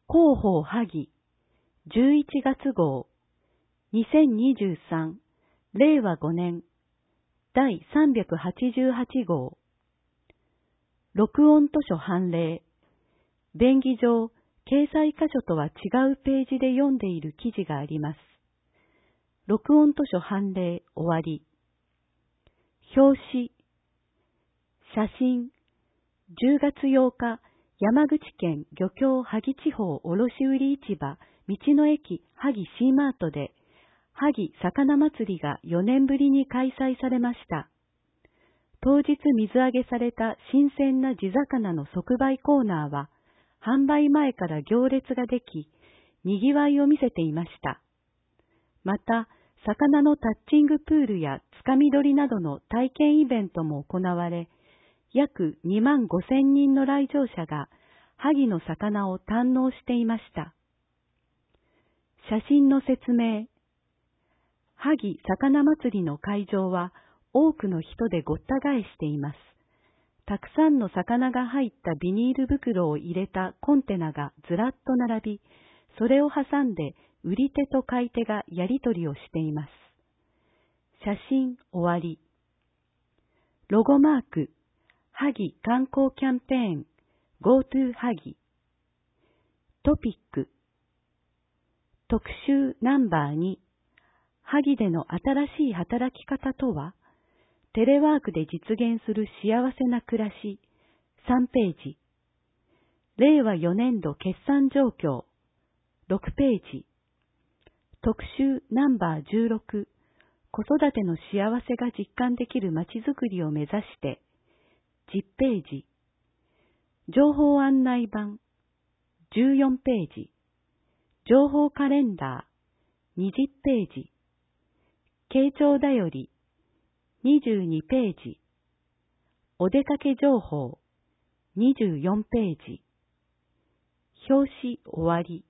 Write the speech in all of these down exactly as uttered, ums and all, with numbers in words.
広報萩じゅういちがつ号にせんにじゅうさんれいわごねんだいさんびゃくはちじゅうはち号録音図書判例便宜上掲載箇所とは違うページで読んでいる記事があります。録音図書判例終わり。表紙写真じゅうがつようか山口県漁協萩地方卸売市場道の駅萩シーマートで萩魚祭りがよねんぶりに開催されました。当日水揚げされた新鮮な地魚の即売コーナーは販売前から行列ができ、賑わいを見せていました。また、魚のタッチングプールやつかみ取りなどの体験イベントも行われ、約にまんごせんにんの来場者が萩の魚を堪能していました。写真の説明。萩魚祭りの会場は多くの人でごった返しています。たくさんの魚が入ったビニール袋を入れたコンテナがずらっと並び、それを挟んで売り手と買い手がやり取りをしています。写真終わり。ロゴマーク、萩観光キャンペーン、GoTo 萩。トピック。特集ナンバーに、萩での新しい働き方とは、テレワークで実現する幸せな暮らし、さんページ。れいわよねんど決算状況、ろくページ。特集ナンバーじゅうろく、子育ての幸せが実感できるまちづくりを目指して、じゅっページ。情報案内板、じゅうよんページ。情報カレンダー、にじゅっページ。傾聴だより、にじゅうにページ。お出かけ情報、にじゅうよんページ。表紙終わり。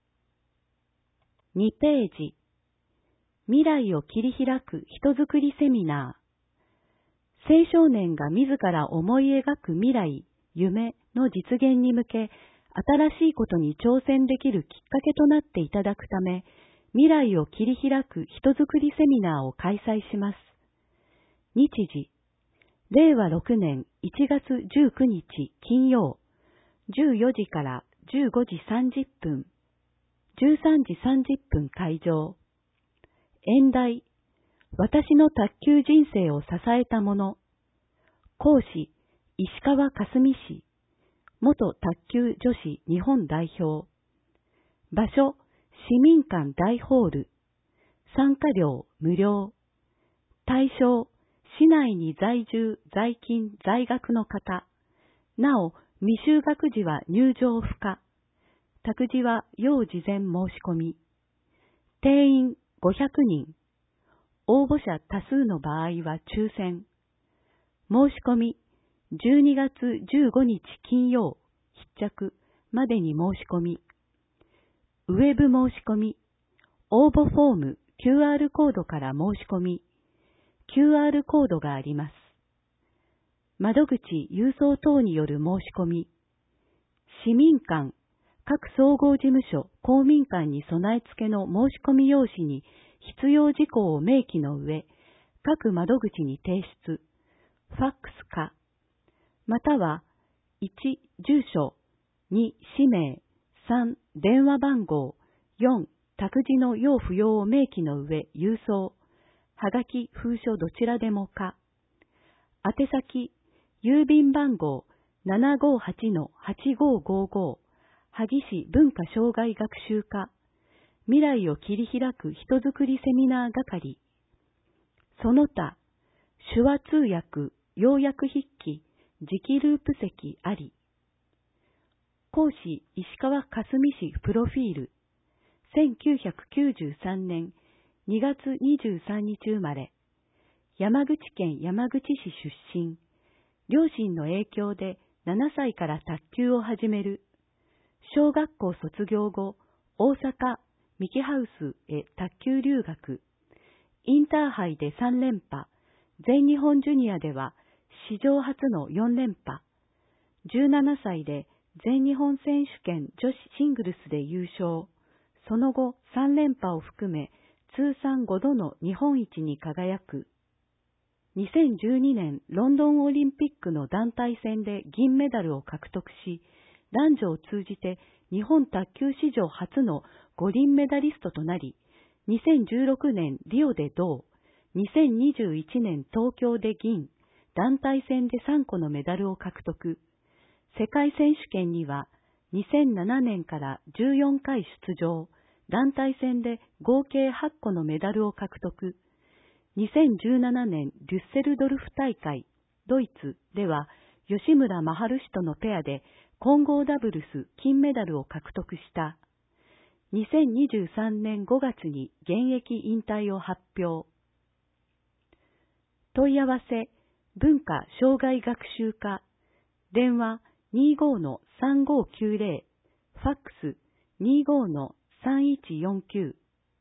にページ。未来を切り開く人づくりセミナー。青少年が自ら思い描く未来、夢の実現に向け、新しいことに挑戦できるきっかけとなっていただくため、未来を切り開く人づくりセミナーを開催します。日時、れいわろくねんいちがつじゅうくにち金曜、じゅうよじからじゅうごじさんじゅっぷん、じゅうさんじさんじゅっぷん会場。演題、私の卓球人生を支えたもの。講師、石川佳純氏、元卓球女子日本代表。場所、市民館大ホール。参加料無料。対象、市内に在住、在勤、在学の方。なお、未就学時は入場不可。託児は要事前申し込み。定員ごひゃくにん。応募者多数の場合は抽選。申し込み、じゅうにがつじゅうごにち金曜、必着までに申し込み。ウェブ申し込み、応募フォーム キューアール コードから申し込み、キューアール コードがあります。窓口郵送等による申し込み、市民館、各総合事務所、公民館に備え付けの申し込み用紙に必要事項を明記の上、各窓口に提出、ファックスか、またはいち住所、に氏名、さん電話番号、よん託児の要不要を明記の上郵送、はがき封書どちらでもか。宛先、郵便番号 ななごはちのはちごごご、萩市文化障害学習課、未来を切り開く人づくりセミナー係。その他、手話通訳、要約筆記、磁気ループ席あり。講師石川佳純氏プロフィール。せんきゅうひゃくきゅうじゅうさんねんにがつにじゅうさんにち生まれ。山口県山口市出身。両親の影響でななさいから卓球を始める。小学校卒業後、大阪ミキハウスへ卓球留学。インターハイでさんれんぱ、全日本ジュニアでは史上初のよんれんぱ。じゅうななさいで全日本選手権女子シングルスで優勝。その後さん連覇を含め通算ごどの日本一に輝く。にせんじゅうにねんロンドンオリンピックの団体戦で銀メダルを獲得し、男女を通じて日本卓球史上初の五輪メダリストとなり、にせんじゅうろくねんリオで銅、にせんにじゅういちねん東京で銀、団体戦でさんこのメダルを獲得。世界選手権にはにせんななねんからじゅうよんかい出場、団体戦で合計はっこのメダルを獲得。にせんじゅうななねんデュッセルドルフ大会、ドイツでは吉村真晴氏とのペアで混合ダブルス金メダルを獲得した。にせんにじゅうさんねんごがつに現役引退を発表。問い合わせ、文化障害学習課、電話 にじゅうごのさんごきゅうぜろ、ファックス にじゅうごのさんいちよんきゅう。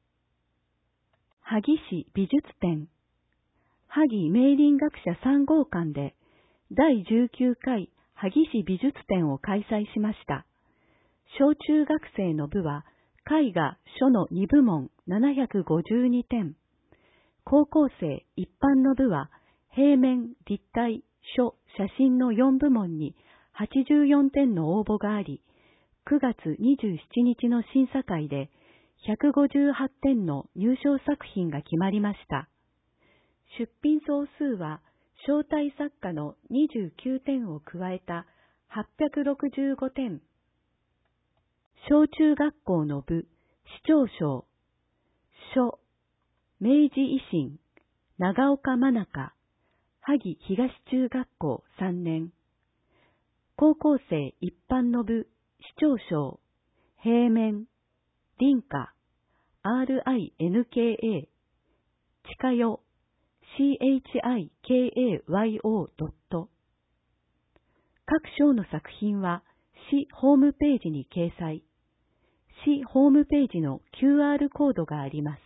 萩市美術展、萩明林学者さん号館でだいじゅうきゅうかい萩市美術展を開催しました。小中学生の部は絵画書のにぶもんななひゃくごじゅうにてん、高校生一般の部は平面、立体、書、写真のよんぶもんにはちじゅうよんてんの応募があり、くがつにじゅうしちにちの審査会でひゃくごじゅうはってんの入賞作品が決まりました。出品総数は招待作家のにじゅうきゅうてんを加えたはっぴゃくろくじゅうごてん。小中学校の部、市長賞、書、明治維新、長岡真中、萩東中学校さんねん。高校生一般の部、市長賞、平面、林家、アールアイエヌケーエー、近代、シーエイチアイケーエーワイオー ドット。各賞の作品は市ホームページに掲載。市ホームページの キューアール コードがあります。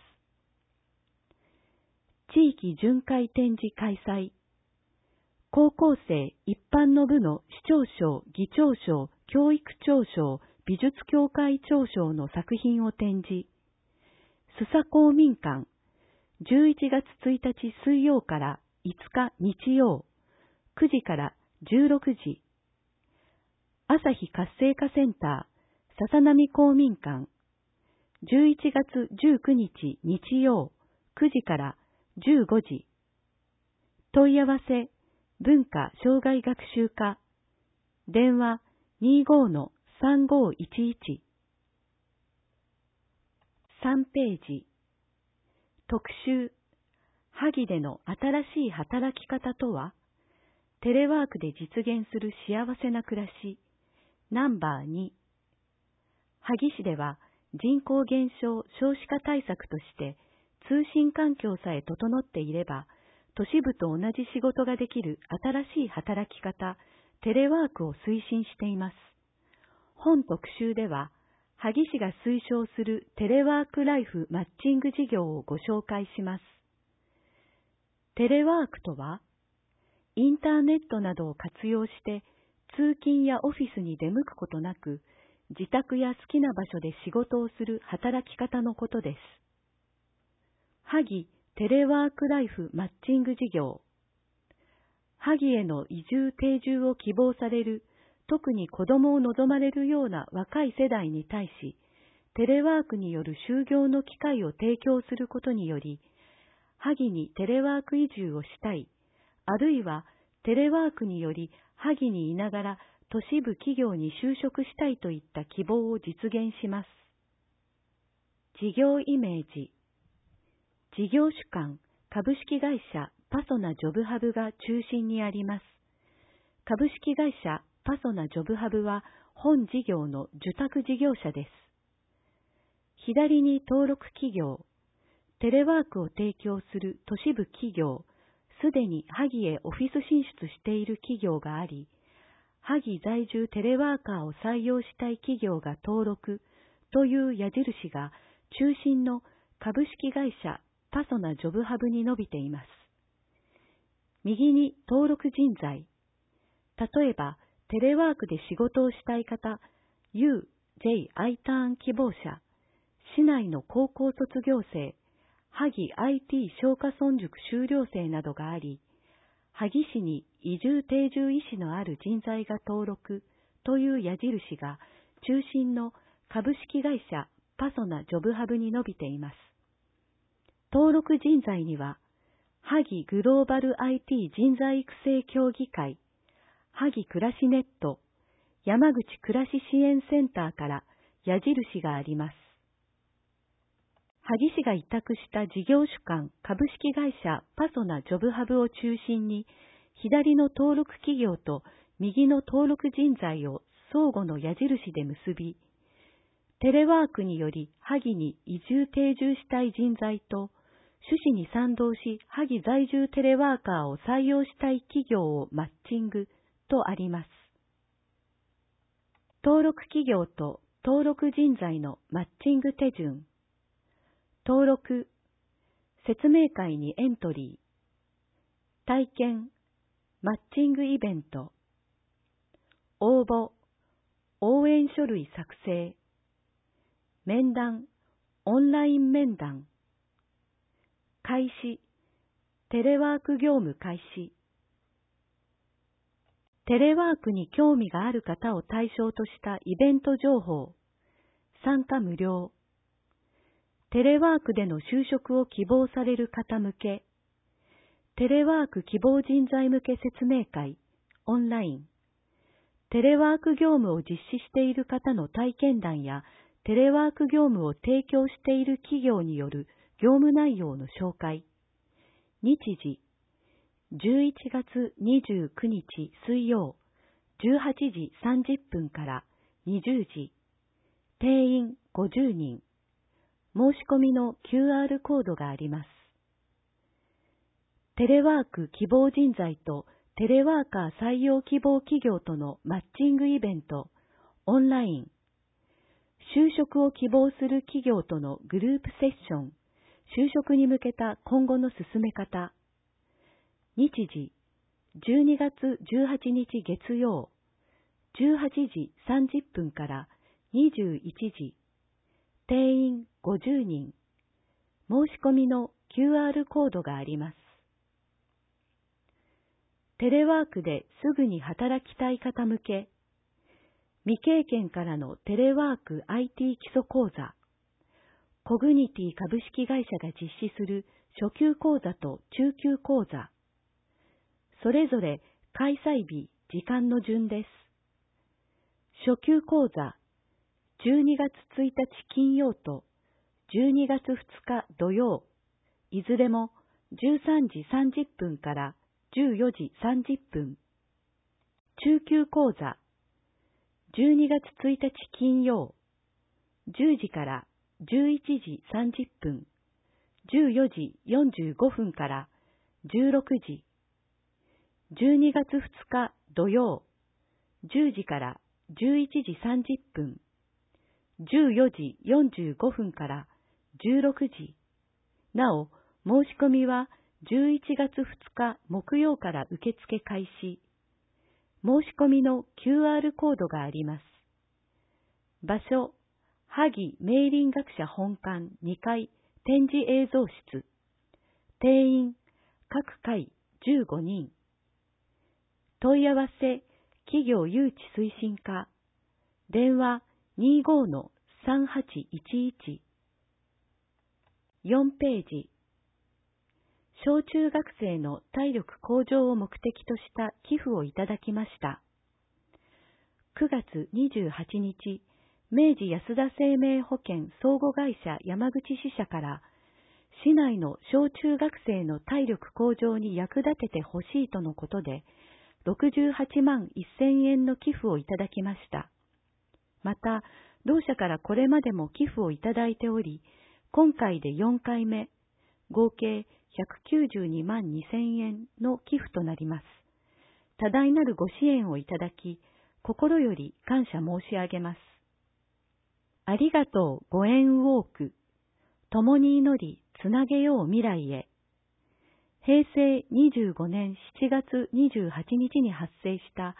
地域巡回展示開催。高校生一般の部の市長賞、議長賞、教育長賞、美術協会長賞の作品を展示。須佐公民館、じゅういちがつついたち水曜からいつか日曜、くじからじゅうろくじ。朝日活性化センター、笹波公民館、じゅういちがつじゅうくにち日曜、くじからじゅうごじ。問い合わせ、文化障害学習課、電話 にじゅうごのさんごいちいち。さんページ、特集、萩での新しい働き方とは、テレワークで実現する幸せな暮らし、ナンバーに。萩市では人口減少少子化対策として通信環境さえ整っていれば、都市部と同じ仕事ができる新しい働き方、テレワークを推進しています。本特集では、萩市が推奨するテレワークライフマッチング事業をご紹介します。テレワークとは、インターネットなどを活用して通勤やオフィスに出向くことなく、自宅や好きな場所で仕事をする働き方のことです。萩テレワークライフマッチング事業。萩への移住定住を希望される、特に子供を望まれるような若い世代に対し、テレワークによる就業の機会を提供することにより、萩にテレワーク移住をしたい、あるいはテレワークにより萩にいながら都市部企業に就職したいといった希望を実現します。事業イメージ。事業主幹、株式会社パソナジョブハブが中心にあります。株式会社パソナジョブハブは本事業の受託事業者です。左に登録企業、テレワークを提供する都市部企業、すでに萩へオフィス進出している企業があり、萩在住テレワーカーを採用したい企業が登録という矢印が中心の株式会社パソナジョブハブに伸びています。右に登録人材。例えばテレワークで仕事をしたい方、ユー、ジェイ、I ターン希望者、市内の高校卒業生、萩 アイティー 商科村塾修了生などがあり、萩市に移住定住意思のある人材が登録という矢印が中心の株式会社パソナジョブハブに伸びています。登録人材には、萩グローバル アイティー 人材育成協議会、萩暮らしネット、山口暮らし支援センターから矢印があります。萩市が委託した事業主管株式会社パソナジョブハブを中心に、左の登録企業と右の登録人材を相互の矢印で結び、テレワークにより萩に移住定住したい人材と、趣旨に賛同し萩在住テレワーカーを採用したい企業をマッチングとあります。登録企業と登録人材のマッチング手順。登録、説明会にエントリー、体験、マッチングイベント、応募、応援書類作成、面談、オンライン面談、開始、テレワーク業務開始。テレワークに興味がある方を対象としたイベント情報、参加無料。テレワークでの就職を希望される方向け、テレワーク希望人材向け説明会、オンライン。テレワーク業務を実施している方の体験談や、テレワーク業務を提供している企業による業務内容の紹介。日時、じゅういちがつにじゅうくにち水曜、じゅうはちじさんじゅっぷんからにじゅうじ。定員ごじゅうにん。申し込みの キューアール コードがあります。テレワーク希望人材とテレワーカー採用希望企業とのマッチングイベント、オンライン。就職を希望する企業とのグループセッション、就職に向けた今後の進め方。日時、じゅうにがつじゅうはちにち月曜、じゅうはちじさんじゅっぷんからにじゅういちじ。定員ごじゅうにん。申し込みの キューアール コードがあります。テレワークですぐに働きたい方向け、未経験からのテレワーク アイティー 基礎講座、コグニティ株式会社が実施する初級講座と中級講座、それぞれ開催日、時間の順です。初級講座、じゅうにがつついたち金曜とじゅうにがつふつか土曜、いずれもじゅうさんじさんじゅっぷんからじゅうよじさんじゅっぷん。中級講座、じゅうにがつついたち金曜、じゅうじからじゅういちじさんじゅっぷん、じゅうよじよんじゅうごふんからじゅうろくじ。じゅうにがつふつか土曜、じゅうじからじゅういちじさんじゅっぷん、じゅうよじよんじゅうごふんからじゅうろくじ。なお、申し込みはじゅういちがつふつか木曜から受付開始。申し込みの キューアール コードがあります。場所、萩明林学者本館にかい展示映像室。定員、各回じゅうごにん。問い合わせ、企業誘致推進課。電話 にじゅうごのさんはちいちいち。よんページ。小中学生の体力向上を目的とした寄付をいただきました。くがつにじゅうはちにち、明治安田生命保険相互会社山口支社から、市内の小中学生の体力向上に役立ててほしいとのことで、ろくじゅうはちまんせんえんの寄付をいただきました。また、同社からこれまでも寄付をいただいており、今回でよんかいめ、合計ひゃくきゅうじゅうにまんにせんえんの寄付となります。多大なるご支援をいただき、心より感謝申し上げます。ありがとうご縁ウォーク。共に祈り、つなげよう未来へ。へいせいにじゅうごねんしちがつにじゅうはちにちに発生した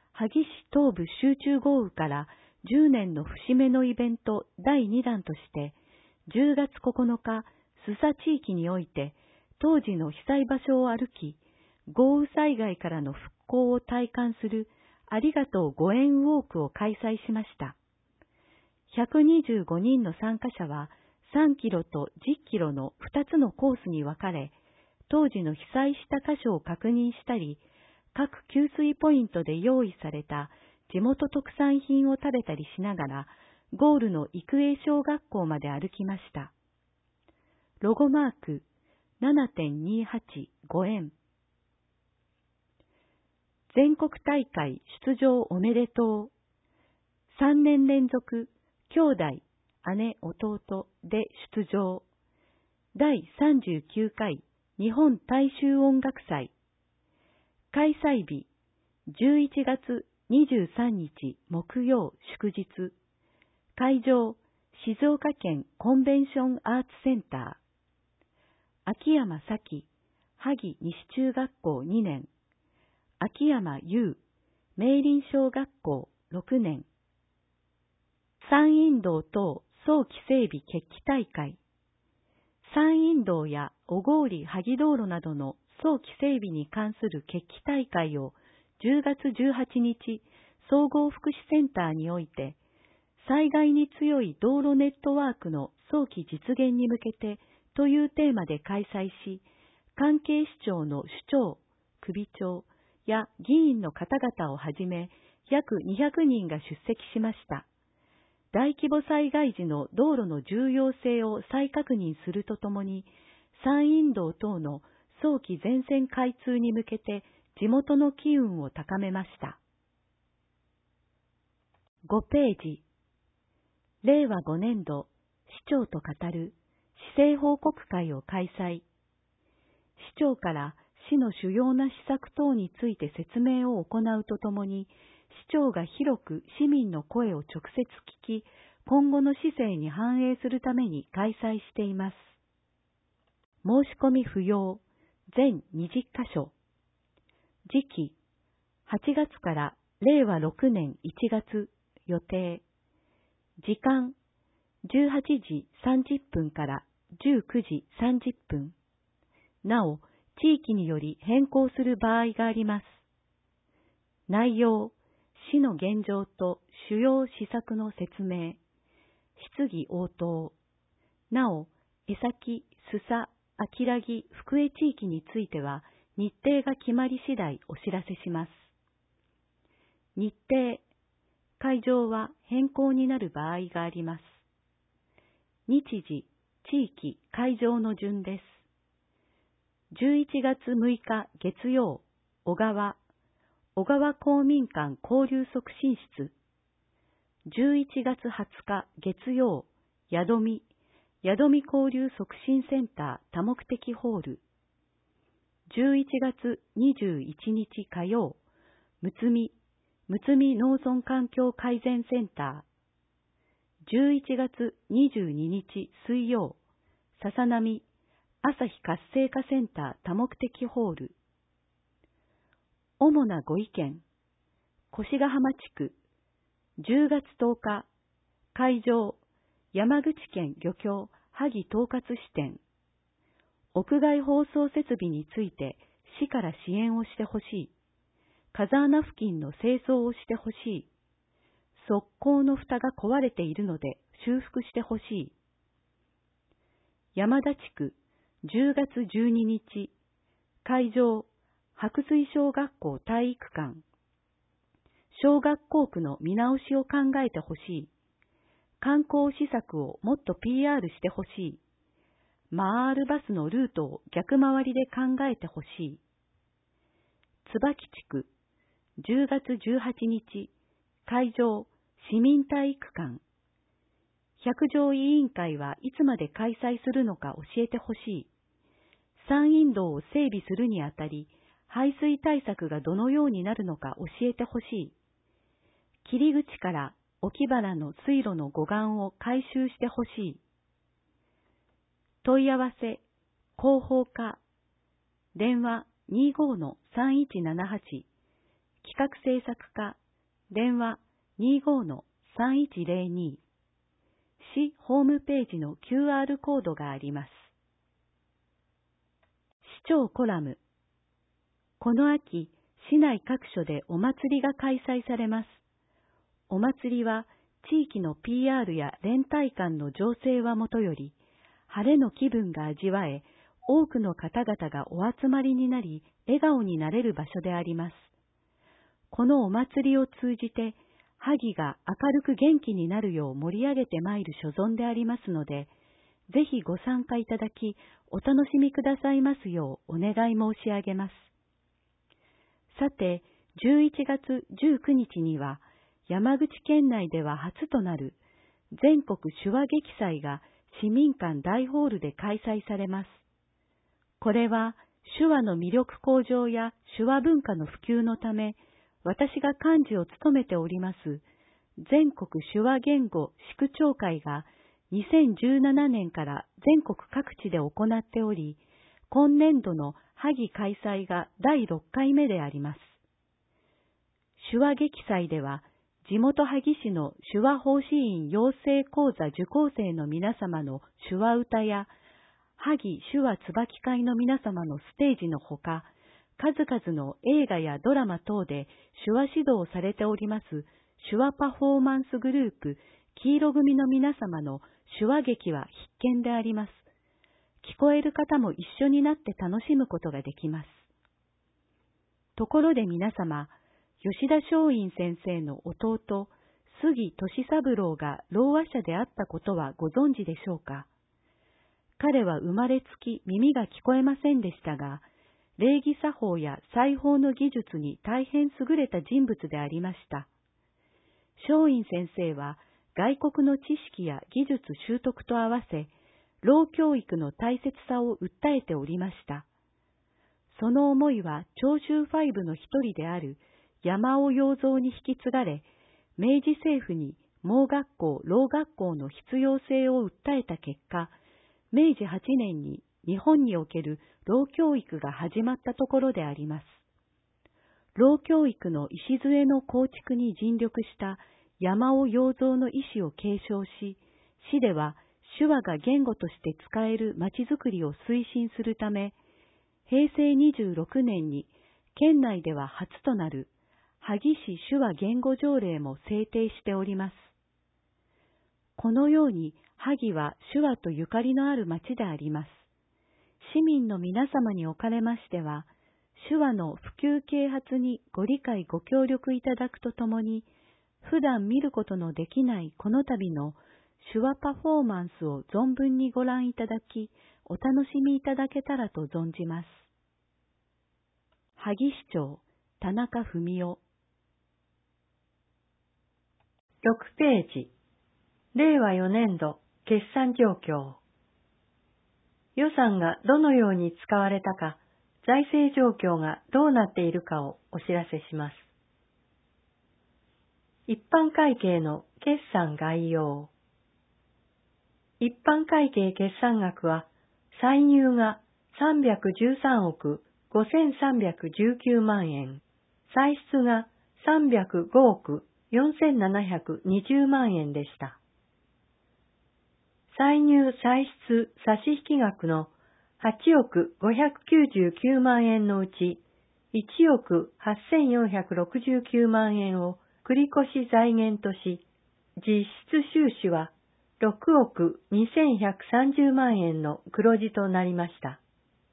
萩市東部集中豪雨からじゅうねんの節目のイベントだいにだんとして、じゅうがつここのか、須佐地域において当時の被災場所を歩き、豪雨災害からの復興を体感するありがとうご縁ウォークを開催しました。ひゃくにじゅうごにんの参加者はさんキロとじゅっキロのふたつのコースに分かれ、当時の被災した箇所を確認したり、各給水ポイントで用意された地元特産品を食べたりしながら、ゴールの育英小学校まで歩きました。ロゴマーク ななてんにはち ご縁。全国大会出場おめでとう。さんねん連続兄弟、姉、弟で出場。だいさんじゅうきゅうかい日本大衆音楽祭。開催日じゅういちがつにじゅうさんにち木曜祝日。会場静岡県コンベンションアーツセンター。秋山咲、萩西中学校にねん。秋山優、明林小学校ろくねん。山陰道等早期整備決起大会。山陰道や小郡萩道路などの早期整備に関する決起大会をじゅうがつじゅうはちにち総合福祉センターにおいて、災害に強い道路ネットワークの早期実現に向けてというテーマで開催し、関係市町の首長、首長や議員の方々をはじめ約にひゃくにんが出席しました。大規模災害時の道路の重要性を再確認するとともに、山陰道等の早期全線開通に向けて地元の機運を高めました。ごページ。れいわごねんど市長と語る市政報告会を開催。市長から市の主要な施策等について説明を行うとともに、市長が広く市民の声を直接聞き、今後の市政に反映するために開催しています。申し込み不要、全にじゅっかしょ。時期、はちがつかられいわろくねんいちがつ予定。時間、じゅうはちじさんじゅっぷんからじゅうくじさんじゅっぷん。なお、地域により変更する場合があります。内容、市の現状と主要施策の説明。質疑応答。なお、江崎、須佐、秋良木、福江地域については日程が決まり次第お知らせします。日程、会場は変更になる場合があります。日時、地域、会場の順です。じゅういちがつむいか月曜、小川、小川公民館交流促進室。じゅういちがつはつか月曜、宿見、宿見交流促進センター多目的ホール。じゅういちがつにじゅういちにち火曜、むつみ、むつみ農村環境改善センター。じゅういちがつにじゅうににち水曜、笹波、朝日活性化センター多目的ホール。主なご意見。越ヶ浜地区、じゅうがつとおか、会場、山口県漁協萩統括支店。屋外放送設備について市から支援をしてほしい。風穴付近の清掃をしてほしい。側溝の蓋が壊れているので修復してほしい。山田地区、じゅうがつじゅうににち、会場、白水小学校体育館。小学校区の見直しを考えてほしい。観光施策をもっと ピーアール してほしい。回るバスのルートを逆回りで考えてほしい。椿地区、じゅうがつじゅうはちにち、会場、市民体育館。百条委員会はいつまで開催するのか教えてほしい。山陰道を整備するにあたり、排水対策がどのようになるのか教えてほしい。切り口から沖原の水路の護岸を改修してほしい。問い合わせ、広報課、電話 にじゅうごのさんいちななはち、企画制作課電話 にじゅうごのさんいちゼロに。市ホームページの キューアール コードがあります。市長コラム。この秋、市内各所でお祭りが開催されます。お祭りは地域の ピーアール や連帯感の醸成はもとより、晴れの気分が味わえ、多くの方々がお集まりになり、笑顔になれる場所であります。このお祭りを通じて、萩が明るく元気になるよう盛り上げてまいる所存でありますので、ぜひご参加いただき、お楽しみくださいますようお願い申し上げます。さて、じゅういちがつじゅうくにちには、山口県内では初となる全国手話劇祭が市民館大ホールで開催されます。これは手話の魅力向上や手話文化の普及のため、私が幹事を務めております全国手話言語市区長会がにせんじゅうななねんから全国各地で行っており、今年度の萩開催がだいろっかいめであります。手話劇祭では、地元萩市の手話奉仕員養成講座受講生の皆様の手話歌や、萩手話椿会の皆様のステージのほか、数々の映画やドラマ等で手話指導をされております手話パフォーマンスグループ黄色組の皆様の手話劇は必見であります。聞こえる方も一緒になって楽しむことができます。ところで皆様、吉田松陰先生の弟、杉俊三郎がろう話者であったことはご存知でしょうか。彼は生まれつき耳が聞こえませんでしたが、礼儀作法や裁縫の技術に大変優れた人物でありました。松陰先生は外国の知識や技術習得と合わせ、ろう教育の大切さを訴えておりました。その思いは長州ファイブの一人である山尾洋蔵に引き継がれ、明治政府に盲学校、ろう学校の必要性を訴えた結果、めいじはちねんに日本におけるろう教育が始まったところであります。ろう教育の礎の構築に尽力した山尾洋蔵の意思を継承し、市では手話が言語として使えるまちづくりを推進するため、へいせいにじゅうろくねんに県内では初となる萩市手話言語条例も制定しております。このように萩は手話とゆかりのある町であります。市民の皆様におかれましては、手話の普及啓発にご理解ご協力いただくとともに、普段見ることのできないこの度の手話パフォーマンスを存分にご覧いただき、お楽しみいただけたらと存じます。萩市長、田中文夫。 ろくページ、れいわよねんど決算状況。予算がどのように使われたか、財政状況がどうなっているかをお知らせします。一般会計の決算概要。一般会計決算額は、歳入がさんびゃくじゅうさんおくごせんさんびゃくじゅうきゅうまんえん、歳出がさんびゃくごおくよんせんななひゃくにじゅうまんえんでした。歳入歳出差引額のはちおくごひゃくきゅうじゅうきゅうまんえんのうちいちおくはっせんよんひゃくろくじゅうきゅうまんえんを繰越財源とし、実質収支はろくおくにせんひゃくさんじゅうまんえんの黒字となりました。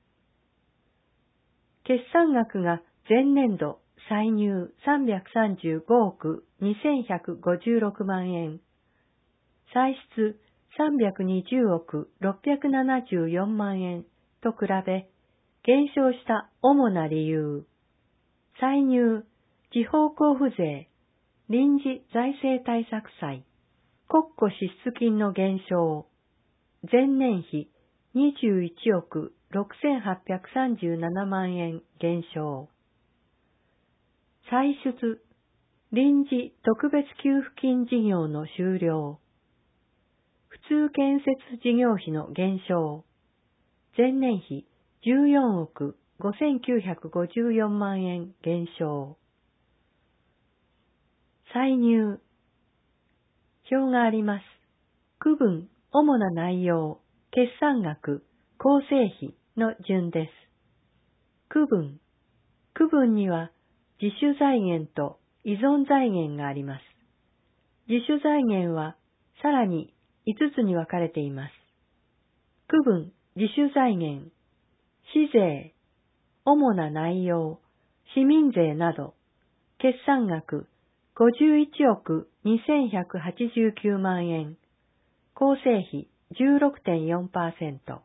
決算額が前年度歳入さんびゃくさんじゅうごおくにせんひゃくごじゅうろくまんえん、歳出さんびゃくにじゅうおくろっぴゃくななじゅうよんまんえんと比べ、減少した主な理由。歳入、地方交付税、臨時財政対策債、国庫支出金の減少、前年比にじゅういちおくろくせんはっぴゃくさんじゅうななまんえん減少。歳出、臨時特別給付金事業の終了。普通建設事業費の減少。前年比じゅうよんおくごせんきゅうひゃくごじゅうよんまんえん減少。 歳入。表があります。区分、主な内容、決算額、構成費の順です。区分。区分には自主財源と依存財源があります。自主財源はさらにいつつに分かれています。区分、自主財源、市税、主な内容、市民税など、決算額ごじゅういちおくにせんひゃくはちじゅうきゅうまんえん、構成費 じゅうろくてんよんパーセント。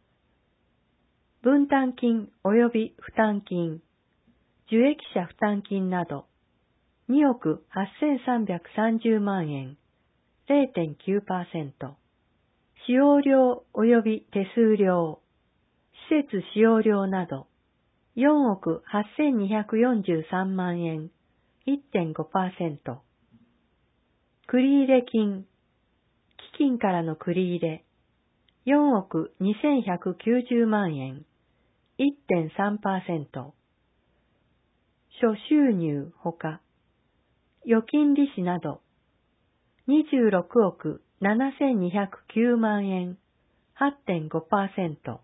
分担金及び負担金、受益者負担金など、におくはっせんさんびゃくさんじゅうまんえん、れいてんきゅうパーセント。使用料及び手数料、施設使用料など、よんおくはっせんにひゃくよんじゅうさんまんえん、いってんごパーセント。繰入金、基金からの繰り入れ、よんおくにせんひゃくきゅうじゅうまんえん、いってんさんパーセント。諸収入ほか、預金利子など、にじゅうろくおくななせんにひゃくきゅうまんえん、はってんごパーセント。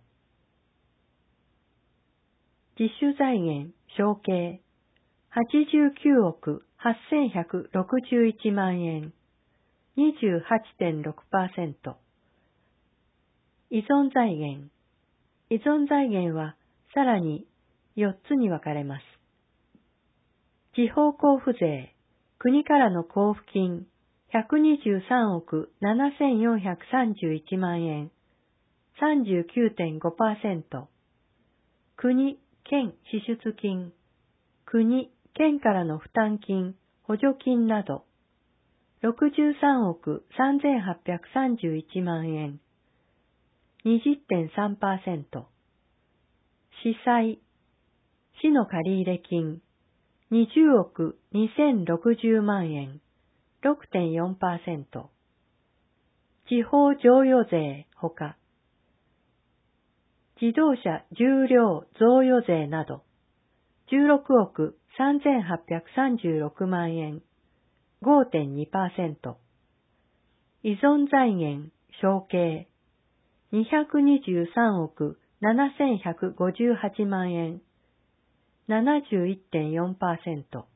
自主財源、承継、はちじゅうきゅうおくはっせんひゃくろくじゅういちまんえん、にじゅうはちてんろくパーセント。依存財源。依存財源はさらによっつに分かれます。地方交付税、国からの交付金ひゃくにじゅうさんおくななせんよんひゃくさんじゅういちまんえん、さんじゅうきゅうてんごパーセント。国、県支出金、国、県からの負担金、補助金など、ろくじゅうさんおくさんぜんはっぴゃくさんじゅういちまんえん、にじゅってんさんパーセント。市債、市の借入金、にじゅうおくにせんろくじゅうまんえん、ろくてんよんパーセント。地方譲与税ほか、自動車重量贈与税など、じゅうろくおくさんぜんはっぴゃくさんじゅうろくまんえん、ごてんにパーセント。依存財源、承継、にひゃくにじゅうさんおくななせんひゃくごじゅうはちまんえん、ななじゅういってんよんパーセント。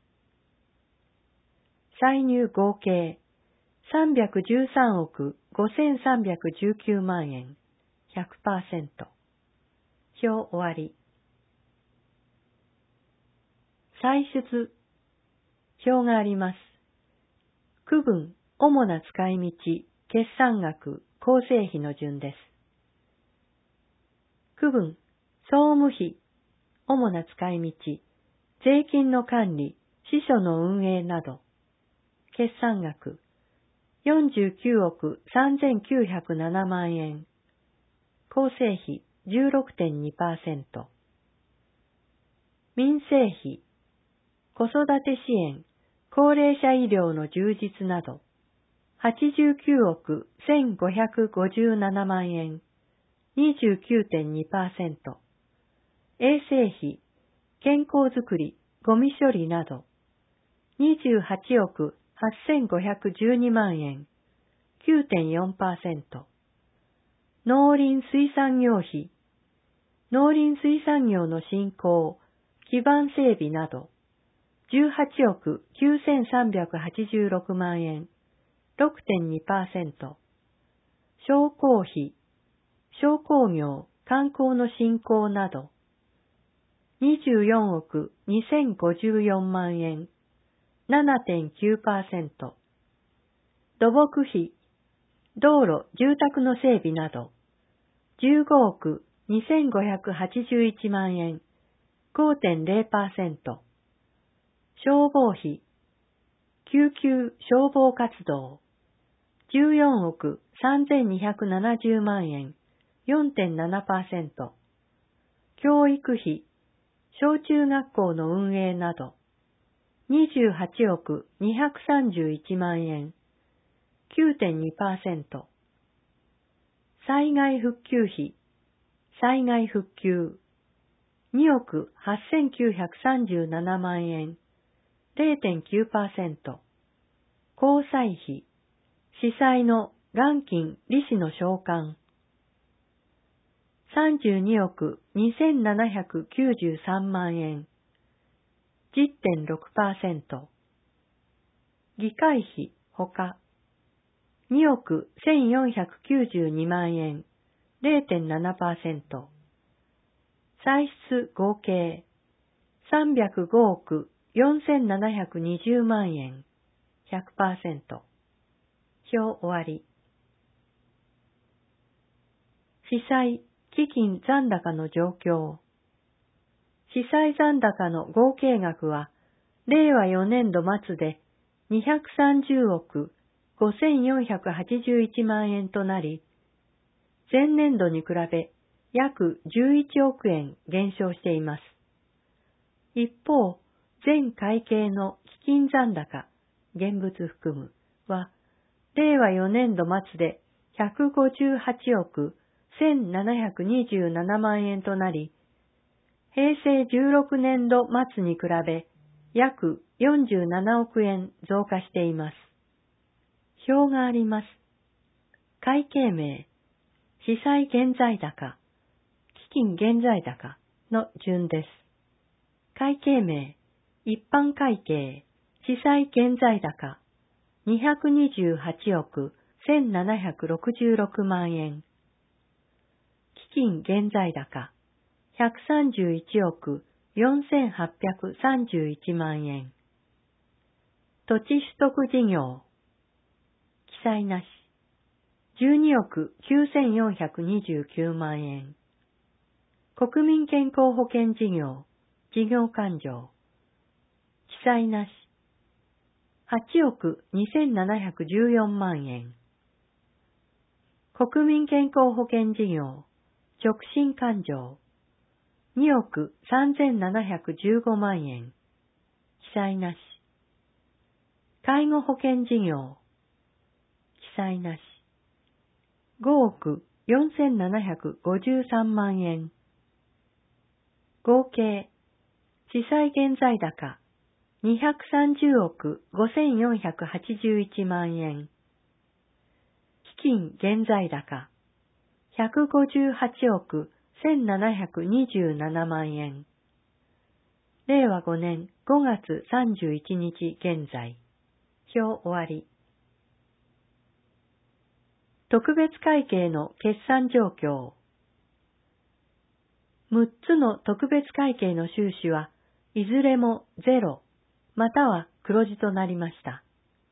歳入合計、さんびゃくじゅうさんおくごせんさんびゃくじゅうきゅうまんえん、ひゃくパーセント。表終わり。歳出。表があります。区分、主な使い道、決算額、構成費の順です。区分、総務費、主な使い道、税金の管理、支所の運営など。決算額、よんじゅうきゅうおくさんぜんきゅうひゃくななまんえん。構成費 じゅうろくてんにパーセント。民生費、子育て支援、高齢者医療の充実など、はちじゅうきゅうおくせんごひゃくごじゅうななまんえん、にじゅうきゅうてんにパーセント。衛生費、健康づくり、ゴミ処理など、にじゅうはちおくはっせんごひゃくじゅうにまんえん、きゅうてんよんパーセント。農林水産業費、農林水産業の振興、基盤整備など、じゅうはちおくきゅうせんさんびゃくはちじゅうろくまんえん、ろくてんにパーセント。商工費、商工業、観光の振興など、にじゅうよんおくにせんごじゅうよんまんえん、ななてんきゅうパーセント。土木費、道路、住宅の整備など、じゅうごおくにせんごひゃくはちじゅういちまんえん、ごてんれいパーセント。消防費、救急消防活動、じゅうよんおくさんぜんにひゃくななじゅうまんえん、よんてんななパーセント。教育費、小中学校の運営など、にじゅうはちおくにひゃくさんじゅういちまんえん、きゅうてんにパーセント。災害復旧費、災害復旧、におくはっせんきゅうひゃくさんじゅうななまんえん、れいてんきゅうパーセント。 交際費、司祭の元金利子の償還。さんじゅうにおくにせんななひゃくきゅうじゅうさんまんえん。じゅってんろくパーセント。議会費、ほか。におくせんよんひゃくきゅうじゅうにまんえん。れいてんななパーセント。歳出合計。さんびゃくごおくよんせんななひゃくにじゅうまんえん。ひゃくパーセント。表終わり。司祭、基金残高の状況。司祭残高の合計額は、れいわよねんど末でにひゃくさんじゅうおくごせんよんひゃくはちじゅういちまんえんとなり、前年度に比べ約じゅういちおくえん減少しています。一方、全会計の基金残高、現物含むは、れいわよねんど末でひゃくごじゅうはちおくせんななひゃくにじゅうななまんえんとなり、へいせいじゅうろくねんど末に比べ約よんじゅうななおくえん増加しています。表があります。会計名、司祭現在高、基金現在高の順です。会計名、一般会計、司祭現在高、にひゃくにじゅうはちおくせんななひゃくろくじゅうろくまんえん。基金現在高、ひゃくさんじゅういちおくよんせんはっぴゃくさんじゅういちまんえん。土地取得事業。記載なし。じゅうにおくきゅうせんよんひゃくにじゅうきゅうまんえん。国民健康保険事業。事業勘定。記載なし。はちおくにせんななひゃくじゅうよんまんえん。国民健康保険事業。直進勘定。におくさんぜんななひゃくじゅうごまんえん。記載なし。介護保険事業。記載なし。ごおくよんせんななひゃくごじゅうさんまんえん。合計、司祭現在高、にひゃくさんじゅうおくごせんよんひゃくはちじゅういちまんえん。基金現在高、ひゃくごじゅうはちおくせんななひゃくにじゅうななまんえん。れいわごねんごがつさんじゅういちにち現在。表終わり。特別会計の決算状況。むっつの特別会計の収支はいずれもゼロ、または黒字となりました。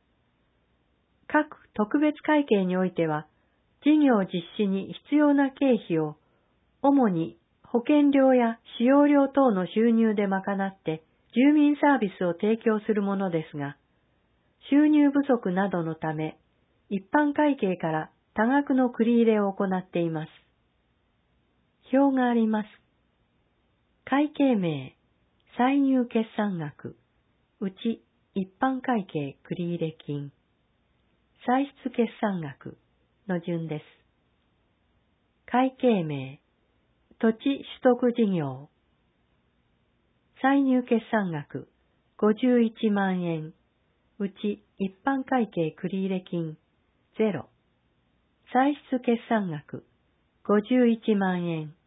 各特別会計においては、事業実施に必要な経費を、主に保険料や使用料等の収入で賄って住民サービスを提供するものですが、収入不足などのため、一般会計から多額の繰り入れを行っています。表があります。会計名、歳入決算額、うち一般会計繰入金、歳出決算額の順です。会計名、土地取得事業、歳入決算額ごじゅういちまんえん、うち一般会計繰入金ゼロ、歳出決算額ごじゅういちまんえん、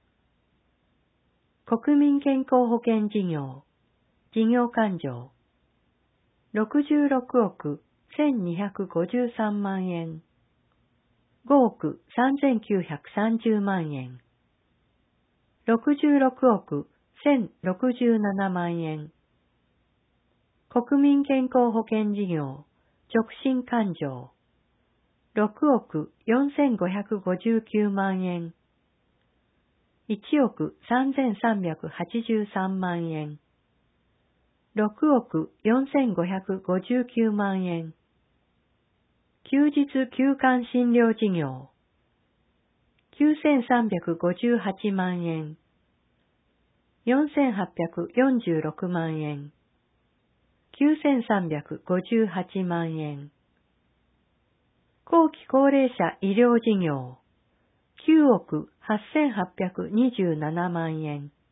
国民健康保険事業、事業勘定、ろくじゅうろくおくせんにひゃくごじゅうさんまんえん、ごおくさんぜんきゅうひゃくさんじゅうまんえん、ろくじゅうろくおくせんろくじゅうななまんえん、国民健康保険事業、直進勘定、ろくおくよんせんごひゃくごじゅうきゅうまんえん、いちおくさんぜんさんびゃくはちじゅうさんまんえん、ろくおくよんせんごひゃくごじゅうきゅうまんえん、休日休館診療事業、きゅうせんさんびゃくごじゅうはちまんえん、よんせんはっぴゃくよんじゅうろくまんえん、きゅうせんさんびゃくごじゅうはちまんえん、後期高齢者医療事業、きゅうおくはっせんはっぴゃくにじゅうななまんえん、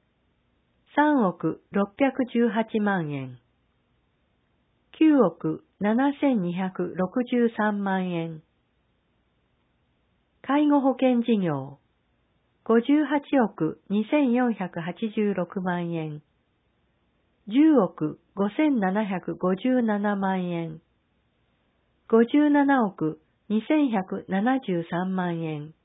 さんおくろっぴゃくじゅうはちまんえん、きゅうおくななせんにひゃくろくじゅうさんまんえん。介護保険事業、ごじゅうはちおくにせんよんひゃくはちじゅうろくまんえん。じゅうおくごせんななひゃくごじゅうななまんえん。ごじゅうななおくにせんひゃくななじゅうさんまんえん。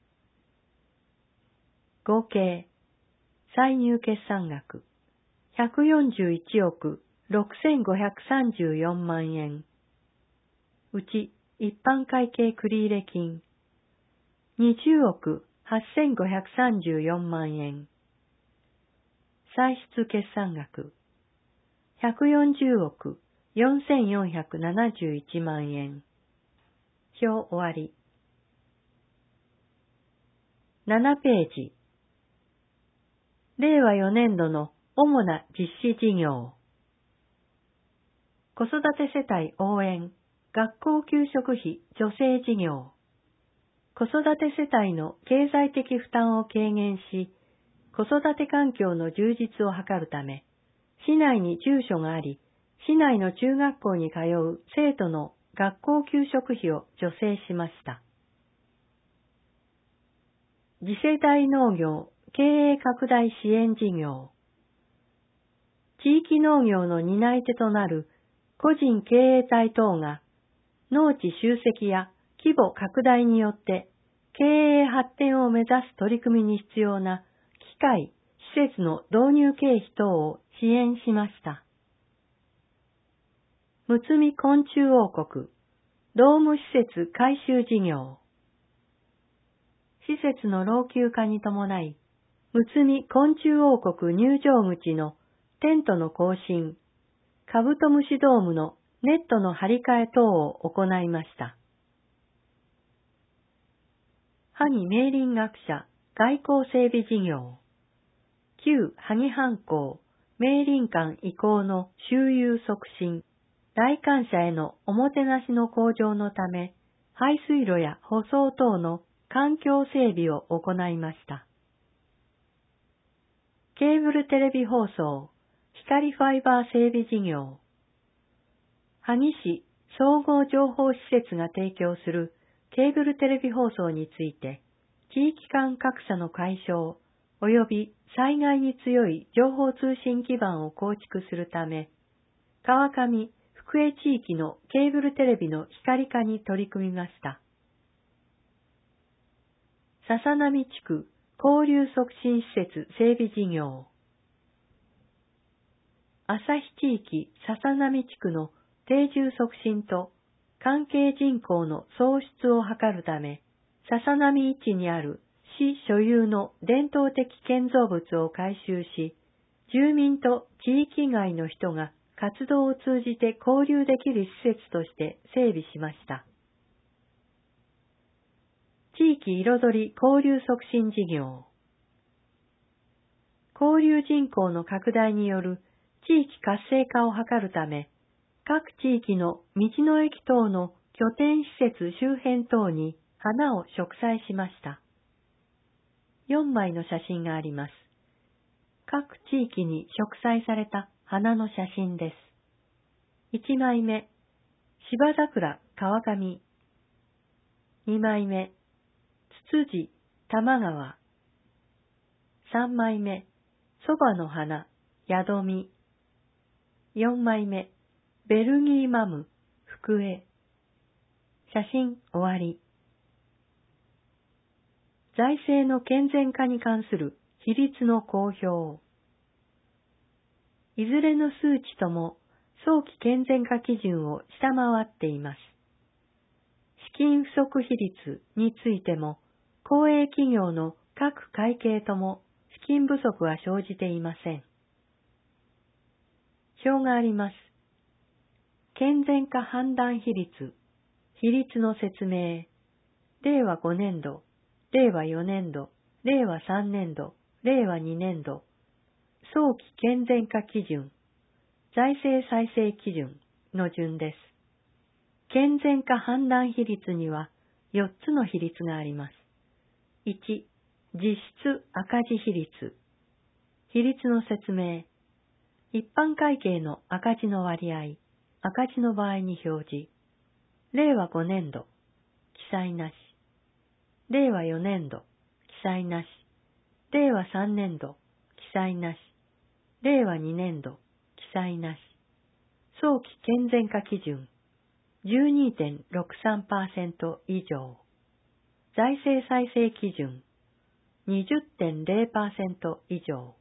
合計、歳入決算額、ひゃくよんじゅういちおくろくせんごひゃくさんじゅうよんまんえん。うち、一般会計繰入金、にじゅうおくはっせんごひゃくさんじゅうよんまんえん。歳出決算額、ひゃくよんじゅうおくよんせんよんひゃくななじゅういちまんえん。表終わり。ななページ。れいわよねんどの主な実施事業。子育て世帯応援、学校給食費助成事業。子育て世帯の経済的負担を軽減し、子育て環境の充実を図るため、市内に住所があり、市内の中学校に通う生徒の学校給食費を助成しました。次世代農業経営拡大支援事業。地域農業の担い手となる個人経営体等が農地集積や規模拡大によって経営発展を目指す取り組みに必要な機械、施設の導入経費等を支援しました。むつみ昆虫王国、ドーム施設改修事業。施設の老朽化に伴い、むつみ昆虫王国入場口のテントの更新、カブトムシドームのネットの張り替え等を行いました。萩明林学者外交整備事業。旧萩藩校明林館移行の周遊促進、来館者へのおもてなしの向上のため、排水路や舗装等の環境整備を行いました。ケーブルテレビ放送、光ファイバー整備事業。萩市総合情報施設が提供するケーブルテレビ放送について、地域間格差の解消及び災害に強い情報通信基盤を構築するため、川上、福江地域のケーブルテレビの光化に取り組みました。笹波地区交流促進施設整備事業。旭地域笹波地区の定住促進と関係人口の創出を図るため、笹波市にある市所有の伝統的建造物を改修し、住民と地域外の人が活動を通じて交流できる施設として整備しました。地域彩り交流促進事業。交流人口の拡大による地域活性化を図るため、各地域の道の駅等の拠点施設周辺等に花を植栽しました。よんまいの写真があります。各地域に植栽された花の写真です。いちまいめ、芝桜川上。にまいめ、つつじ玉川。さんまいめ、そばの花やどみ。よんまいめ、ベルギーマム福江。写真終わり。財政の健全化に関する比率の公表。いずれの数値とも早期健全化基準を下回っています。資金不足比率についても、公営企業の各会計とも資金不足は生じていません。表があります。健全化判断比率、比率の説明、れいわごねんど、れいわよねんど、れいわさんねんど、れいわにねんど、早期健全化基準、財政再生基準の順です。健全化判断比率にはよっつの比率があります。いち、実質赤字比率。比率の説明。一般会計の赤字の割合、 赤字の場合に表示。令和ごねん度、記載なし。令和よねん度、記載なし。令和さんねん度、記載なし。令和にねん度、記載なし。早期健全化基準 じゅうにてんろくさんパーセント 以上。財政再生基準 にじゅってんれいパーセント 以上。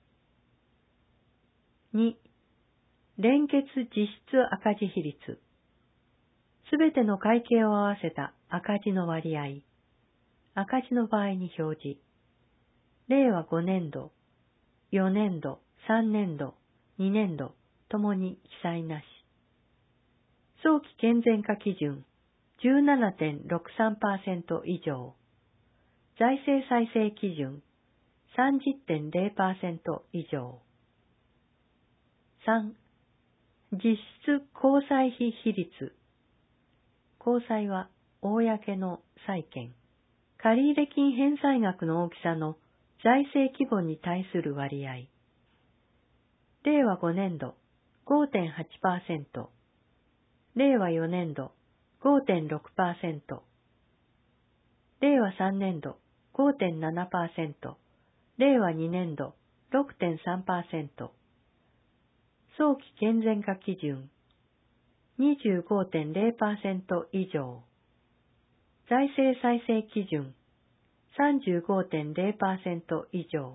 に、連結実質赤字比率。すべての会計を合わせた赤字の割合。赤字の場合に表示。令和ごねん度、よねん度、さんねん度、にねん度ともに記載なし。早期健全化基準 じゅうななてんろくさんパーセント 以上。財政再生基準 さんじゅってんれいパーセント 以上。さん、実質公債費比率。公債は公の債権。借入金返済額の大きさの財政規模に対する割合。令和ごねん度 ごてんはちパーセント。令和よねん度 ごてんろくパーセント。令和さんねん度 ごてんななパーセント。令和にねん度 ろくてんさんパーセント。早期健全化基準 にじゅうごてんれいパーセント 以上。財政再生基準 さんじゅうごてんれいパーセント 以上。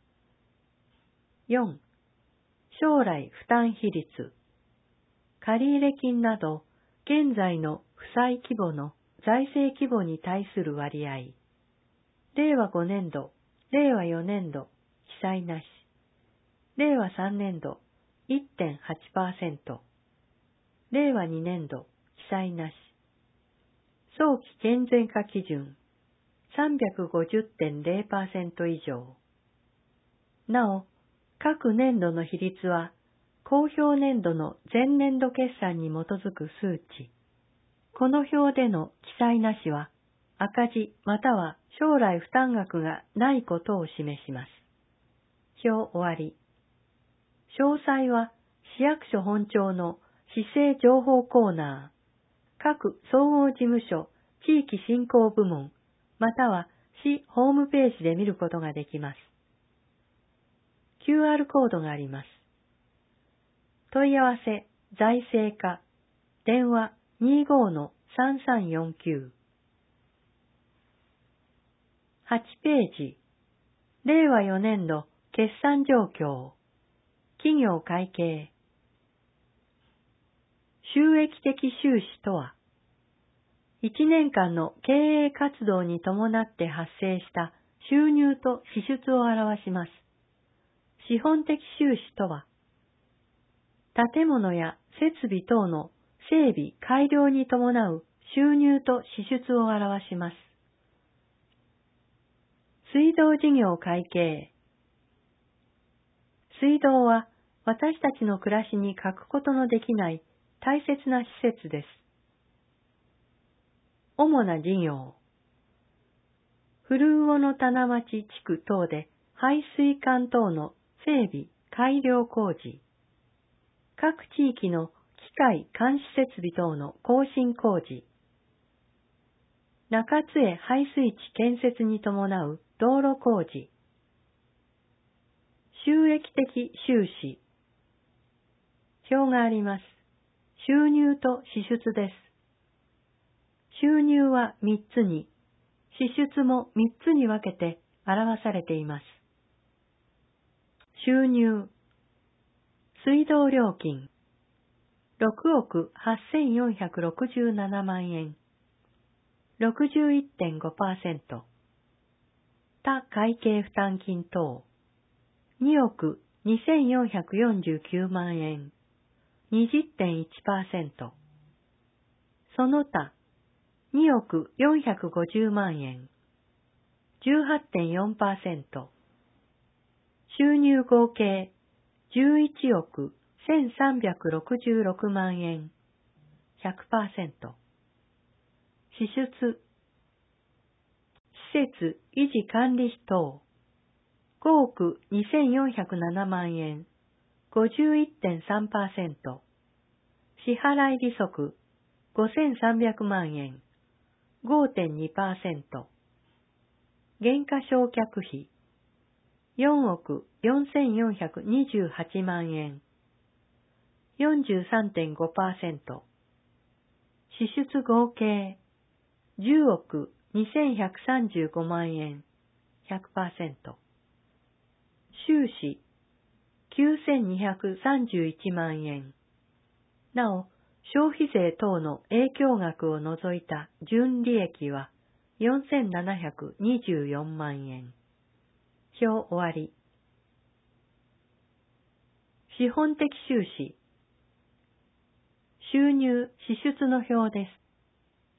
よん、将来負担比率。借入金など現在の負債規模の財政規模に対する割合。令和ごねん度、令和よねん度、記載なし。令和さんねん度、いってんはちパーセント。令和にねん度、記載なし。早期健全化基準 さんびゃくごじゅってんれいパーセント 以上。なお、各年度の比率は、公表年度の前年度決算に基づく数値。この表での記載なしは、赤字または将来負担額がないことを示します。表終わり。詳細は市役所本庁の市政情報コーナー、各総合事務所地域振興部門、または市ホームページで見ることができます。キューアール コードがあります。問い合わせ、財政課、電話 にじゅうごのさんさんよんきゅう。はちページ、令和よねん度決算状況、企業会計。収益的収支とは、いちねんかんの経営活動に伴って発生した収入と支出を表します。資本的収支とは、建物や設備等の整備・改良に伴う収入と支出を表します。水道事業会計。水道は私たちの暮らしに欠くことのできない大切な施設です。主な事業。古魚の棚町地区等で排水管等の整備・改良工事。各地域の機械・監視設備等の更新工事。中津江排水地建設に伴う道路工事。収益的収支。表があります。収入と支出です。収入はみっつに、支出もみっつに分けて表されています。収入。水道料金。ろくおくはっせんよんひゃくろくじゅうななまんえん。ろくじゅういってんごパーセント。他会計負担金等。におくにせんよんひゃくよんじゅうきゅうまんえん。にじゅってんいちパーセント。その他、におくよんひゃくごじゅうまんえん。じゅうはちてんよんパーセント。収入合計じゅういちおくせんさんびゃくろくじゅうろくまんえん。ひゃくパーセント。支出。施設維持管理費等。ごおくにせんよんひゃくななまんえん。ごじゅういってんさんパーセント。 支払い利息ごせんさんびゃくまんえん ごてんにパーセント。減価償却費よんおくよんせんよんひゃくにじゅうはちまんえん よんじゅうさんてんごパーセント。支出合計じゅうおくにせんひゃくさんじゅうごまんえん ひゃくパーセント。収支きゅうせんにひゃくさんじゅういちまんえん。なお、消費税等の影響額を除いた純利益はよんせんななひゃくにじゅうよんまんえん。表終わり。資本的収支。収入・支出の表です。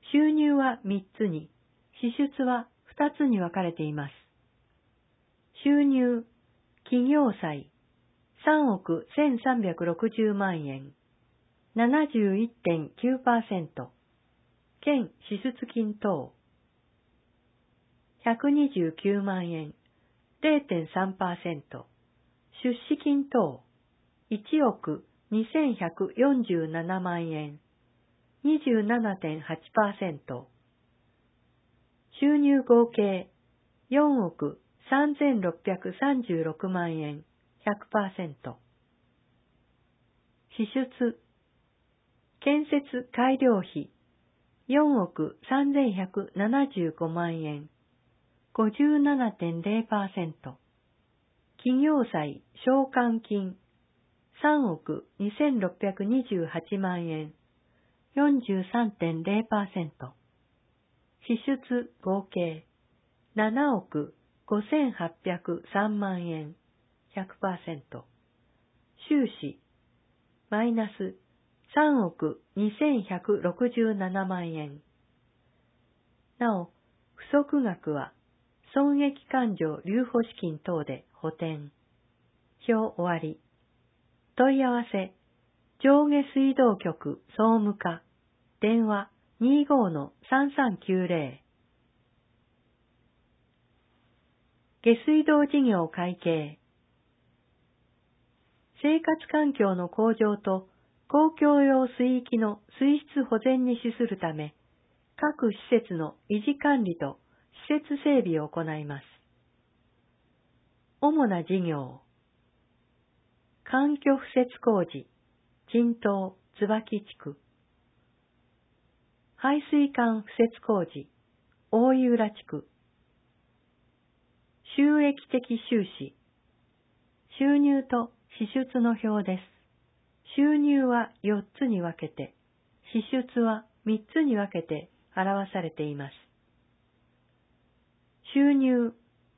収入はみっつに、支出はふたつに分かれています。収入、企業債、さんおくせんさんびゃくろくじゅうまんえん、ななじゅういってんきゅうパーセント、兼支出金等、ひゃくにじゅうきゅうまんえん、れいてんさんパーセント、出資金等、いちおくにせんひゃくよんじゅうななまんえん、にじゅうななてんはちパーセント、収入合計よんおくさんぜんろっぴゃくさんじゅうろくまんえん、ひゃくパーセント。支出、建設改良費よんおくさんぜんひゃくななじゅうごまんえん、ごじゅうななてんれいパーセント。企業債償還金さんおくにせんろっぴゃくにじゅうはちまんえん、よんじゅうさんてんれいパーセント。支出合計ななおくごせんはっぴゃくさんまんえん、ひゃくパーセント。収支マイナスさんおくにせんひゃくろくじゅうななまんえん。なお、不足額は損益勘定留保資金等で補填。表終わり。問い合わせ、上下水道局総務課、電話 にじゅうごのさんさんきゅうぜろ。下水道事業会計。生活環境の向上と公共用水域の水質保全に資するため、各施設の維持管理と施設整備を行います。主な事業。環境敷設工事、陳東、椿地区。排水管敷設工事、大井浦地区。収益的収支。収入と支出の表です。収入はよっつに分けて、支出はみっつに分けて表されています。収入。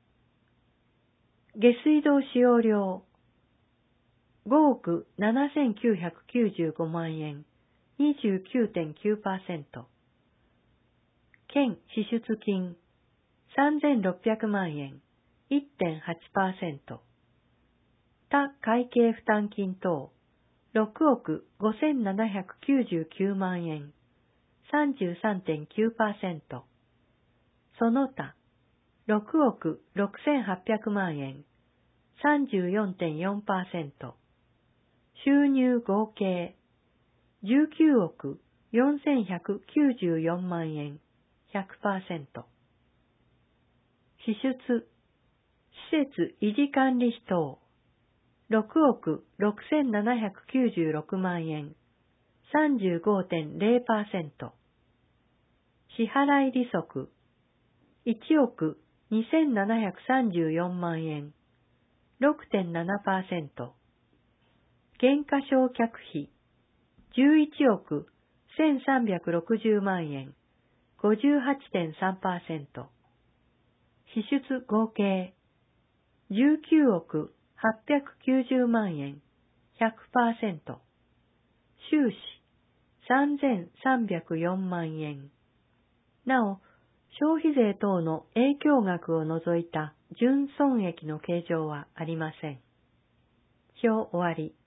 下水道使用量ごおくななせんきゅうひゃくきゅうじゅうごまんえん、にじゅうきゅうてんきゅうパーセント。兼支出金さんぜんろっぴゃくまんえん、いってんはちパーセント。他会計負担金等ろくおくごせんななひゃくきゅうじゅうきゅうまんえん、さんじゅうさんてんきゅうパーセント。その他ろくおくろくせんはっぴゃくまんえん、さんじゅうよんてんよんパーセント。収入合計じゅうきゅうおくよんせんひゃくきゅうじゅうよんまんえん、ひゃくパーセント。支出、施設維持管理費等ろくおくろくせんななひゃくきゅうじゅうろくまんえん、さんじゅうごてんれいパーセント。支払い利息いちおくにせんななひゃくさんじゅうよんまんえん、ろくてんななパーセント。減価償却費じゅういちおくせんさんびゃくろくじゅうまんえん、ごじゅうはちてんさんパーセント。支出合計じゅうきゅうおくはっぴゃくきゅうじゅうまんえん、ひゃくパーセント。収支さんぜんさんびゃくよんまんえん。なお、消費税等の影響額を除いた純損益の計上はありません。表終わり。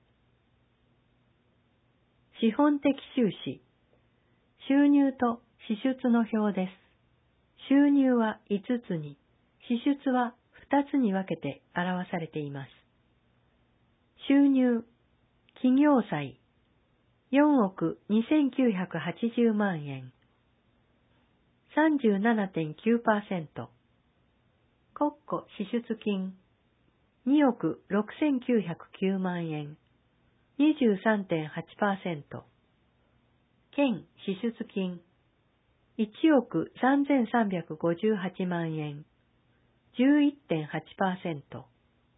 資本的収支。収入と支出の表です。収入はいつつに、支出はふたつに分けて表されています。収入、企業債、 よんおくにせんきゅうひゃくはちじゅうまんえん。さんじゅうななてんきゅうパーセント。国庫支出金、におくろくせんきゅうひゃくきゅうまんえん、にじゅうさんてんはちパーセント。県支出金、いちおくさんぜんさんびゃくごじゅうはちまんえん、じゅういってんはちパーセント。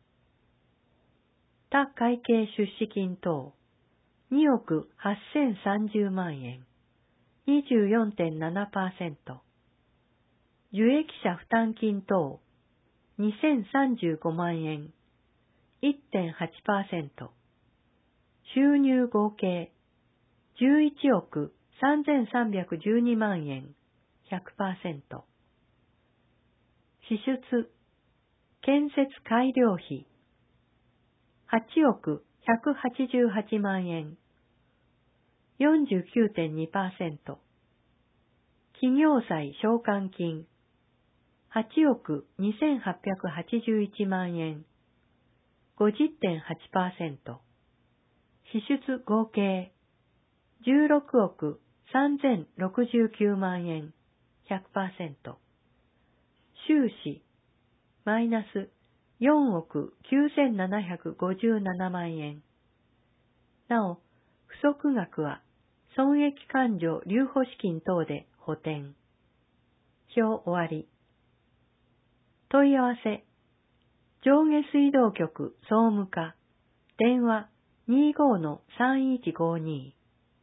他会計出資金等、におくはっせんさんじゅうまんえん、にじゅうよんてんななパーセント。受益者負担金等、にせんさんじゅうごまんえん、いってんはちパーセント。収入合計、じゅういちおくさんぜんさんびゃくじゅうにまんえん、ひゃくパーセント。支出、建設改良費、はちおくひゃくはちじゅうはちまんえん、よんじゅうきゅうてんにパーセント。企業債償還金、はちおくにせんはっぴゃくはちじゅういちまんえん、ごじゅってんはちパーセント。支出合計、じゅうろくおくさんぜんろくじゅうきゅうまんえん、ひゃくパーセント。収支、マイナスよんおくきゅうせんななひゃくごじゅうななまんえん。なお、不足額は損益勘定留保資金等で補填。表終わり。問い合わせ、上下水道局総務課、電話 にじゅうごのさんいちごに。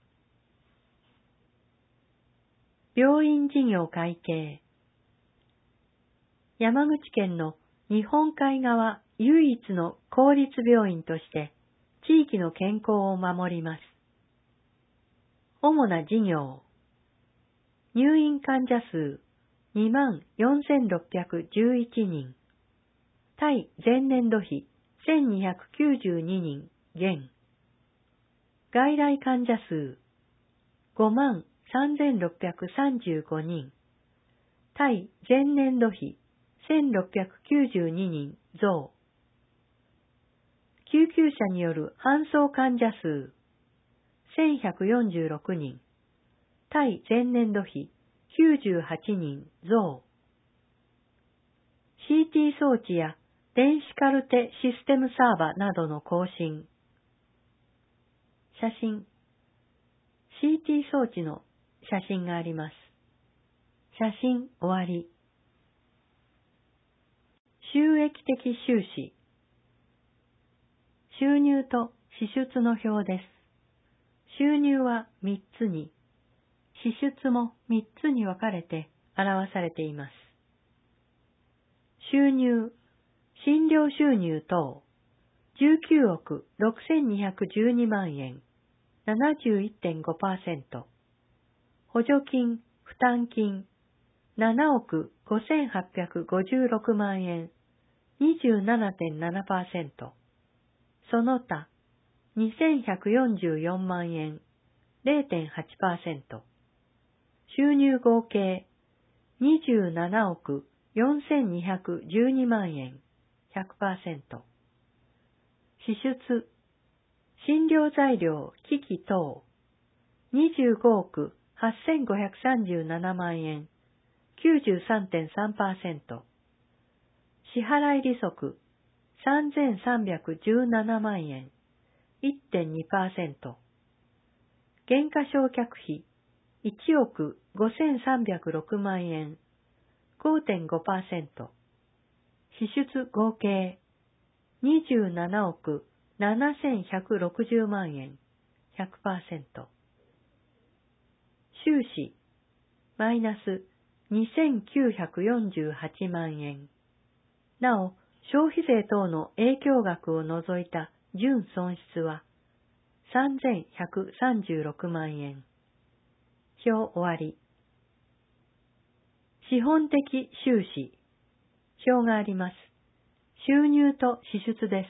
病院事業会計。山口県の日本海側唯一の公立病院として地域の健康を守ります。主な事業。入院患者数にまんよんせんろっぴゃくじゅういちにん。対前年度比せんにひゃくきゅうじゅうににん減。外来患者数ごまんさんぜんろっぴゃくさんじゅうごにん。対前年度比せんろっぴゃくきゅうじゅうににん増。救急車による搬送患者数せんひゃくよんじゅうろくにん。対前年度比きゅうじゅうはちにん増。シーティー 装置や電子カルテシステムサーバなどの更新。写真。シーティー 装置の写真があります。写真終わり。収益的収支。収入と支出の表です。収入はみっつに、支出もみっつに分かれて表されています。収入、診療収入等、じゅうきゅうおくろくせんにひゃくじゅうにまんえん、ななじゅういってんごパーセント。補助金、負担金、ななおくごせんはっぴゃくごじゅうろくまんえん、にじゅうななてんななパーセント。その他、にせんひゃくよんじゅうよんまんえん、れいてんはちパーセント。収入合計、にじゅうななおくよんせんにひゃくじゅうにまんえん、ひゃくパーセント。支出、診療材料、機器等、にじゅうごおくはっせんごひゃくさんじゅうななまんえん、きゅうじゅうさんてんさんパーセント。支払い利息、さんぜんさんびゃくじゅうななまんえん、いってんにパーセント。減価償却費、いちおくごせんさんびゃくろくまんえん、ごてんごパーセント。支出合計、にじゅうななおくななせんひゃくろくじゅうまんえん、ひゃくパーセント。収支、マイナスにせんきゅうひゃくよんじゅうはちまんえん。なお、消費税等の影響額を除いた純損失はさんぜんひゃくさんじゅうろくまんえん。表終わり。資本的収支。表があります。収入と支出です。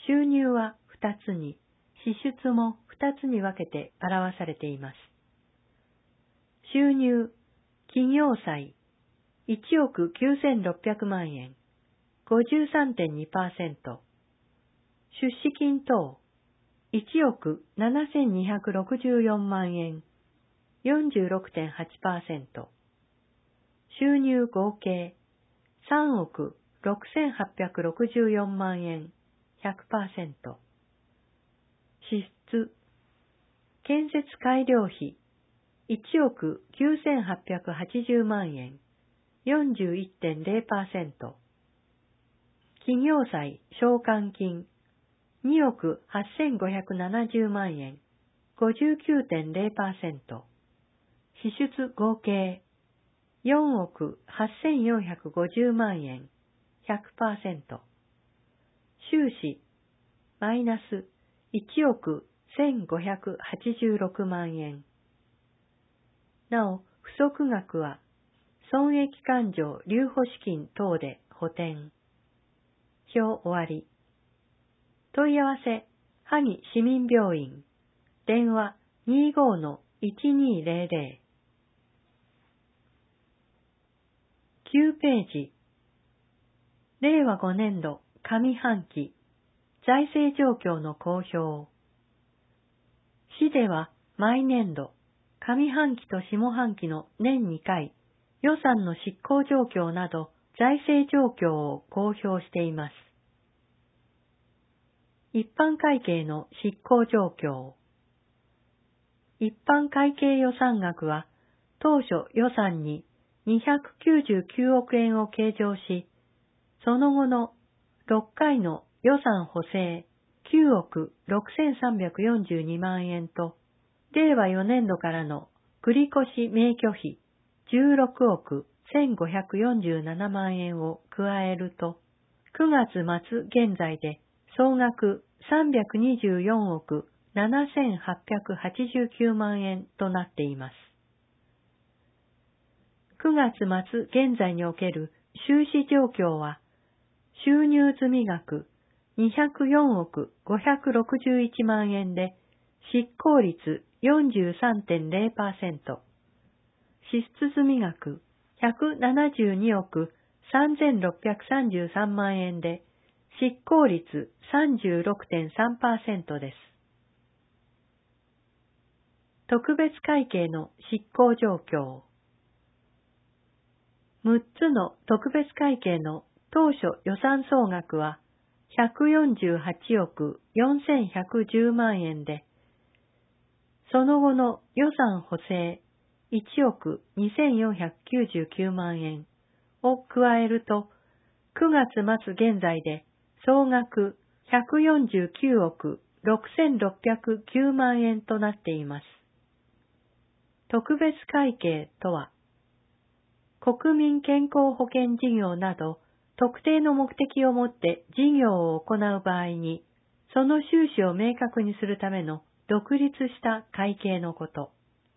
収入はふたつに、支出もふたつに分けて表されています。収入、企業債、いちおくきゅうせんろっぴゃくまんえん、ごじゅうさんてんにパーセント。出資金等、 いちおくななせんにひゃくろくじゅうよんまんえん、よんじゅうろくてんはちパーセント。収入合計さんおくろくせんはっぴゃくろくじゅうよんまんえん、ひゃくパーセント。支出、建設改良費いちおくきゅうせんはっぴゃくはちじゅうまんえん、よんじゅういってんぜろパーセント。企業債償還金におくはっせんごひゃくななじゅうまんえん、ごじゅうきゅうてんぜろパーセント。支出合計よんおくはっせんよんひゃくごじゅうまんえん、ひゃくパーセント。収支マイナスいちおくせんごひゃくはちじゅうろくまんえん。なお、不足額は損益勘定留保資金等で補填。表終わり。問い合わせ、萩市民病院。電話 にじゅうごのいちにーぜろぜろ。きゅうページ。れいわごねんど上半期財政状況の公表。市では毎年度上半期と下半期の年にかい予算の執行状況など財政状況を公表しています。一般会計の執行状況。一般会計予算額は当初予算ににひゃくきゅうじゅうきゅうおくえんを計上し、その後のろっかいの予算補正きゅうおくろくせんさんびゃくよんじゅうにまんえんと、れいわよねんどからの繰越免許費じゅうろくおくせんごひゃくよんじゅうななまんえんを加えると、くがつまつ現在で総額さんびゃくにじゅうよんおくななせんはっぴゃくはちじゅうきゅうまんえんとなっています。くがつまつ現在における収支状況は、収入済み額にひゃくよんおくごひゃくろくじゅういちまんえんで、執行率 よんじゅうさんてんぜろパーセント、支出済み額ひゃくななじゅうにおくさんぜんろっぴゃくさんじゅうさんまんえんで、執行率 さんじゅうろくてんさんパーセント です。特別会計の執行状況。むっつの特別会計の当初予算総額はひゃくよんじゅうはちおくよんせんひゃくじゅうまんえんで、その後の予算補正いちおくにせんよんひゃくきゅうじゅうきゅうまんえんを加えると、くがつまつ現在で総額ひゃくよんじゅうきゅうおくろくせんろっぴゃくきゅうまんえんとなっています。特別会計とは、国民健康保険事業など特定の目的をもって事業を行う場合に、その収支を明確にするための独立した会計のこと。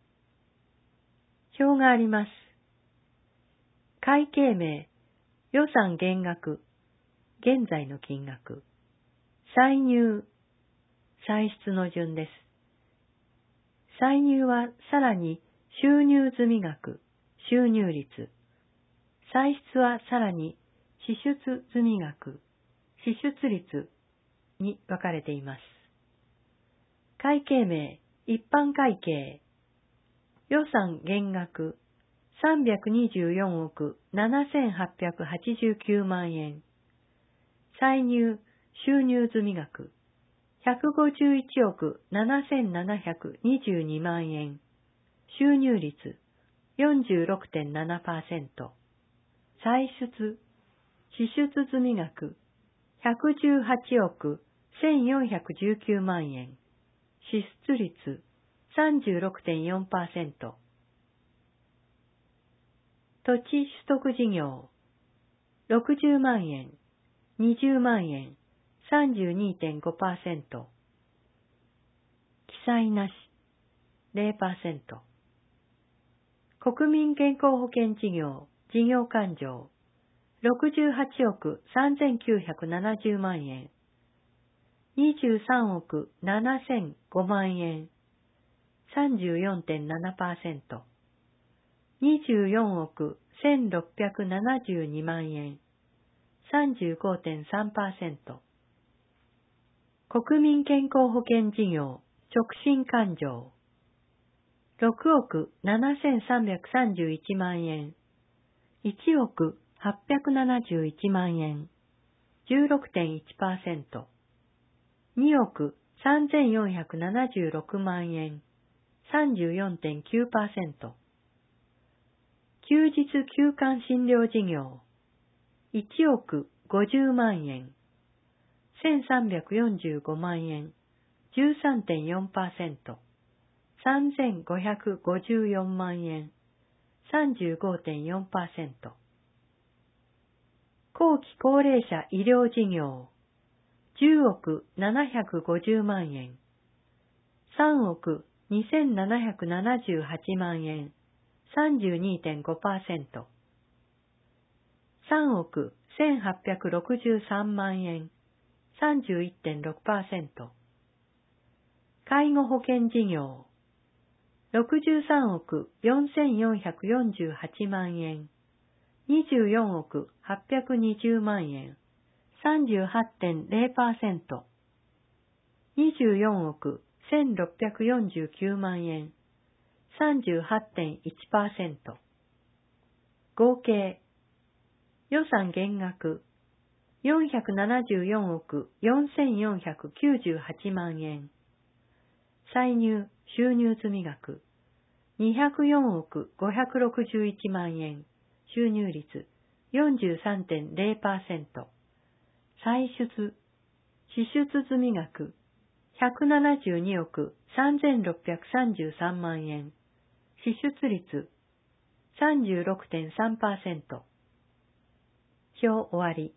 表があります。会計名、予算減額、現在の金額、歳入、歳出の順です。歳入はさらに収入済み額、収入率、歳出はさらに支出済み額、支出率に分かれています。会計名、一般会計、予算減額、さんびゃくにじゅうよんおくななせんはっぴゃくはちじゅうきゅうまんえん、歳入、収入済み額、ひゃくごじゅういちおくななせんななひゃくにじゅうにまんえん、収入率 よんじゅうろくてんななパーセント、歳出、支出済み額、ひゃくじゅうはちおくせんよんひゃくじゅうきゅうまんえん、支出率 さんじゅうろくてんよんパーセント、土地取得事業、ろくじゅうまんえん、にじゅうまんえん、さんじゅうにてんごパーセント、記載なし、ゼロパーセント、国民健康保険事業、事業勘定、ろくじゅうはちおくさんぜんきゅうひゃくななじゅうまんえん、にじゅうさんおくななせんごまんえん、さんじゅうよんてんななパーセント、にじゅうよんおくせんろっぴゃくななじゅうにまんえん、さんじゅうごてんさんパーセント、 国民健康保険事業直進勘定ろくおくななせんさんびゃくさんじゅういちまんえん、いちおくはっぴゃくななじゅういちまんえん、じゅうろくてんいちパーセント、におくさんぜんよんひゃくななじゅうろくまんえん、さんじゅうよんてんきゅうパーセント、休日休館診療事業いちおくごじゅうまんえん、せんさんびゃくよんじゅうごまんえん、じゅうさんてんよんパーセント、さんぜんごひゃくごじゅうよんまんえん、さんじゅうごてんよんパーセント。後期高齢者医療事業じゅうおくななひゃくごじゅうまんえん、さんおくにせんななひゃくななじゅうはちまんえん、さんじゅうにてんごパーセント。さんおくせんはっぴゃくろくじゅうさんまんえん、さんじゅういってんろくパーセント。介護保険事業ろくじゅうさんおくよんせんよんひゃくよんじゅうはちまんえん、にじゅうよんおくはっぴゃくにじゅうまんえん、さんじゅうはちてんれいパーセント。にじゅうよんおくせんろっぴゃくよんじゅうきゅうまんえん、さんじゅうはちてんいちパーセント。合計予算減額よんひゃくななじゅうよんおくよんせんよんひゃくきゅうじゅうはちまんえん。歳入収入積額にひゃくよんおくごひゃくろくじゅういちまんえん。収入率 よんじゅうさんてんれいパーセント。歳出支出積額ひゃくななじゅうにおくさんぜんろっぴゃくさんじゅうさんまんえん。支出率 さんじゅうろくてんさんパーセント。表終わり。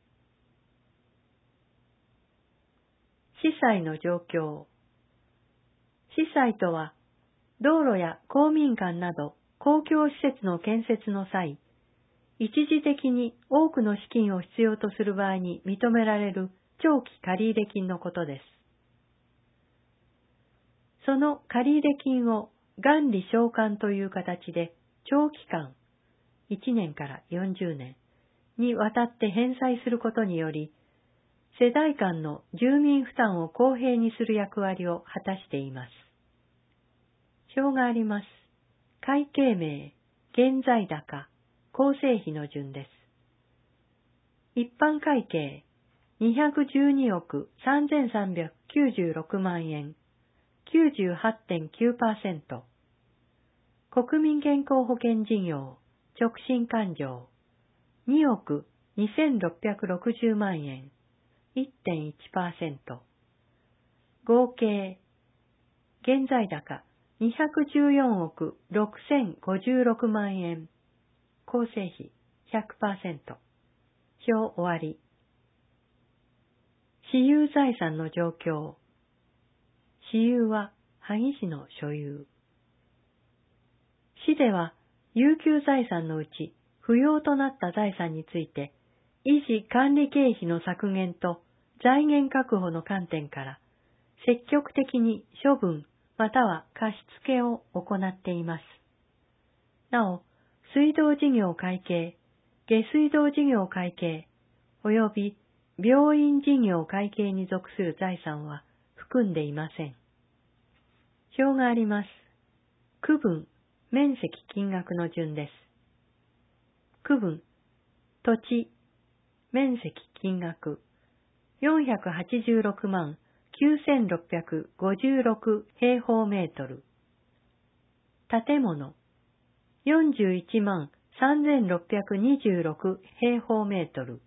司祭の状況。司祭とは、道路や公民館など公共施設の建設の際、一時的に多くの資金を必要とする場合に認められる長期借入金のことです。その借入金を元利償還という形で長期間、いちねんからよんじゅうねんにわたって返済することにより、世代間の住民負担を公平にする役割を果たしています。表があります。会計名、現在高、構成費の順です。一般会計にひゃくじゅうにおくさんぜんさんびゃくきゅうじゅうろくまんえん、きゅうじゅうはちてんきゅうパーセント。国民健康保険事業直進勘定におくにせんろっぴゃくろくじゅうまんえん、いってんいちパーセント。合計現在高にひゃくじゅうよんおくろくせんごじゅうろくまんえん、構成費 ひゃくパーセント。表終わり。私有財産の状況。私有は萩市の所有。市では有給財産のうち不要となった財産について、維持管理経費の削減と財源確保の観点から積極的に処分または貸付を行っています。なお、水道事業会計、下水道事業会計、及び病院事業会計に属する財産は含んでいません。表があります。区分、面積金額の順です。区分、土地、面積金額、よんひゃくはちじゅうろくまんきゅうせんろっぴゃくごじゅうろく平方メートル。建物、よんじゅういちまんさんぜんろっぴゃくにじゅうろく平方メートル。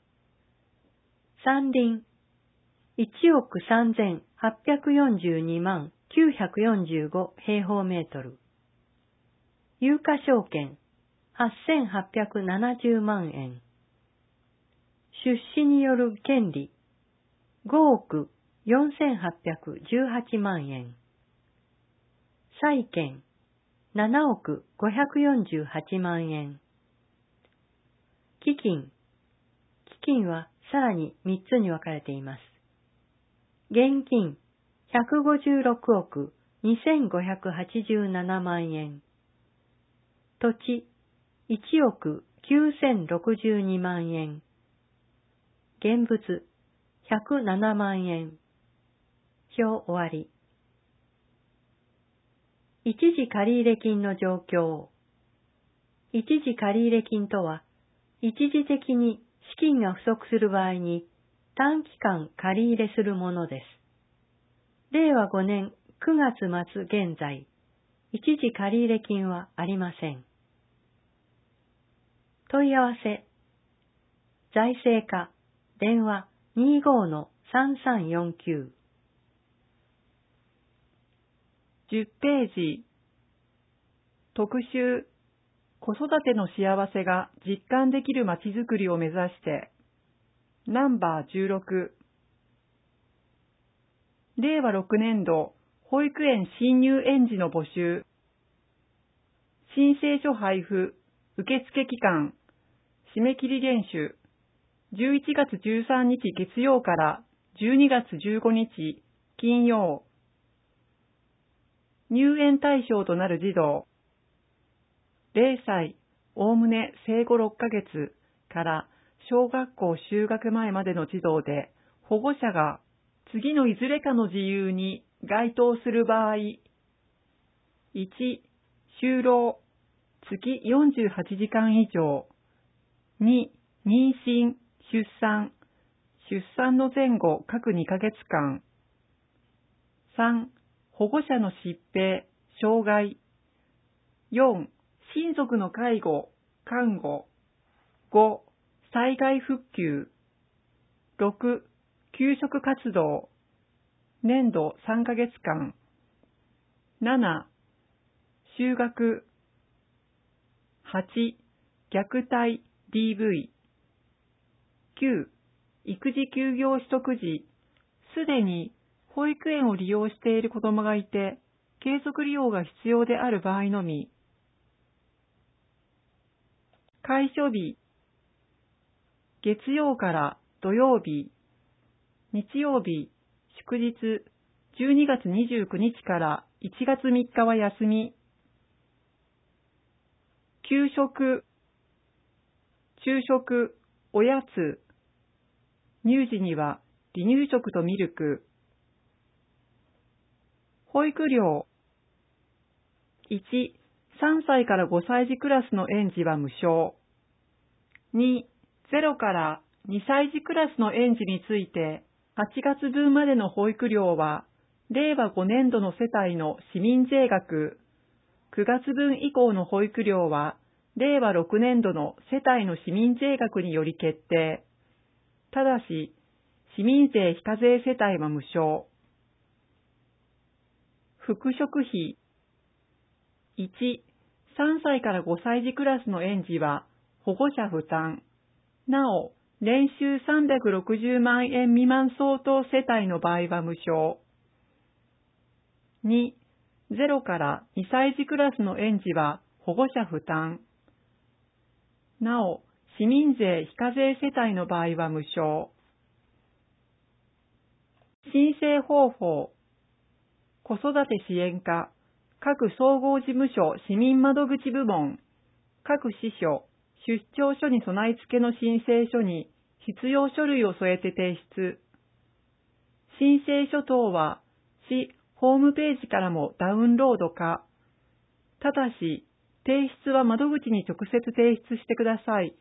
山林、いちおくさんぜんはっぴゃくよんじゅうにまんきゅうひゃくよんじゅうご平方メートル。有価証券、はっせんはっぴゃくななじゅうまんえん。出資による権利、ごおくよんせんはっぴゃくじゅうはちまんえん。債権、ななおくごひゃくよんじゅうはちまんえん。基金、基金はさらにみっつに分かれています。現金、ひゃくごじゅうろくおくにせんごひゃくはちじゅうななまんえん。土地、いちおくきゅうせんろくじゅうにまんえん。現物、ひゃくななまんえん。 表終わり。一時借入金の状況。一時借入金とは、一時的に資金が不足する場合に短期間借り入れするものです。れいわごねんくがつまつ現在、一時借入金はありません。問い合わせ。財政課、電話 にじゅうごのさんさんよんきゅう。 じゅっページ。特集。子育ての幸せが実感できるまちづくりを目指して。ナンバーじゅうろく。れいわろくねんど保育園新入園児の募集。申請書配布、受付期間、締め切り厳守。じゅういちがつじゅうさんにち月曜からじゅうにがつじゅうごにち金曜。入園対象となる児童。れいさい、おおむね生後ろっかげつから小学校就学前までの児童で、保護者が次のいずれかの事由に該当する場合。いち、就労、月よんじゅうはちじかん以上。に、妊娠、出産、出産の前後各にかげつかん。さん、保護者の疾病、障害。よん、親族の介護、看護。ご、災害復旧。ろく、給食活動。年度さんかげつかん。なな、就学。はち、虐待 ディーブイ。きゅう、育児休業取得時、すでに保育園を利用している子どもがいて、継続利用が必要である場合のみ。開所日。月曜から土曜日、日曜日、祝日、じゅうにがつにじゅうくにちからいちがつみっかは休み。給食、昼食、おやつ。乳児には離乳食とミルク。保育料。いち、さんさいからごさい児クラスの園児は無償。に、ゼロからにさい児クラスの園児について、はちがつぶんまでの保育料は、れいわごねんどの世帯の市民税額、くがつぶん以降の保育料は、れいわろくねんどの世帯の市民税額により決定。ただし、市民税非課税世帯は無償。復職費。いち、さんさいからごさい児クラスの園児は保護者負担。なお、年収さんびゃくろくじゅうまんえん未満相当世帯の場合は無償。に、ゼロからにさい児クラスの園児は保護者負担。なお、市民税非課税世帯の場合は無償。申請方法。子育て支援課、各総合事務所市民窓口部門、各支所、出張所に備え付けの申請書に必要書類を添えて提出。申請書等は市ホームページからもダウンロード可。ただし、提出は窓口に直接提出してください。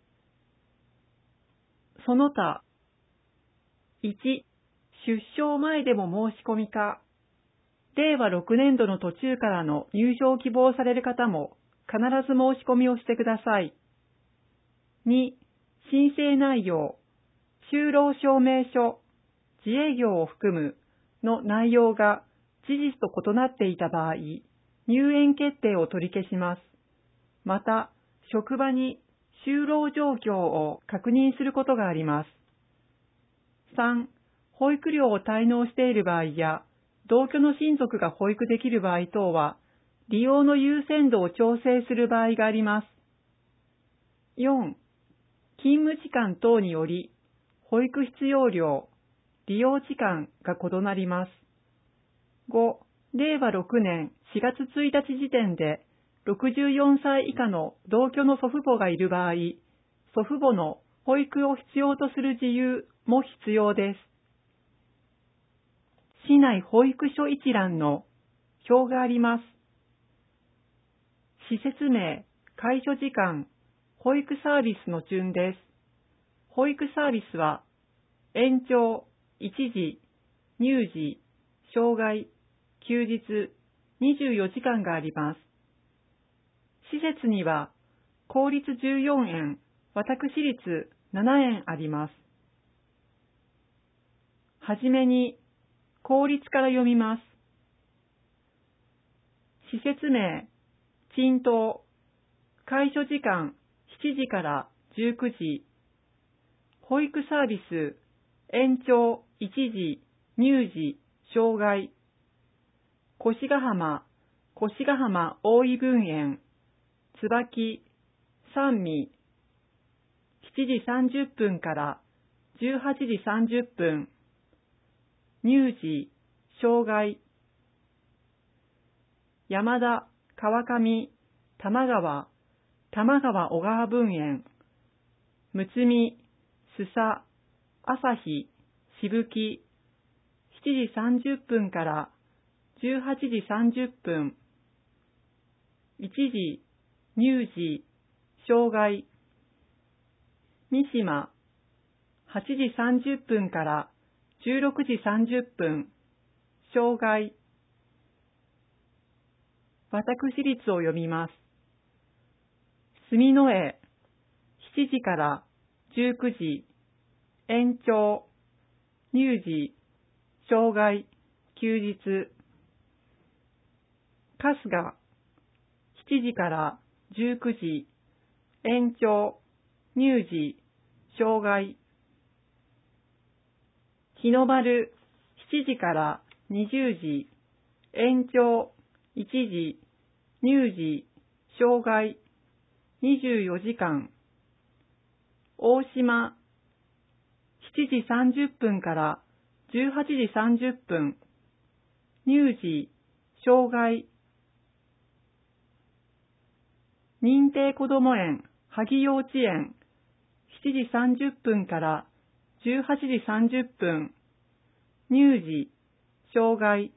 その他。いち、出生前でも申し込み可。れいわろくねんどの途中からの入所を希望される方も必ず申し込みをしてください。に、申請内容、就労証明書、自営業を含むの内容が事実と異なっていた場合、入園決定を取り消します。また、職場に就労状況を確認することがあります。さん、保育料を滞納している場合や、同居の親族が保育できる場合等は、利用の優先度を調整する場合があります。よん、勤務時間等により、保育必要量、利用時間が異なります。ご、れいわろくねんしがつついたち時点で、ろくじゅうよんさい以下の同居の祖父母がいる場合、祖父母の保育を必要とする事由も必要です。 市内保育所一覧の表があります。施設名、介助時間、保育サービスの順です。保育サービスは、延長、一時、乳児、障害、休日、にじゅうよじかんがあります。施設には、公立じゅうよんえん、私立ななえんあります。はじめに、公立から読みます。施設名、鎮東、介助時間しちじからじゅうくじ、保育サービス、延長いちじ、乳児、障害、越ヶ浜、越ヶ浜大井分園、椿、三味、しちじさんじゅっぷんからじゅうはちじさんじゅっぷん、乳児、障害、山田、川上、玉川、玉川小川分園、むつみ、すさ、朝日、しぶき、しちじさんじゅっぷんからじゅうはちじさんじゅっぷん、いちじ、乳児、障害、三島、はちじさんじゅっぷんからじゅうろくじさんじゅっぷん、障害。私立を読みます。住之江、しちじからじゅうくじ、延長、乳児、障害、休日。春日、しちじからじゅうくじ、延長、乳児、障害。日の丸、しちじからにじゅうじ、延長、いちじ、乳児、障害、にじゅうよじかん。大島、しちじさんじゅっぷんからじゅうはちじさんじゅっぷん、乳児、障害。認定こども園、萩幼稚園、しちじさんじゅっぷんからじゅうはちじさんじゅっぷん、乳児、障害。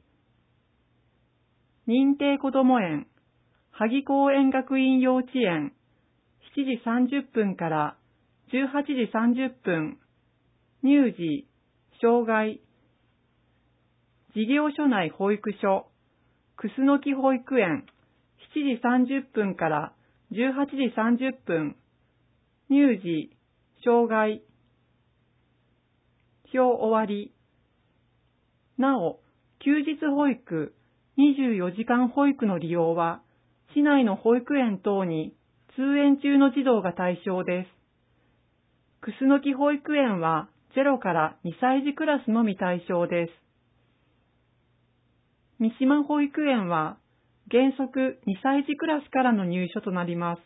認定こども園、萩公園学院幼稚園、しちじさんじゅっぷんからじゅうはちじさんじゅっぷん、乳児、障害。事業所内保育所、楠木保育園、しちじさんじゅっぷんからじゅうはちじさんじゅっぷん、乳児、障害。表終わり。なお、休日保育、にじゅうよじかん保育の利用は、市内の保育園等に通園中の児童が対象です。楠木保育園はゼロからにさい児クラスのみ対象です。三島保育園は原則にさい児クラスからの入所となります。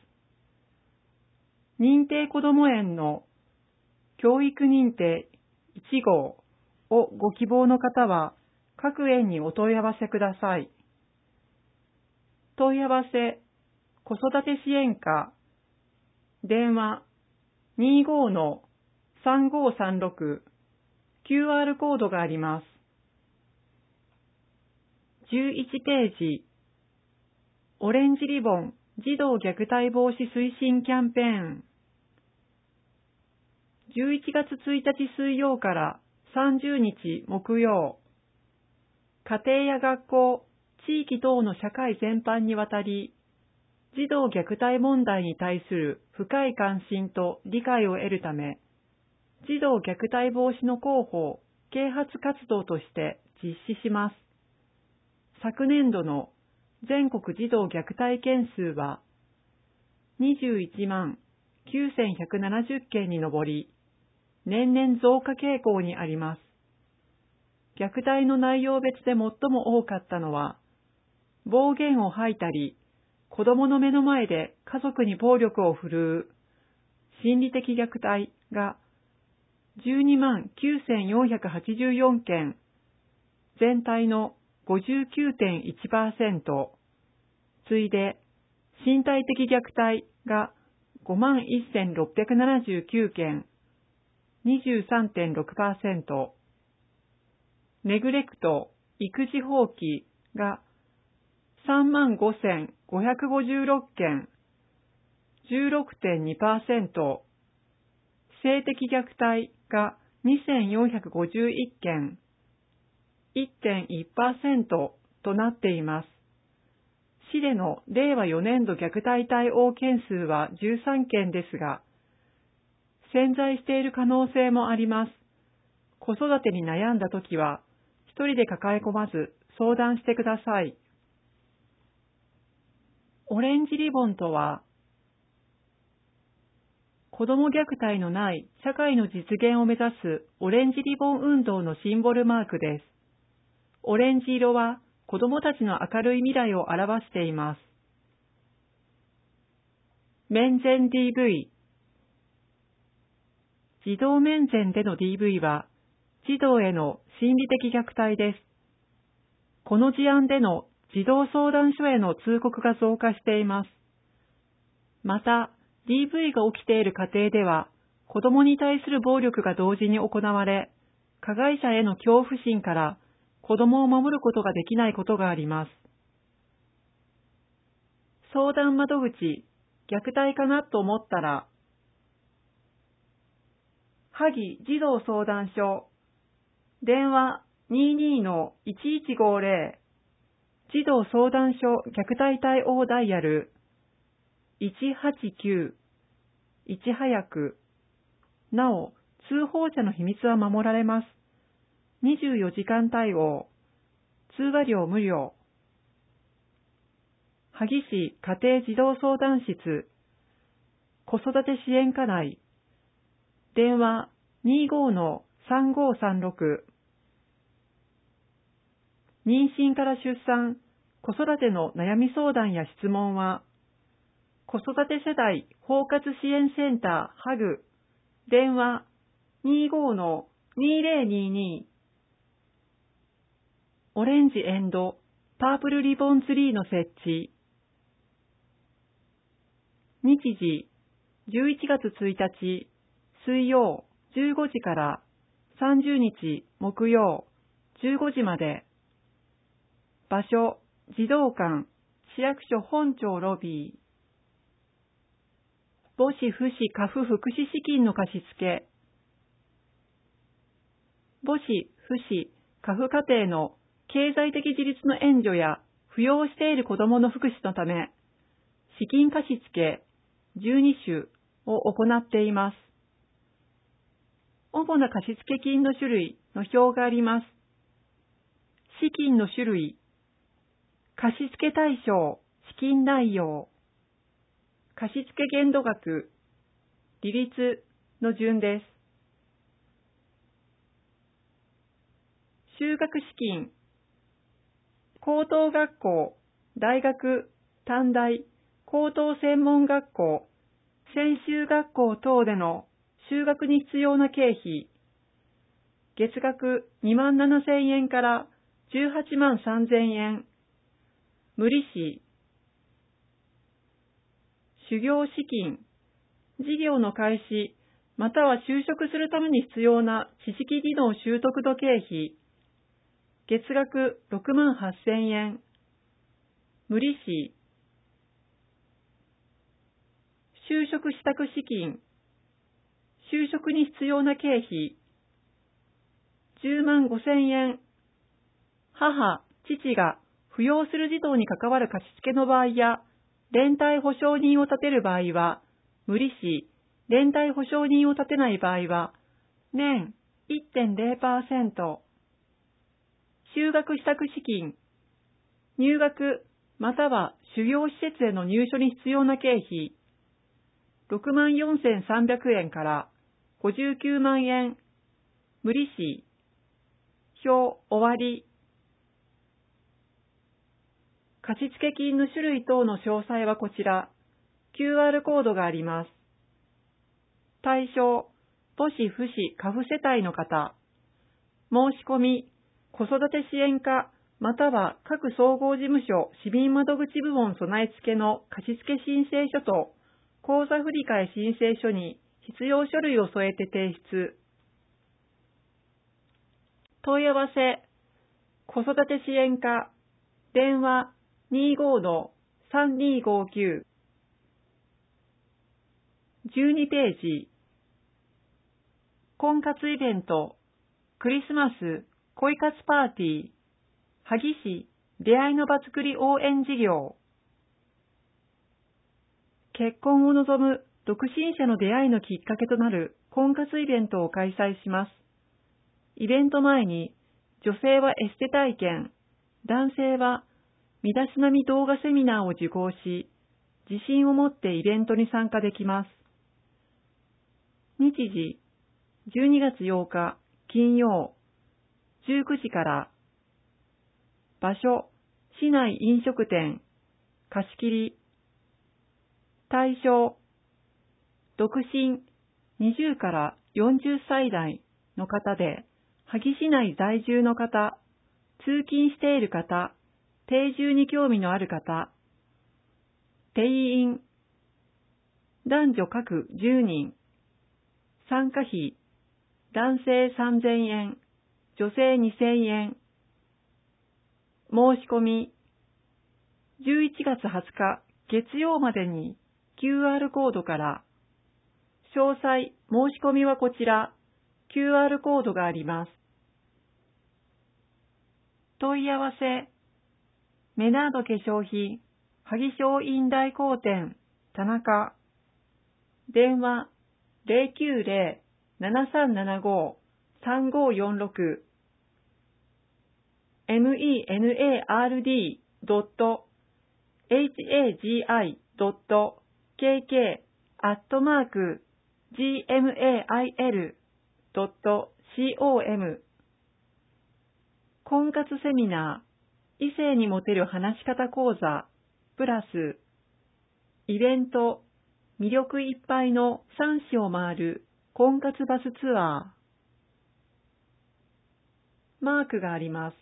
認定こども園の教育認定いち号をご希望の方は各園にお問い合わせください。問い合わせ、子育て支援課、電話 にじゅうご さんごさんろく、キューアール コードがあります。じゅういちページ、オレンジリボン児童虐待防止推進キャンペーン。じゅういちがつついたち水曜からさんじゅうにち木曜、家庭や学校、地域等の社会全般にわたり、児童虐待問題に対する深い関心と理解を得るため、児童虐待防止の広報、啓発活動として実施します。昨年度の全国児童虐待件数はにじゅういちまんきゅうせんひゃくななじゅっけんに上り、年々増加傾向にあります。虐待の内容別で最も多かったのは、暴言を吐いたり、子供の目の前で家族に暴力を振るう、心理的虐待がじゅうにまんきゅうせんよんひゃくはちじゅうよんけん、全体の ごじゅうきゅうてんいちパーセント、次いで身体的虐待が ごまんせんろっぴゃくななじゅうきゅうけん、にじゅうさんてんろくパーセント、 ネグレクト、育児放棄が さんまんごせんごひゃくごじゅうろっけん、じゅうろくてんにパーセント、性的虐待がにせんよんひゃくごじゅういっけん、いってんいちパーセント となっています。市でのれいわよねんど虐待対応件数はじゅうさんけんですが、潜在している可能性もあります。子育てに悩んだときは、一人で抱え込まず相談してください。オレンジリボンとは、子ども虐待のない社会の実現を目指すオレンジリボン運動のシンボルマークです。オレンジ色は子どもたちの明るい未来を表しています。面前 ディーブイ。児童面前での ディーブイ は、児童への心理的虐待です。この事案での児童相談所への通告が増加しています。また、ディーブイ が起きている家庭では、子供に対する暴力が同時に行われ、加害者への恐怖心から子供を守ることができないことがあります。相談窓口、虐待かなと思ったら、萩児童相談所、電話 にじゅうにのいちいちごぜろ、児童相談所虐待対応ダイヤル、いちはちきゅう、いち早く。なお、通報者の秘密は守られます。にじゅうよじかん対応。通話料無料。萩市家庭児童相談室。子育て支援課内。電話 にじゅうごのさんごさんろく。妊娠から出産、子育ての悩み相談や質問は、子育て世代包括支援センターハグ、電話 にじゅうごのにぜろにに。オレンジエンド、パープルリボンツリーの設置。日時、じゅういちがつついたち、水曜じゅうごじからさんじゅうにち木曜じゅうごじまで。場所、児童館、市役所本庁ロビー。母子父子家父福祉資金の貸し付け。母子父子家父家庭の経済的自立の援助や扶養している子どもの福祉のため、資金貸し付けじゅうにしゅを行っています。主な貸付金の種類の表があります。資金の種類、貸付対象、資金内容、貸付限度額、利率の順です。修学資金、高等学校、大学、短大、高等専門学校、専修学校等での修学に必要な経費、月額にまんななせんえんからじゅうはちまんさんぜんえん、無利子、修行資金、事業の開始、または就職するために必要な知識技能習得度経費、月額ろくまんはっせんえん、無利子、就職支度資金、就職に必要な経費、じゅうまんごせんえん、母、父が扶養する児童に関わる貸付の場合や、連帯保証人を立てる場合は、無利子、連帯保証人を立てない場合は、年 いってんぜろパーセント、就学支度資金、入学または就業施設への入所に必要な経費、ろくまんよんせんさんびゃくえんからごじゅうきゅうまんえん、無利子、表終わり。貸付金の種類等の詳細はこちら、キューアール コードがあります。対象、母子父子家父世帯の方。申し込み、子育て支援課、または各総合事務所市民窓口部門備え付けの貸付申請書と、口座振替申請書に必要書類を添えて提出。問い合わせ、 子育て支援課、電話 にーごーのさんにーごーきゅう。じゅうにページ。婚活イベント、クリスマス、恋活パーティー、萩市出会いの場作り応援事業。結婚を望む独身者の出会いのきっかけとなる婚活イベントを開催します。イベント前に、女性はエステ体験、男性は身だしなみ動画セミナーを受講し、自信を持ってイベントに参加できます。日時、じゅうにがつようか金曜、じゅうくじから。場所、市内飲食店、貸し切り。対象、独身にじゅうからよんじゅっさい代の方で、萩市内在住の方、通勤している方、定住に興味のある方、定員、男女各じゅうにん、参加費、男性さんぜんえん、女性にせんえん、申し込み、じゅういちがつはつか月曜までに キューアール コードから、詳細、申し込みはこちら、キューアール コードがあります。問い合わせ、メナード化粧品、萩商院代行店、田中、電話、ゼロきゅうゼロ ななさんななご さんごよんろく、メナード hagi.kk アットマーク gmail.com 婚活セミナー、異性にモテる話し方講座、プラス、イベント、魅力いっぱいのさん市を回る婚活バスツアー。マークがあります。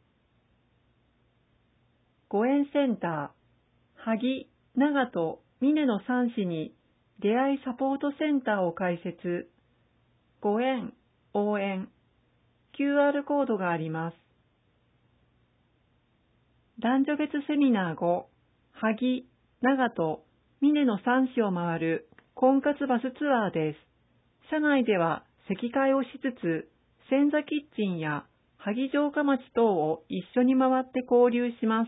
ご縁センター、萩、長門、峰のさん市に出会いサポートセンターを開設。ご縁、応援、キューアール コードがあります。男女別セミナーご、萩、長門、峰のさん市を回る婚活バスツアーです。車内では席替えをしつつ、千座キッチンや萩城下町等を一緒に回って交流します。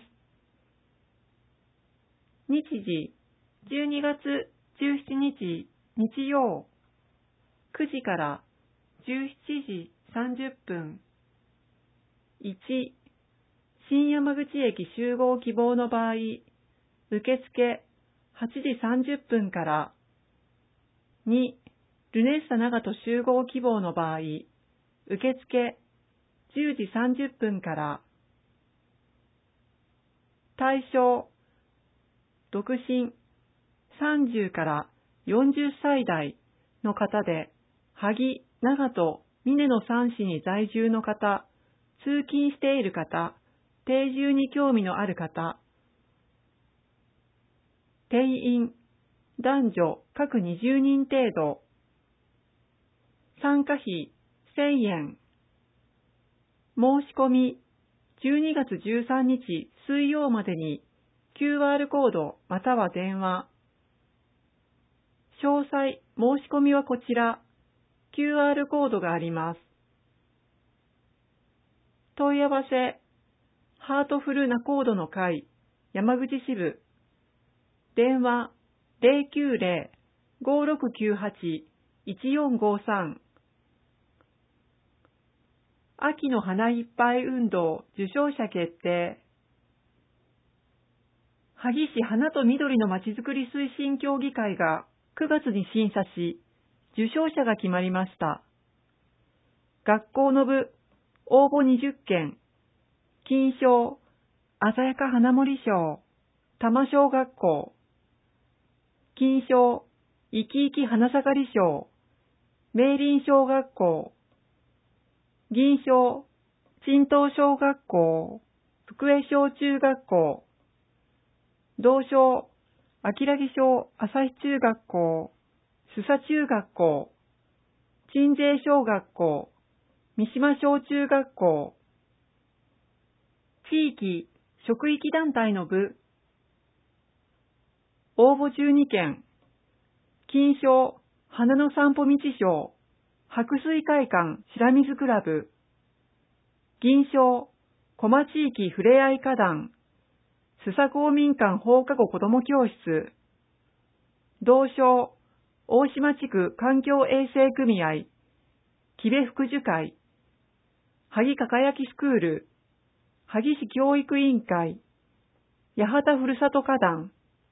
日時、じゅうにがつじゅうしちにち日曜、くじからじゅうしちじさんじゅっぷん。いち、新山口駅集合希望の場合、受付はちじさんじゅっぷんから。に、ルネッサ長門集合希望の場合、受付じゅうじさんじゅっぷんから。対象、独身さんじゅうからよんじゅっさい代の方で、萩、長門、峰のさん市に在住の方、通勤している方、定住に興味のある方。定員、男女各にじゅうにん程度。参加費せんえん。申し込みじゅうにがつじゅうさんにち水曜までに キューアール コードまたは電話。詳細、申し込みはこちら、キューアール コードがあります。問い合わせ、ハートフルナコードの会、山口支部。電話ゼロきゅうゼロ ごろくきゅうはち いちよんごさん。秋の花いっぱい運動受賞者決定。萩市花と緑のまちづくり推進協議会がくがつに審査し、受賞者が決まりました。学校の部、応募にじゅっけん。金賞、鮮やか花森賞、多摩小学校。金賞、いきいき花盛り賞、明林小学校。銀賞、新東小学校、福江小中学校。銅賞、秋良木小朝日中学校、須佐中学校。鎮西小学校、三島小中学校。 地域、職域団体の部。応募じゅうにけん。金賞、花の散歩道賞、白水会館白水クラブ。銀賞、小間地域ふれあい花壇、須佐公民館放課後子ども教室。銅賞、大島地区環境衛生組合、木部福祉会、萩かかやきスクール、萩市教育委員会、八幡ふるさと花壇。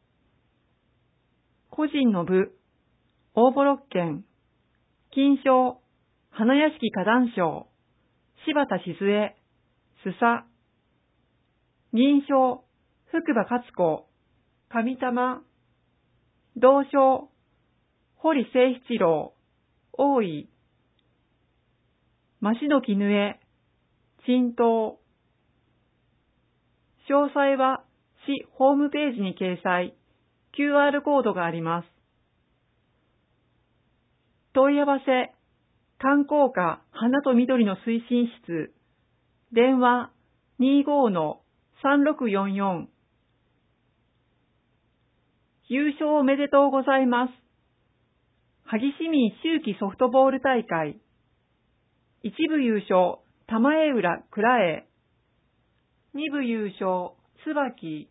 個人の部、応募ろっけん。金賞、花屋敷花壇賞、柴田静江、須佐。銀賞、福場勝子、上玉。銅賞、堀誠七郎、大井。増野絹江、陳東。詳細は市ホームページに掲載、キューアール コードがあります。問い合わせ、観光課花と緑の推進室、電話 にじゅうごのさんろくよんよん。優勝おめでとうございます。萩市民秋季ソフトボール大会。一部優勝、玉江浦倉江。二部優勝、椿。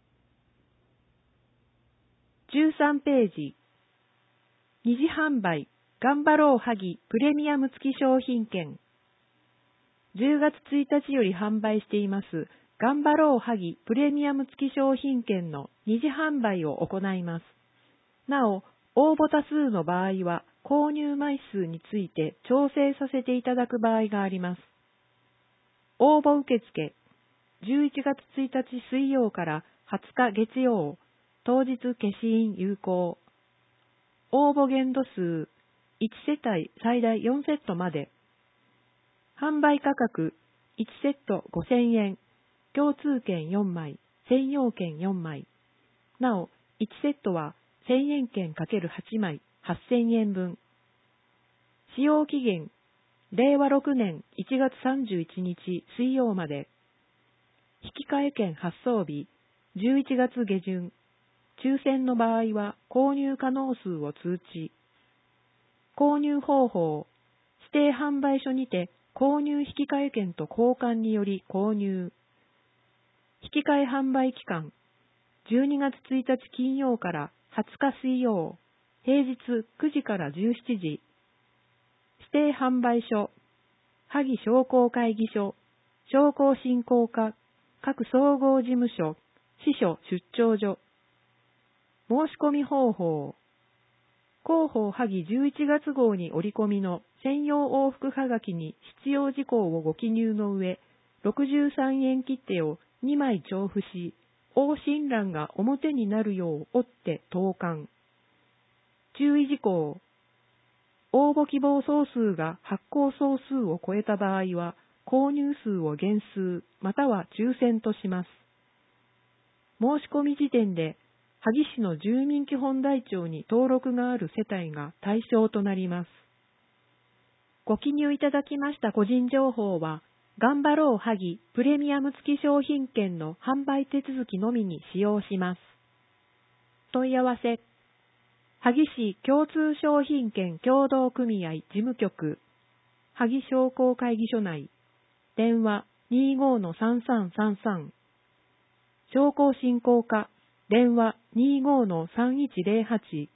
じゅうさんページ。二次販売、頑張ろう萩プレミアム付き商品券。じゅうがつついたちより販売しています、頑張ろう萩プレミアム付き商品券の二次販売を行います。なお、応募多数の場合は、購入枚数について調整させていただく場合があります。応募受付、じゅういちがつついたち水曜からはつか月曜、当日消印有効。応募限度数、いちせたい最大よんセットまで。販売価格、いちセットごせんえん、共通券よんまい、専用券よんまい。なお、いちセットはせんえん券 ×はち 枚、はっせんえんぶん。使用期限、れいわろくねんいちがつさんじゅういちにち水曜まで。引換券発送日、じゅういちがつげじゅん。抽選の場合は購入可能数を通知。購入方法、指定販売所にて購入引換券と交換により購入。引換販売期間、じゅうにがつついたち金曜からはつか水曜、平日くじからじゅうしちじ。指定販売所、萩商工会議所、商工振興課、各総合事務所、支所出張所。申し込み方法、広報萩じゅういちがつ号に折り込みの専用往復はがきに必要事項をご記入の上、ろくじゅうさんえん切手をにまい調布し、往診欄が表になるよう折って投函。注意事項、応募希望総数が発行総数を超えた場合は、購入数を減数または抽選とします。申し込み時点で、萩市の住民基本台帳に登録がある世帯が対象となります。ご記入いただきました個人情報は、頑張ろう萩プレミアム付き商品券の販売手続きのみに使用します。問い合わせ、萩市共通商品券協同組合事務局、萩商工会議所内、電話 にじゅうごのさんさんさんさん、商工振興課、電話 にじゅうごのさんいちぜろはち。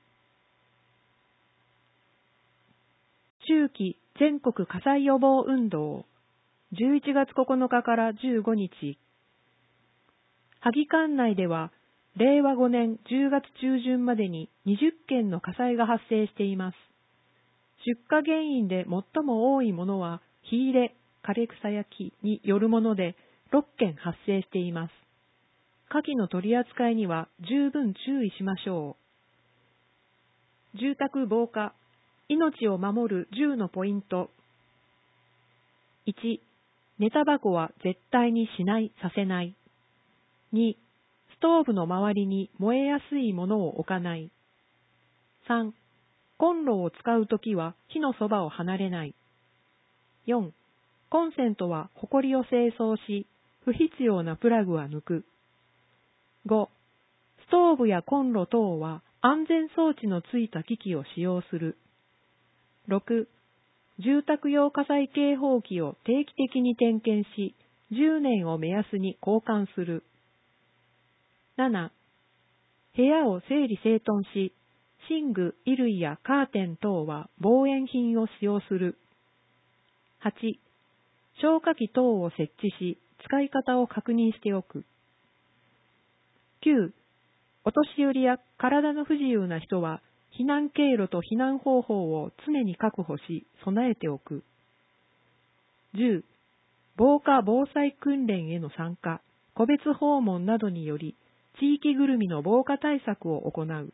秋季全国火災予防運動、じゅういちがつここのかからじゅうごにち。萩管内では、れいわごねんじゅうがつ中旬までににじゅっけんの火災が発生しています。出火原因で最も多いものは、火入れ、枯れ草焼きによるものでろっけん発生しています。火器の取り扱いには十分注意しましょう。住宅防火、命を守るじゅうのポイント。いち、寝タバコは絶対にしない、させない。に、ストーブの周りに燃えやすいものを置かない。さん、コンロを使うときは火のそばを離れない。よん、コンセントはホコリを清掃し、 不必要なプラグは抜く。ご、ストーブやコンロ等は安全装置のついた機器を使用する。ろく、住宅用火災警報器を定期的に点検し、じゅうねんを目安に交換する。なな、部屋を整理整頓し、寝具、衣類やカーテン等は防煙品を使用する。はち、消火器等を設置し、使い方を確認しておく。きゅう、お年寄りや体の不自由な人は、避難経路と避難方法を常に確保し、備えておく。じゅう、防火防災訓練への参加、個別訪問などにより、地域ぐるみの防火対策を行う。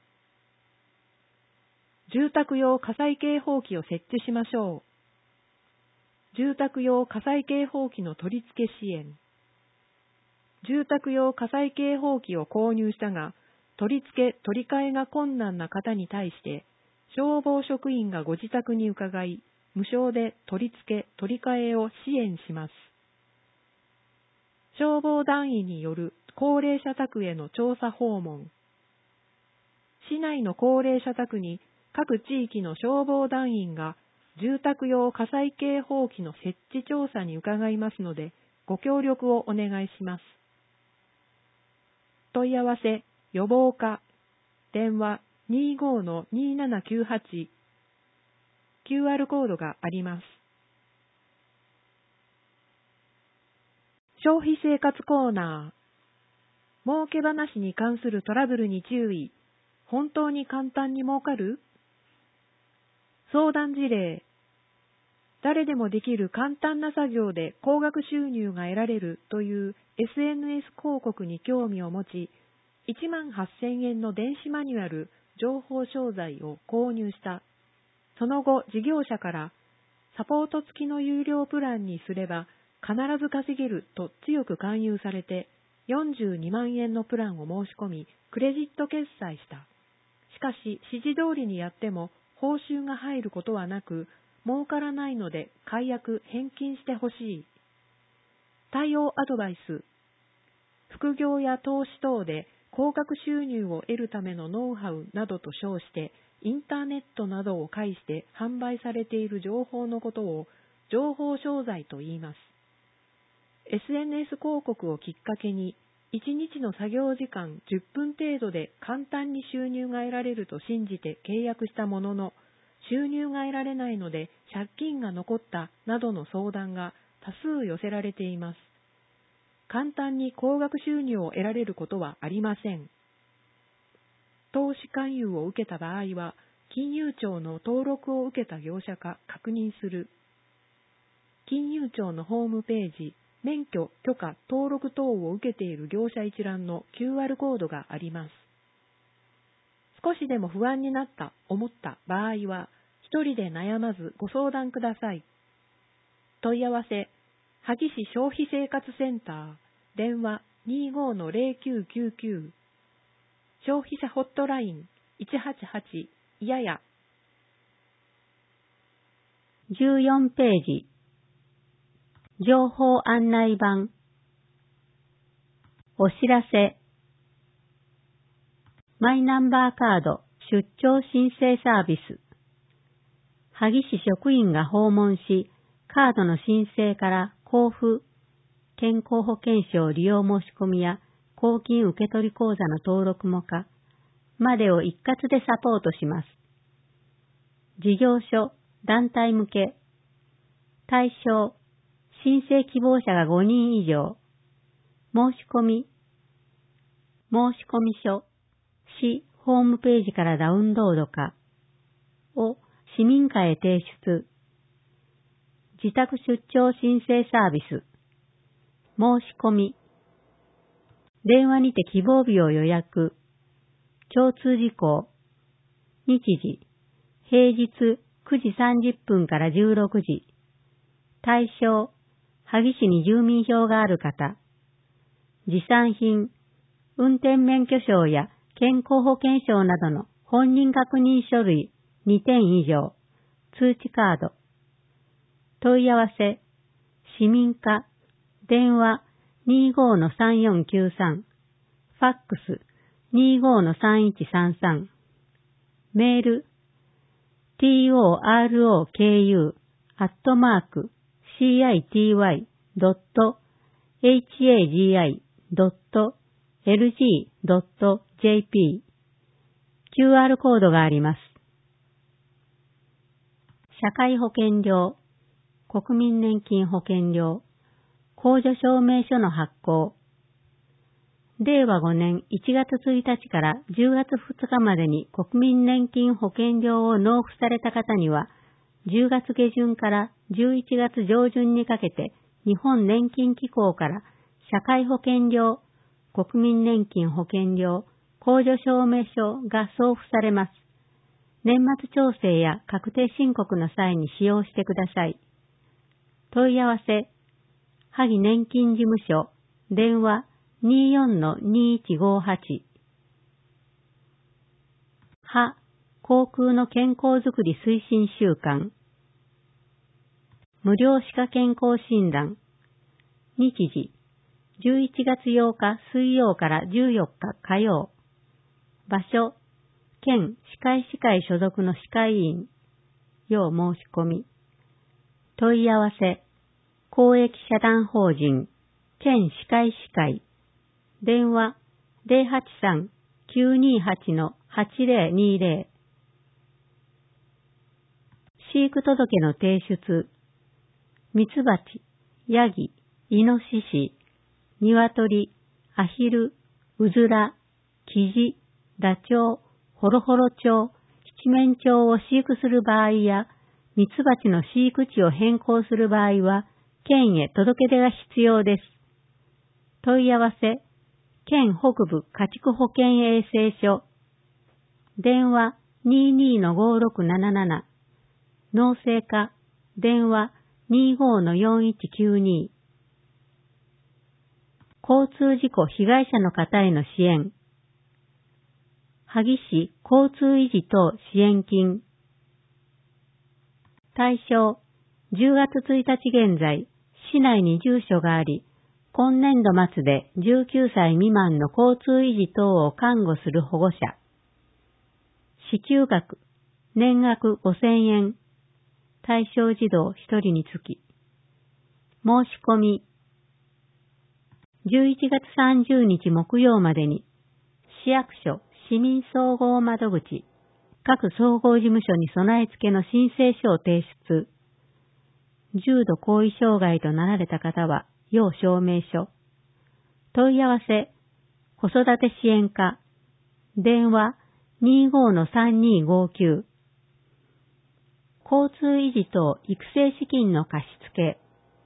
住宅用火災警報器を設置しましょう。住宅用火災警報器の取り付け支援。住宅用火災警報器を購入したが、取り付け取り替えが困難な方に対して、消防職員がご自宅に伺い、無償で取り付け取り替えを支援します。消防団員による高齢者宅への調査訪問。市内の高齢者宅に各地域の消防団員が住宅用火災警報器の設置調査に伺いますので、ご協力をお願いします。問い合わせ、予防課、電話 にじゅうごのにーななきゅうはち、キューアール コードがあります。消費生活コーナー。儲け話に関するトラブルに注意。本当に簡単に儲かる？相談事例。誰でもできる簡単な作業で高額収入が得られるという エスエヌエス 広告に興味を持ち、いちまんはっせんえんの電子マニュアル、情報商材を購入した。その後、事業者からサポート付きの有料プランにすれば必ず稼げると強く勧誘されて、よんじゅうにまんえんのプランを申し込み、クレジット決済した。しかし、指示通りにやっても報酬が入ることはなく、儲からないので解約返金してほしい。対応アドバイス。副業や投資等で高額収入を得るためのノウハウなどと称して、インターネットなどを介して販売されている情報のことを情報商材と言います。エスエヌエス 広告をきっかけに、いちにちの作業時間じゅっぷん程度で簡単に収入が得られると信じて契約したものの、収入が得られないので借金が残ったなどの相談が多数寄せられています。簡単に高額収入を得られることはありません。投資勧誘を受けた場合は、金融庁の登録を受けた業者か確認する。金融庁のホームページ、免許、許可、登録等を受けている業者一覧の キューアール コードがあります。少しでも不安になった、思った場合は、一人で悩まずご相談ください。問い合わせ、萩市消費生活センター、電話 にじゅうごのゼロきゅうきゅうきゅう、消費者ホットラインいちはちはち、いやや。 じゅうよんページ。情報案内板。お知らせ。マイナンバーカード出張申請サービス。萩市職員が訪問し、カードの申請から交付、健康保険証利用申し込みや公金受取口座の登録も可までを一括でサポートします。事業所、団体向け。対象、申請希望者がごにん以上。申し込み。申込書、市ホームページからダウンロードかを市民課へ提出。自宅出張申請サービス。申し込み。電話にて希望日を予約。共通事項。日時。平日くじさんじゅっぷんからじゅうろくじ。対象。萩市に住民票がある方。持参品。運転免許証や健康保険証などの本人確認書類にてん以上。通知カード。問い合わせ。市民課。電話にごのさんよんきゅうさん、ファックス にごのさんいちさんさん、メール トロク アットマーク シーアイティーワイ ドット ハグ ドット エルジー ドット ジェーピー キューアール コードがあります。社会保険料、国民年金保険料、控除証明書の発行。れいわごねんいちがつついたちからじゅうがつふつかまでに国民年金保険料を納付された方には、じゅうがつげじゅんからじゅういちがつじょうじゅんにかけて日本年金機構から社会保険料、国民年金保険料、控除証明書が送付されます。年末調整や確定申告の際に使用してください。問い合わせ、萩年金事務所、電話 にじゅうよんのにいちごはち。は、航空の健康づくり推進週間。無料歯科健康診断。日時、じゅういちがつようか水曜からじゅうよっか火曜。場所、県歯科医師会所属の歯科医院。要申し込み。問い合わせ、公益社団法人、県歯科医師会。電話、ゼロはちさん きゅうにはち はちゼロにゼロ。飼育届の提出。ミツバチ、ヤギ、イノシシ、ニワトリ、アヒル、ウズラ、キジ、ダチョウ、ホロホロ鳥、七面鳥を飼育する場合や、ミツバチの飼育地を変更する場合は、県へ届け出が必要です。問い合わせ、県北部家畜保健衛生所。電話 にじゅうにのごろくなななな。農政課、電話 にじゅうごのよんいちきゅうに。交通事故被害者の方への支援。萩市交通維持等支援金。対象、じゅうがつついたち現在、市内に住所があり、今年度末でじゅうきゅうさい未満の交通維持等を看護する保護者。支給額、年額ごせんえん。対象児童ひとりにつき。申し込み。じゅういちがつさんじゅうにち木曜までに、市役所市民総合窓口、各総合事務所に備え付けの申請書を提出。重度後遺障害となられた方は、要証明書。問い合わせ、子育て支援課。電話 にじゅうごのさんにごきゅう。交通維持等育成資金の貸付。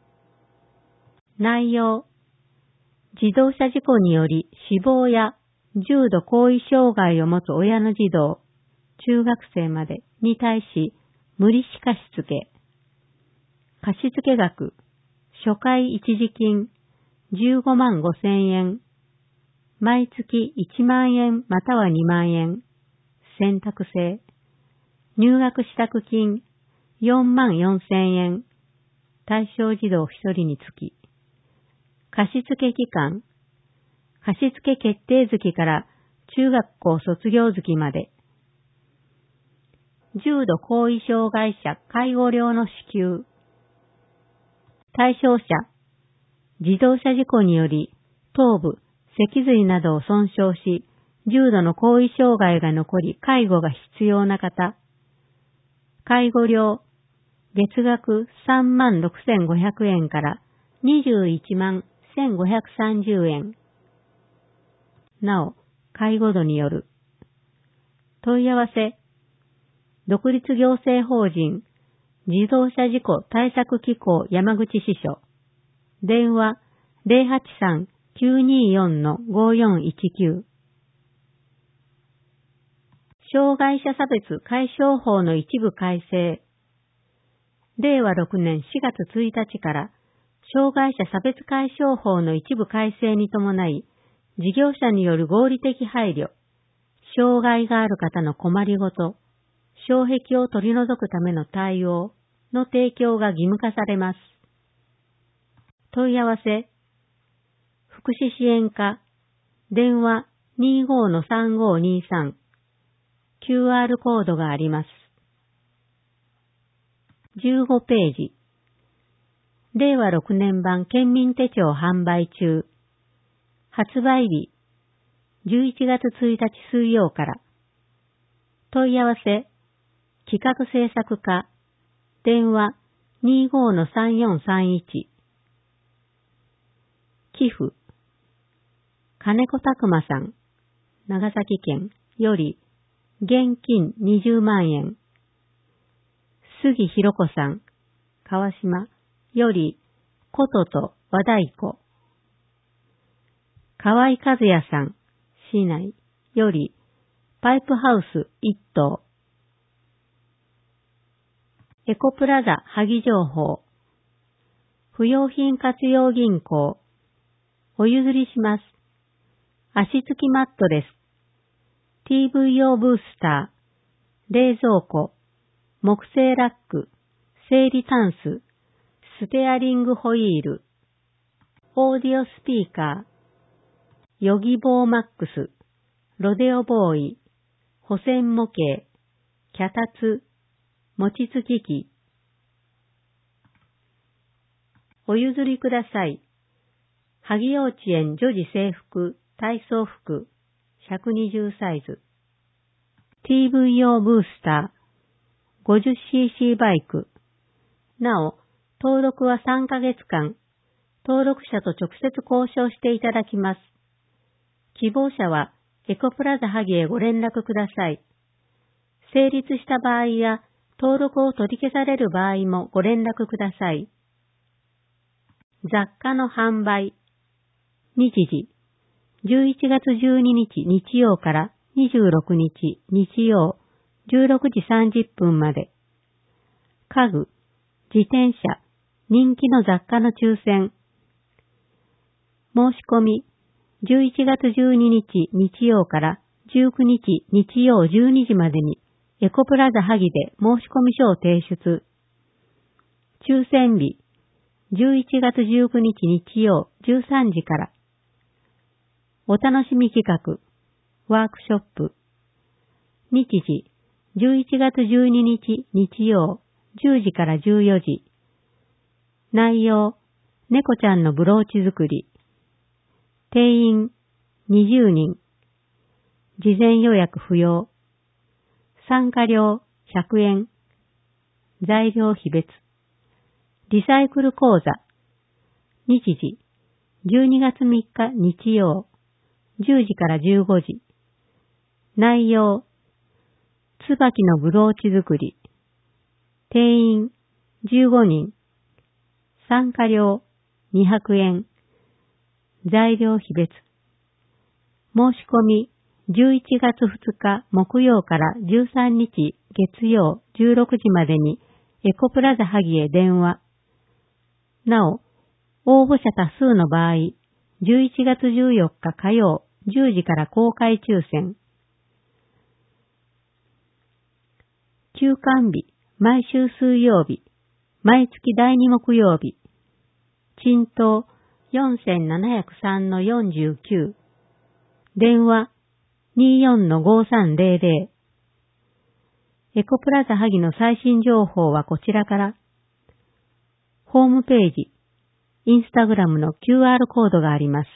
内容。自動車事故により死亡や重度後遺障害を持つ親の児童、中学生までに対し無利子貸付。貸付額、初回一時金じゅうごまんごせんえん。毎月いちまんえんまたはにまんえん。選択制。入学支度金よんまんよんせんえん。対象児童ひとりにつき。貸付期間。貸付決定月から中学校卒業月まで。重度後遺障害者介護料の支給。対象者。自動車事故により頭部、脊髄などを損傷し、重度の後遺障害が残り介護が必要な方。介護料、月額さんまんろくせんごひゃくえんからにじゅういちまんせんごひゃくさんじゅうえん。なお、介護度による。問い合わせ、独立行政法人自動車事故対策機構山口支所。電話 ゼロはちさん きゅうによんのごよんいちきゅう。障害者差別解消法の一部改正。れいわろくねんしがつついたちから障害者差別解消法の一部改正に伴い、事業者による合理的配慮、障害がある方の困りごと、障壁を取り除くための対応の提供が義務化されます。問い合わせ、 福祉支援課、電話 にじゅうごのさんごにさん、キューアール コードがあります。じゅうごページ。れいわろくねん版県民手帳販売中。発売日、じゅういちがつついたち水曜から。問い合わせ、企画制作課、電話 にじゅうごのさんよんさんいち。寄付、金子拓馬さん、長崎県より現金にじゅうまんえん。杉ひろ子さん、川島より琴と和太鼓。河合和也さん、市内よりパイプハウスいっとう。エコプラザ萩情報。不用品活用銀行。お譲りします。足つきマットレス。ティーブイ 用ブースター。冷蔵庫。木製ラック。整理タンス。ステアリングホイール。オーディオスピーカー。ヨギボーマックス。ロデオボーイ。補線模型。脚立。餅つき機。お譲りください。萩幼稚園女児制服、体操服、ひゃくにじゅうサイズ。ティーブイ 用ブースター、ごじゅっシーシー バイク。なお、登録はさんかげつかん、登録者と直接交渉していただきます。希望者はエコプラザ萩へご連絡ください。成立した場合や、登録を取り消される場合もご連絡ください。雑貨の販売。日時、じゅういちがつじゅうににち日曜からにじゅうろくにち日曜じゅうろくじさんじゅっぷんまで。家具、自転車、人気の雑貨の抽選。申し込み、じゅういちがつじゅうににち日曜からじゅうくにち日曜じゅうにじまでにエコプラザ萩で申し込み書を提出。抽選日、じゅういちがつじゅうくにち日曜じゅうさんじから。お楽しみ企画、ワークショップ。日時、じゅういちがつじゅうににち日曜じゅうじからじゅうよじ。内容、猫ちゃんのブローチ作り。定員、にじゅうにん。事前予約不要。参加料、ひゃくえん。材料費別。リサイクル講座。日時、じゅうにがつみっか日曜、じゅうじからじゅうごじ。内容、椿のブローチ作り。定員、じゅうごにん。参加料、にひゃくえん。材料費別。申し込み、じゅういちがつふつか木曜からじゅうさんにち月曜じゅうろくじまでにエコプラザ萩へ電話。なお、応募者多数の場合、じゅういちがつじゅうよっか火曜じゅうじから公開抽選。休館日、毎週水曜日、毎月だいに木曜日。賃東 よんせんななひゃくさんのよんじゅうきゅう。電話 にじゅうよんのごさんゼロゼロ。エコプラザ萩の最新情報はこちらから。ホームページ、インスタグラムの キューアール コードがあります。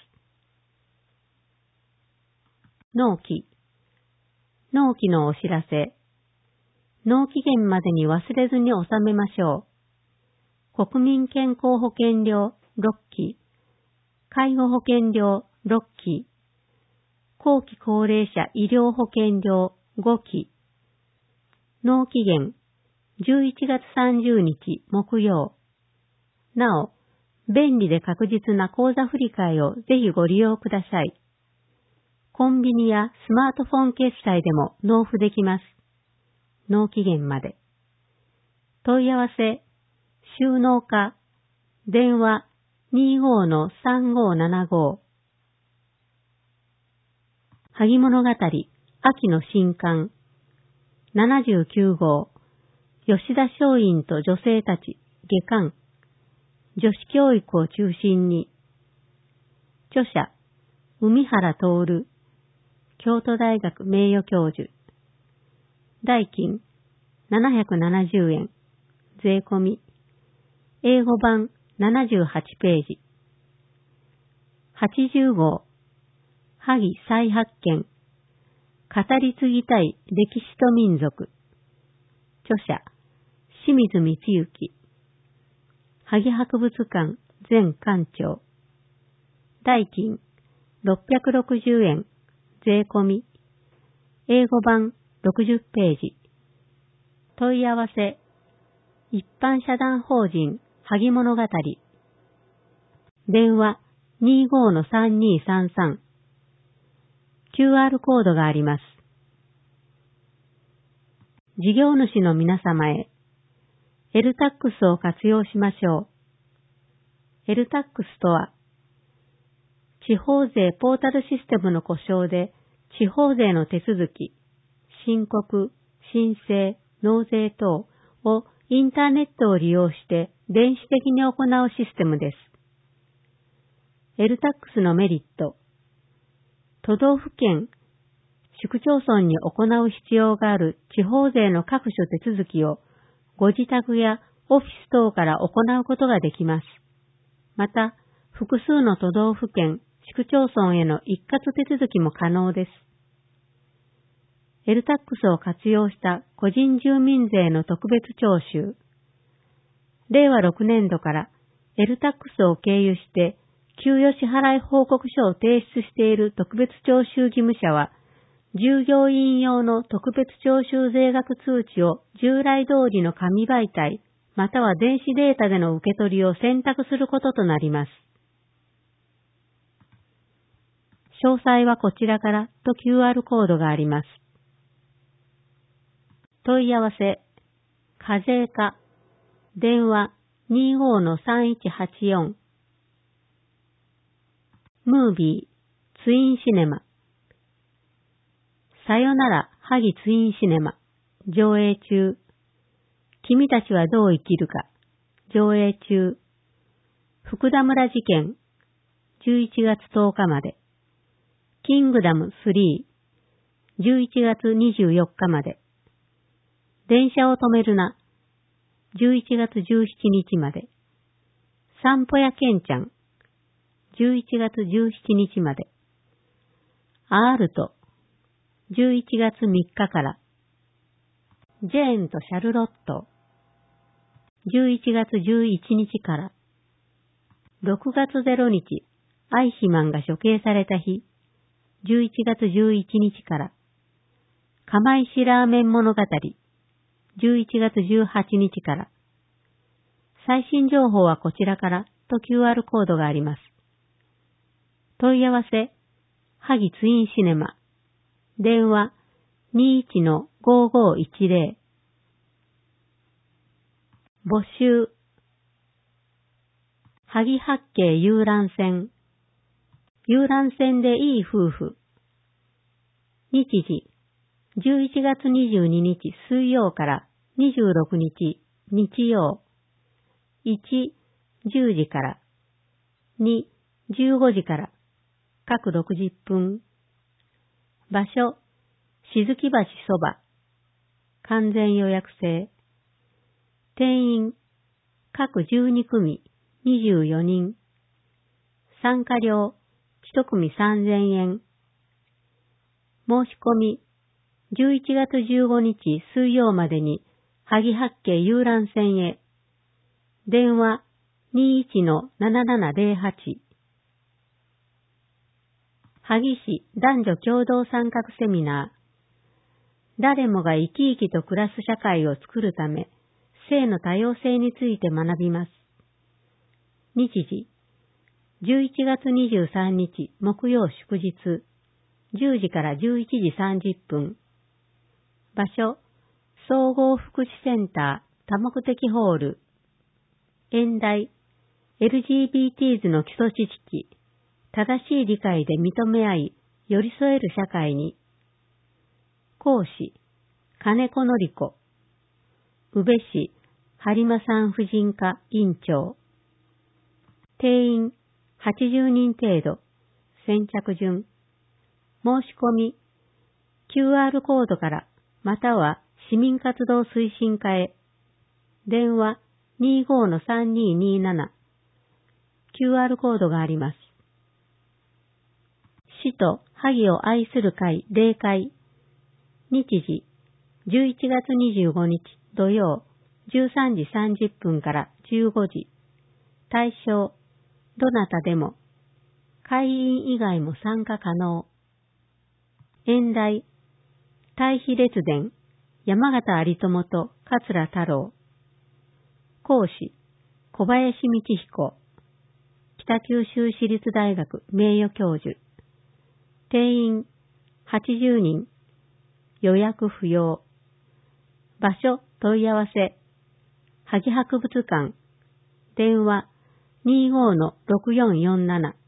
納期。納期のお知らせ。納期限までに忘れずに納めましょう。国民健康保険料ろっき、介護保険料ろっき、後期高齢者医療保険料ごき。納期限じゅういちがつさんじゅうにち木曜。なお、便利で確実な口座振替をぜひご利用ください。コンビニやスマートフォン決済でも納付できます。納期限まで。問い合わせ、収納課、電話 にじゅうごのさんごななご。萩物語、秋の新刊、ななじゅうきゅうごう、吉田松陰と女性たち、下巻、女子教育を中心に、 著者、海原徹、京都大学名誉教授。代金、ななひゃくななじゅうえん、税込み。英語版ななじゅうはちページ。はちじゅうごう、萩再発見。語り継ぎたい歴史と民族。著者、清水光之。萩博物館前館長。代金、ろっぴゃくろくじゅうえん、税込み。英語版ろくじゅうページ。問い合わせ。一般社団法人萩物語。電話 にじゅうごのさんにーさんさん。キューアール コードがあります。事業主の皆様へ、エルタックス を活用しましょう。エルタックス とは、地方税ポータルシステムの故障で、地方税の手続き、申告、申請、納税等をインターネットを利用して電子的に行うシステムです。エルタックス のメリット。都道府県、市区町村に行う必要がある地方税の各種手続きをご自宅やオフィス等から行うことができます。また、複数の都道府県、市区町村への一括手続きも可能です。エルタックス を活用した個人住民税の特別徴収。れいわろくねんどからエルタックス を経由して給与支払い報告書を提出している特別徴収義務者は、従業員用の特別徴収税額通知を従来通りの紙媒体、または電子データでの受け取りを選択することとなります。詳細はこちらからと キューアール コードがあります。問い合わせ、課税課、電話 にじゅうごのさんいちはちよん。ムービー、ツインシネマ。さよなら、萩ツインシネマ。上映中。君たちはどう生きるか。上映中。福田村事件。じゅういちがつとおかまで。キングダムスリー。じゅういちがつにじゅうよっかまで。電車を止めるな。じゅういちがつじゅうしちにちまで。散歩やケンちゃん。じゅういちがつじゅうしちにちまで。アールト。じゅういちがつみっかから。ジェーンとシャルロット。じゅういちがつじゅういちにちから。ろくがつついたち、アイヒマンが処刑された日。じゅういちがつじゅういちにちから。釜石ラーメン物語。じゅういちがつじゅうはちにちから。最新情報はこちらからと キューアール コードがあります。問い合わせ、萩ツインシネマ。電話 にじゅういちのごーごーいちぜろ。募集。萩八景遊覧船。遊覧船でいい夫婦。日時。じゅういちがつにじゅうににち水曜からにじゅうろくにち日曜。いち、じゅうじから。に、じゅうごじから。各ろくじゅっぷん。場所、静木橋そば。完全予約制。定員、各じゅうにくみ、にじゅうよにん。参加料、いちくみさんぜんえん。申し込み、じゅういちがつじゅうごにち水曜までに、萩八景遊覧船へ。電話 にじゅういちのななななぜろはち。萩市男女共同参画セミナー。誰もが生き生きと暮らす社会を作るため、性の多様性について学びます。日時、じゅういちがつにじゅうさんにち木曜祝日、じゅうじからじゅういちじさんじゅっぷん。場所、総合福祉センター多目的ホール。演題、エルジービーティーズ の基礎知識、正しい理解で認め合い、寄り添える社会に。講師、金子のり子。宇部市、播磨産婦人科院長。定員、はちじゅうにん程度、 先着順。申し込み、キューアール コードからまたは市民活動推進課へ。電話 にじゅうごのさんにーにーなな。キューアール コードがあります。死と萩を愛する会例会。日時、じゅういちがつにじゅうごにち土曜、じゅうさんじさんじゅっぷんからじゅうごじ。対象、どなたでも。会員以外も参加可能。演題、対比列伝、山形有朋と桂太郎。講師、小林道彦。北九州市立大学名誉教授。定員、はちじゅうにん。予約不要。場所問い合わせ。萩博物館。電話 にじゅうごのろくよんよんなな。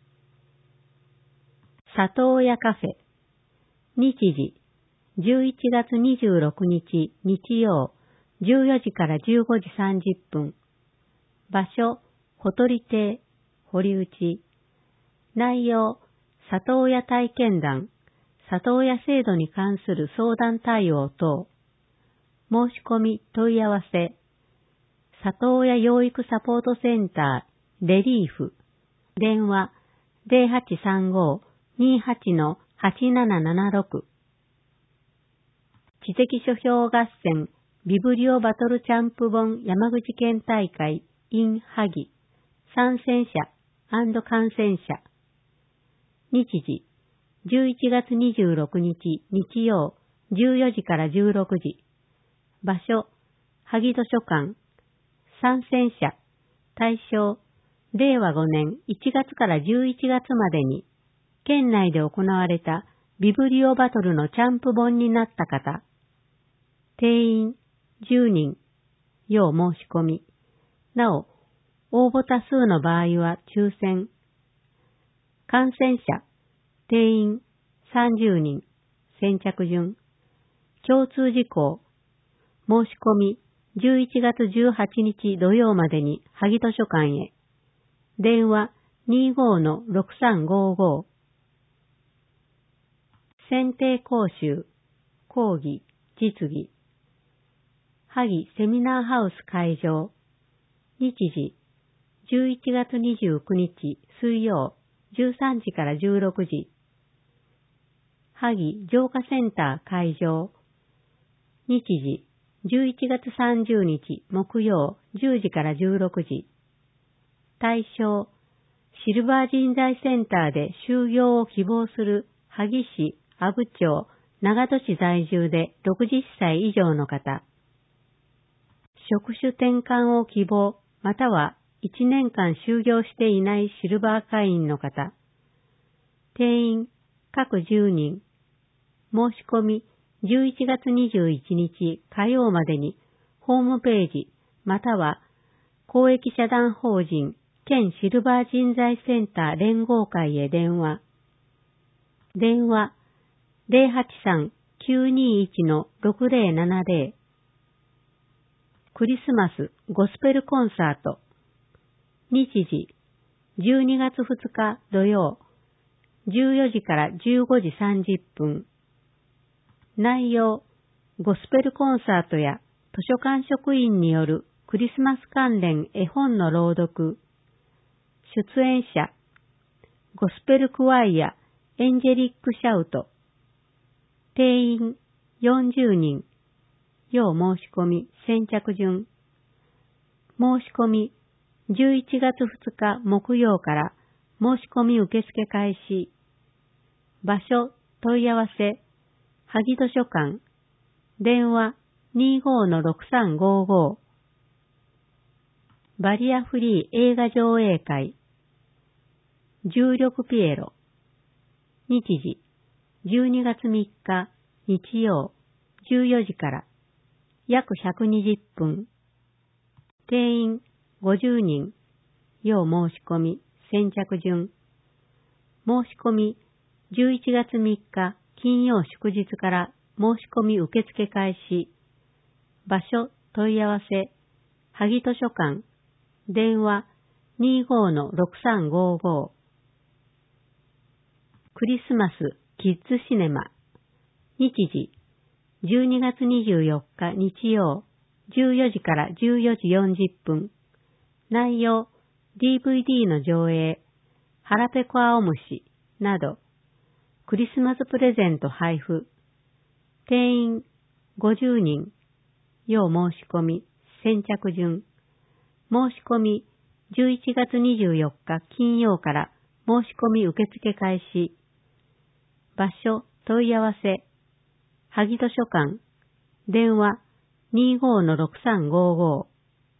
里親カフェ。日時、じゅういちがつにじゅうろくにち日曜、じゅうよじからじゅうごじさんじゅっぷん。場所、ほとり亭、堀内。内容、里親体験談、里親制度に関する相談対応等。申し込み問い合わせ。里親養育サポートセンター、レリーフ。電話、ゼロはちさんご にーはち のはちななななろく。知的書評合戦、ビブリオバトルチャンプ本山口県大会 in 萩。参戦者&観戦者。日時、じゅういちがつにじゅうろくにち日曜、じゅうよじからじゅうろくじ。場所、萩図書館。参戦者、対象、れいわごねんいちがつからじゅういちがつまでに、県内で行われたビブリオバトルのチャンプ本になった方。定員、じゅうにん。要申し込み。なお、応募多数の場合は抽選。観戦者、定員、さんじゅうにん。先着順。共通事項。申し込み、じゅういちがつじゅうはちにち土曜までに萩図書館へ。電話 にじゅうごのろくさんごご。選定講習、講義、実技。萩セミナーハウス会場。日時、じゅういちがつにじゅうくにち水曜、じゅうさんじからじゅうろくじ。萩浄化センター会場。日時、じゅういちがつさんじゅうにち木曜、じゅうじからじゅうろくじ。対象、シルバー人材センターで就業を希望する萩市阿武町長門市在住でろくじゅっさい以上の方。職種転換を希望またはいちねんかん就業していないシルバー会員の方。定員、各じゅうにん。申し込み、じゅういちがつにじゅういちにち火曜までにホームページまたは公益社団法人県シルバー人材センター連合会へ電話。電話 ゼロはちさん きゅうにいち のろくゼロななゼロ。クリスマスゴスペルコンサート。日時、じゅうにがつふつか土曜、じゅうよじからじゅうごじさんじゅっぷん。内容、ゴスペルコンサートや図書館職員によるクリスマス関連絵本の朗読。出演者、ゴスペルクワイア、エンジェリックシャウト。定員、よんじゅうにん。要申し込み、先着順。申し込み、じゅういちがつふつか木曜から申し込み受付開始。場所、問い合わせ、萩図書館。電話 にじゅうごのろくさんごご。バリアフリー映画上映会。重力ピエロ。日時、じゅうにがつみっか日曜、じゅうよじから。約ひゃくにじゅっぷん。定員ごじゅうにん。要申し込み、先着順。申し込み、じゅういちがつみっか金曜祝日から申し込み受付開始。場所、問い合わせ、萩図書館。電話 にじゅうごのろくさんごご。 クリスマスキッズシネマ。日時、じゅうにがつにじゅうよっか日曜、じゅうよじからじゅうよじよんじゅっぷん。内容、ディーブイディー の上映、腹ペコ青虫など、クリスマスプレゼント配布。定員ごじゅうにん。要申し込み、先着順。申し込み、じゅういちがつにじゅうよっか金曜から申し込み受付開始。場所、問い合わせ。萩図書館。電話 にじゅうごのろくさんごーごー。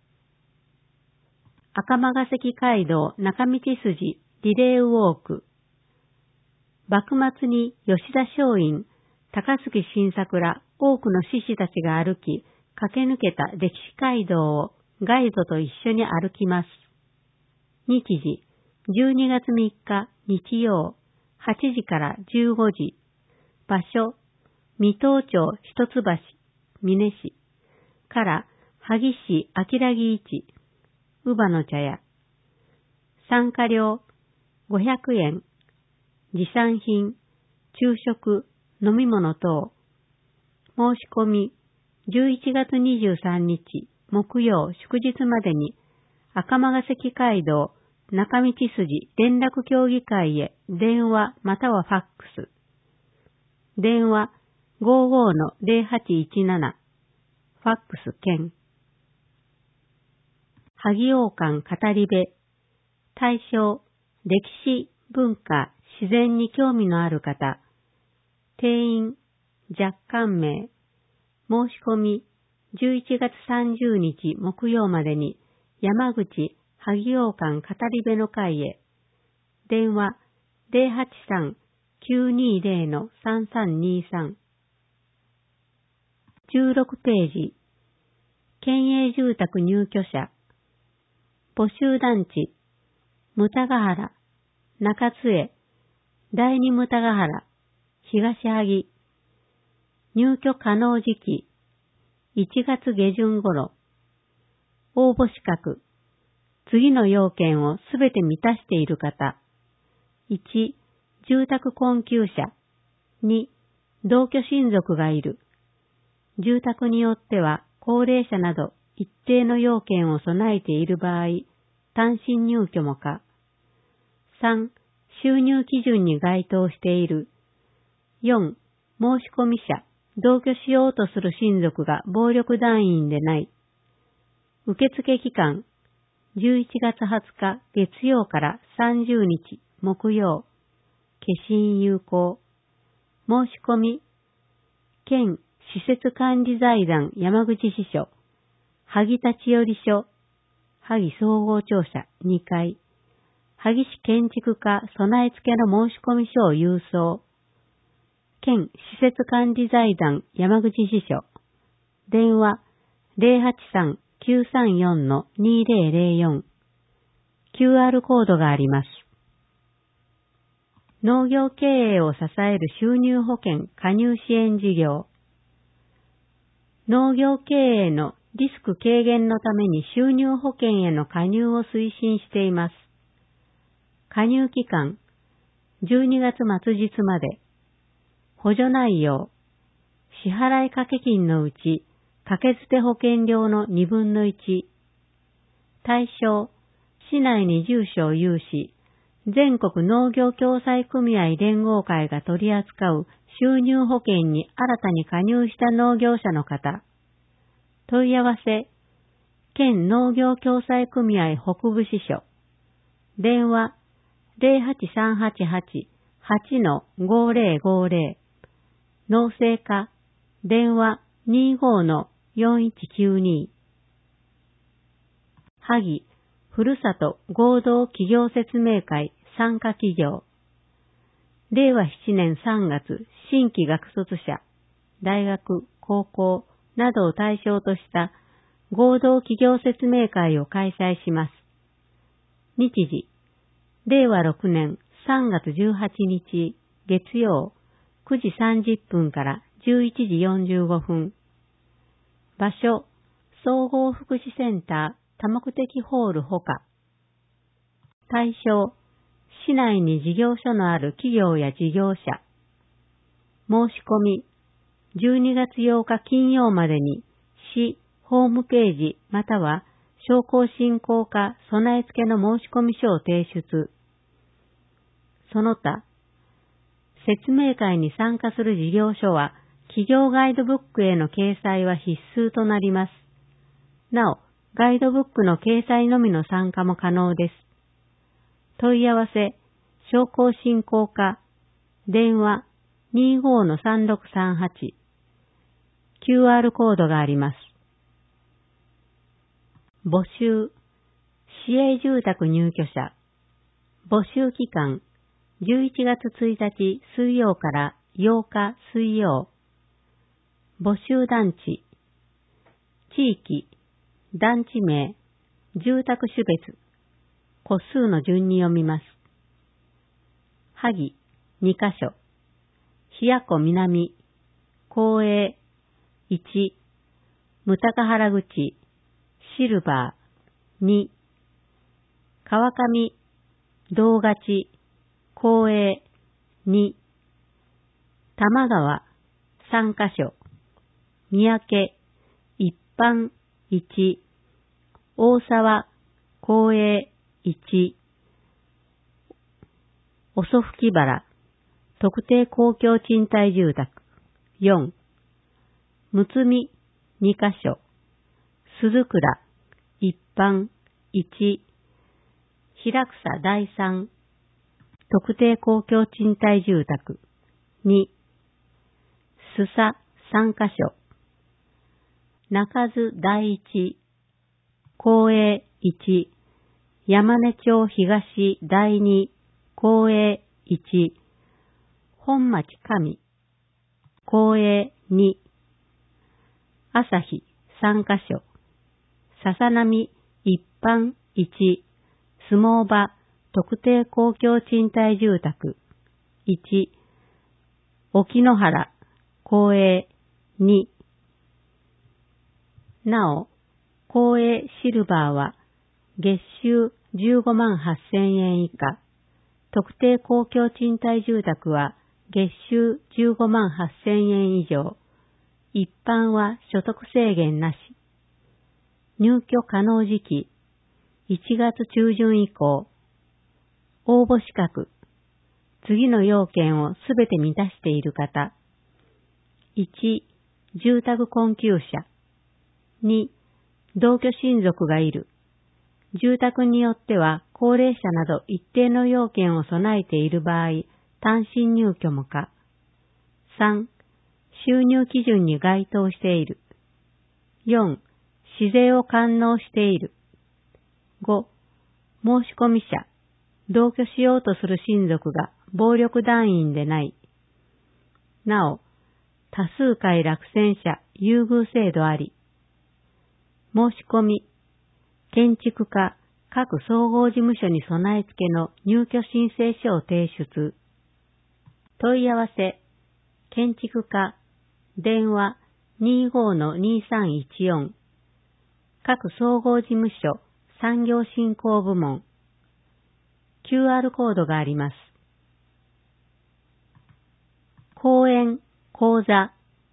赤間ヶ関街道中道筋リレーウォーク。幕末に吉田松陰、高杉晋作ら多くの志士たちが歩き、駆け抜けた歴史街道をガイドと一緒に歩きます。日時、じゅうにがつみっか日曜、はちじからじゅうごじ。場所、水戸町一橋、美祢市から萩市明木市、乳母の茶屋。参加料ごひゃくえん。持参品、昼食、飲み物等。申し込み、じゅういちがつにじゅうさんにち木曜祝日までに赤間ヶ関街道中道筋連絡協議会へ電話またはファックス。電話ごじゅうごのぜろはちいちなな。ファックス兼。萩王館語り部。対象、歴史、文化、自然に興味のある方。定員、若干名。申し込み、じゅういちがつさんじゅうにち木曜までに山口萩王館語り部の会へ。電話ぜろはちさん きゅうにーぜろのさんさんにーさん。じゅうろくページ。県営住宅入居者。募集団地。牟田ヶ原、中津江、第二牟田ヶ原、東萩。入居可能時期。いちがつげじゅん頃。応募資格。次の要件をすべて満たしている方。いち、住宅困窮者。に、同居親族がいる。住宅によっては高齢者など一定の要件を備えている場合、単身入居も可。さん、収入基準に該当している。よん、申し込み者、同居しようとする親族が暴力団員でない。受付期間、じゅういちがつはつか月曜からさんじゅうにち木曜。消印有効。申し込み、県施設管理財団山口支所、萩立ち寄り所、萩総合庁舎にかい、萩市建築課備え付けの申し込み書を郵送。県施設管理財団山口支所。電話ぜろはちさん きゅうさんよん のにぜろぜろよん。キューアール コードがあります。農業経営を支える収入保険加入支援事業。農業経営のリスク軽減のために収入保険への加入を推進しています。加入期間、じゅうにがつ末日まで。補助内容、支払掛金のうち、掛け捨て保険料のにぶんのいち。対象、市内に住所を有し、全国農業共済組合連合会が取り扱う収入保険に新たに加入した農業者の方。問い合わせ、県農業共済組合北部支所。電話、ぜろはちさんはちはち はちのごぜろごぜろ。農政課、電話にじゅうごのよんいちきゅうに。萩、ふるさと合同企業説明会参加企業。れいわしちねんさんがつ、新規学卒者、大学、高校などを対象とした合同企業説明会を開催します。日時、れいわろくねんさんがつじゅうはちにち月曜くじさんじゅっぷんからじゅういちじよんじゅうごふん。場所、総合福祉センター多目的ホールほか。対象、 市内に事業所のある企業や事業者。申し込み、じゅうにがつようか金曜までに市ホームページまたは商工振興課備え付けの申し込み書を提出。その他、説明会に参加する事業所は企業ガイドブックへの掲載は必須となります。なお、ガイドブックの掲載のみの参加も可能です。問い合わせ、商工振興課、電話 にじゅうごのさんろくさんはち、キューアール コードがあります。募集、市営住宅入居者、募集期間、じゅういちがつついたち水曜からようか水曜、募集団地、地域、団地名、住宅種別、個数の順に読みます。萩、にかしょ、ひやこ南、公営、いち、むたかはら口、シルバー、に、川上、道がち、公営、に、玉川、さんかしょ、三宅、一般、いち、大沢、公営、いち、遅吹原、特定公共賃貸住宅、よん、むつみ、にかしょ、鈴倉、一般、いち、平草第三、特定公共賃貸住宅、に、すさ、さんかしょ、中津第一、公営いち、山根町東第二、公営いち、本町上、公営に、朝日さんかしょ、笹波一般いち、相撲場特定公共賃貸住宅いち、沖野原公営に、なお、公営シルバーは月収じゅうごまんはっせんえん以下、特定公共賃貸住宅は月収じゅうごまんはっせんえん以上、一般は所得制限なし。入居可能時期、いちがつ中旬以降。応募資格、次の要件をすべて満たしている方。いち、住宅困窮者。に、同居親族がいる。住宅によっては高齢者など一定の要件を備えている場合、単身入居も可。さん、収入基準に該当している。よん、市税を完納している。ご、申込者、同居しようとする親族が暴力団員でない。なお、多数回落選者優遇制度あり。申し込み、建築課各総合事務所に備え付けの入居申請書を提出。問い合わせ、建築課、電話 にじゅうごのにさんいちよん、各総合事務所産業振興部門、キューアール コードがあります。講演、講座、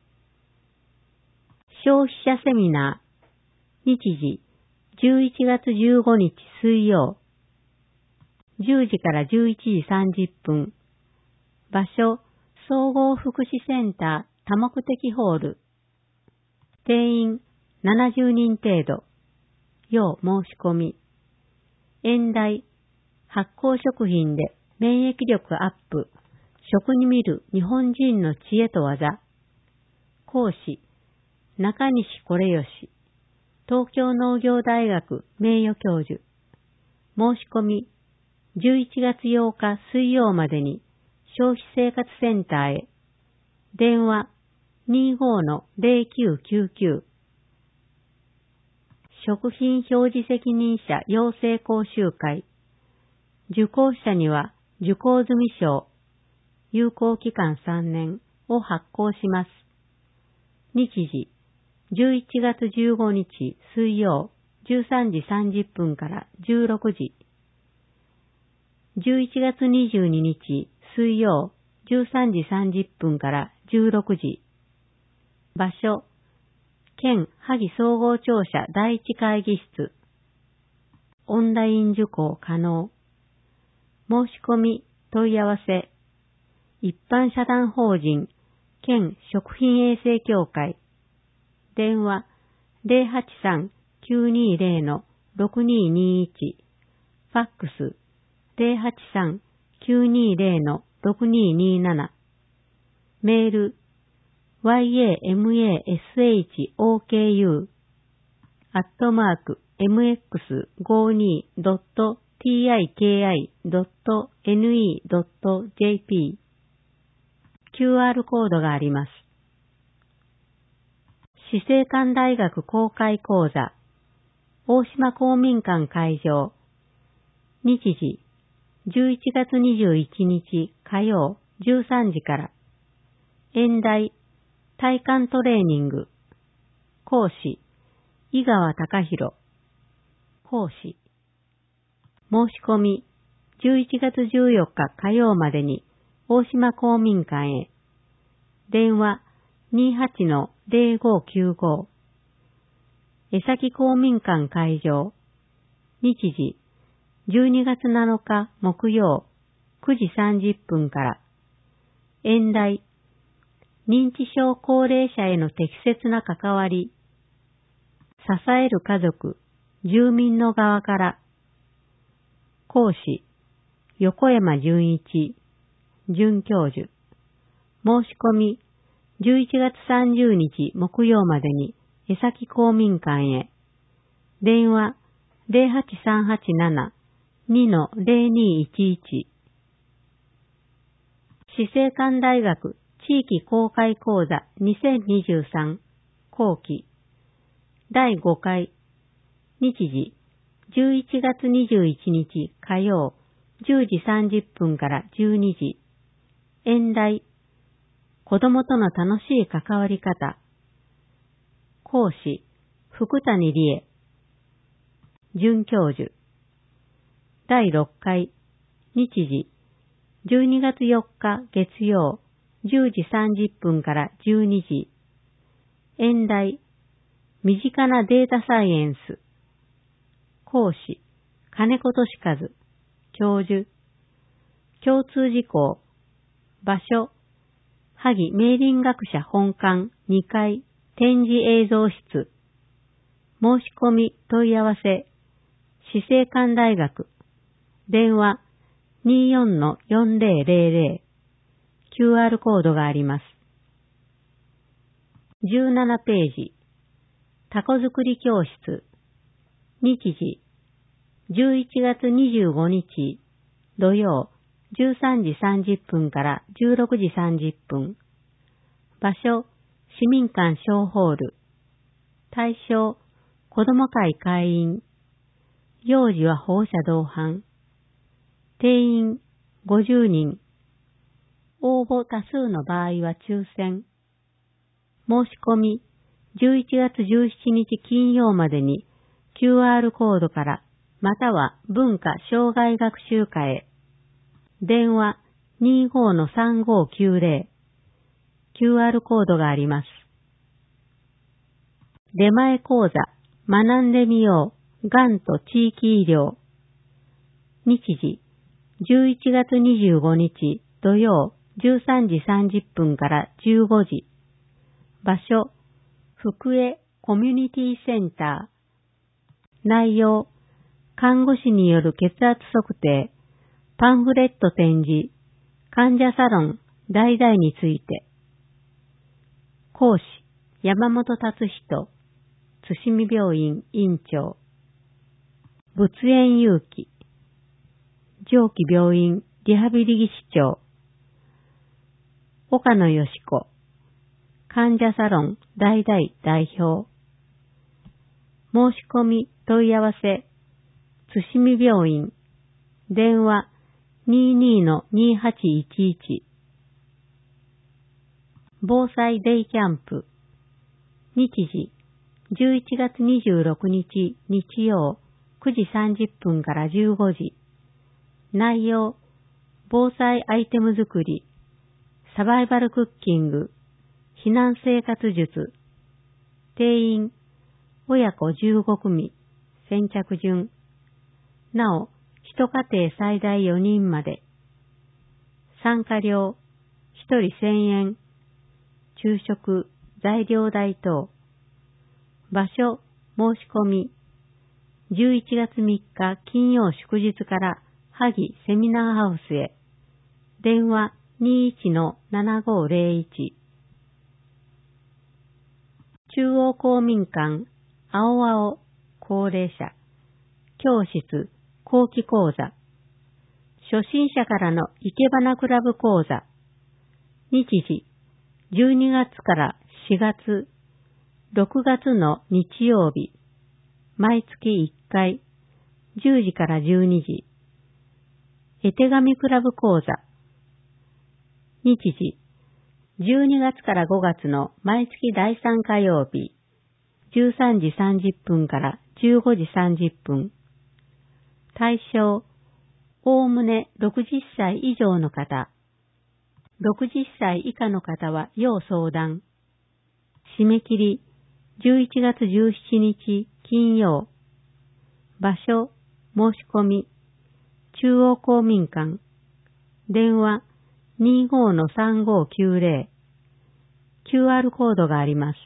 消費者セミナー、日時、じゅういちがつじゅうごにち水曜、じゅうじからじゅういちじさんじゅっぷん、場所、総合福祉センター多目的ホール、定員ななじゅうにん程度、要申し込み、演題、発酵食品で免疫力アップ、食に見る日本人の知恵と技、講師、中西これよし、東京農業大学名誉教授。申し込み、じゅういちがつようか水曜までに消費生活センターへ。電話 にじゅうごのぜろきゅうきゅうきゅう。食品表示責任者養成講習会。受講者には受講済証、有効期間さんねんを発行します。日時、じゅういちがつじゅうごにち水曜じゅうさんじさんじゅっぷんからじゅうろくじ。 じゅういちがつにじゅうににち水曜じゅうさんじさんじゅっぷんからじゅうろくじ。場所、県萩総合庁舎第一会議室。オンライン受講可能。申し込み、問い合わせ。一般社団法人、県食品衛生協会。電話、ゼロはちさん きゅうにーゼロ ろくにーにーいち。ファックス、ゼロはちさん きゅうにーゼロ ろくにーにーなな。メール、ヤマソアットマーク、エムエックスごじゅうにドットティーアイケーアイドットエヌイードットジェーピー。キューアール コードがあります。死生館大学公開講座、大島公民館会場。日時、じゅういちがつにじゅういちにち火曜じゅうさんじから。演題、体幹トレーニング。講師、井川隆弘。講師。申し込み、じゅういちがつじゅうよっか火曜までに、大島公民館へ。電話、にーはちのゼロごきゅうご。江崎公民館会場。日時、じゅうにがつなのか木曜、くじさんじゅっぷんから。演題、認知症高齢者への適切な関わり。支える家族、住民の側から。講師、横山純一、准教授。申し込み、じゅういちがつさんじゅうにち木曜までに、江崎公民館へ。電話、ゼロはちさんはちなな にのゼロにいちいち。死生館大学地域公開講座にせんにじゅうさん後期だいごかい。日時、じゅういちがつにじゅういちにち火曜じゅうじさんじゅっぷんからじゅうにじ。演題、子供との楽しい関わり方。講師、福谷理恵。准教授。だいろっかい。日時、じゅうにがつよっか月曜じゅうじさんじゅっぷんからじゅうにじ。演題、身近なデータサイエンス。講師、金子俊和。教授。共通事項。場所、萩明林学者本館にかい展示映像室。申し込み問い合わせ。死生館大学。電話 にーよんのよんゼロゼロゼロ。キューアール コードがあります。じゅうななページ。タコ作り教室。日時、じゅういちがつにじゅうごにち土曜じゅうさんじさんじゅっぷんからじゅうろくじさんじゅっぷん。場所、市民館小ホール。対象、子ども会会員。幼児は保護者同伴。定員ごじゅうにん。応募多数の場合は抽選。申し込み、じゅういちがつじゅうしちにち金曜までに キューアール コードから、または文化障害学習課へ。電話 にーごのさんごきゅうゼロ。キューアール コードがあります。出前講座、学んでみよう、がんと地域医療。日時、じゅういちがつにじゅうごにち土曜じゅうさんじさんじゅっぷんからじゅうごじ。場所、福江コミュニティセンター。内容、看護師による血圧測定、パンフレット展示、患者サロン、代々について。講師、山本達人、津見病院院長。仏縁勇気、上記病院リハビリ技師長。岡野よし子、患者サロン代々代表。申し込み問い合わせ、津見病院。電話 にーにーのにーはちいちいち。防災デイキャンプ。日時、じゅういちがつにじゅうろくにち日曜くじさんじゅっぷんからじゅうごじ。 内容、防災アイテム作り、サバイバルクッキング、避難生活術、定員、親子じゅうご組、先着順。なお、一家庭最大よにんまで。参加料、一人せんえん。昼食、材料代等。場所、申し込み。じゅういちがつみっか金曜祝日から萩セミナーハウスへ。電話 にいちのななごーぜろいち。中央公民館、青青、高齢者。教室、後期講座。初心者からの生け花クラブ講座。日時、じゅうにがつからしがつ、ろくがつの日曜日。毎月いっかい、じゅうじからじゅうにじ。絵手紙クラブ講座。日時、じゅうにがつからごがつの毎月だいさん火曜日、じゅうさんじさんじゅっぷんからじゅうごじさんじゅっぷん。対象、おおむねろくじゅっさい以上の方。ろくじゅっさい以下の方は要相談。締め切り、じゅういちがつじゅうしちにち金曜。場所、申し込み。中央公民館。電話 にじゅうごのさんごーきゅうぜろ。キューアール コードがあります。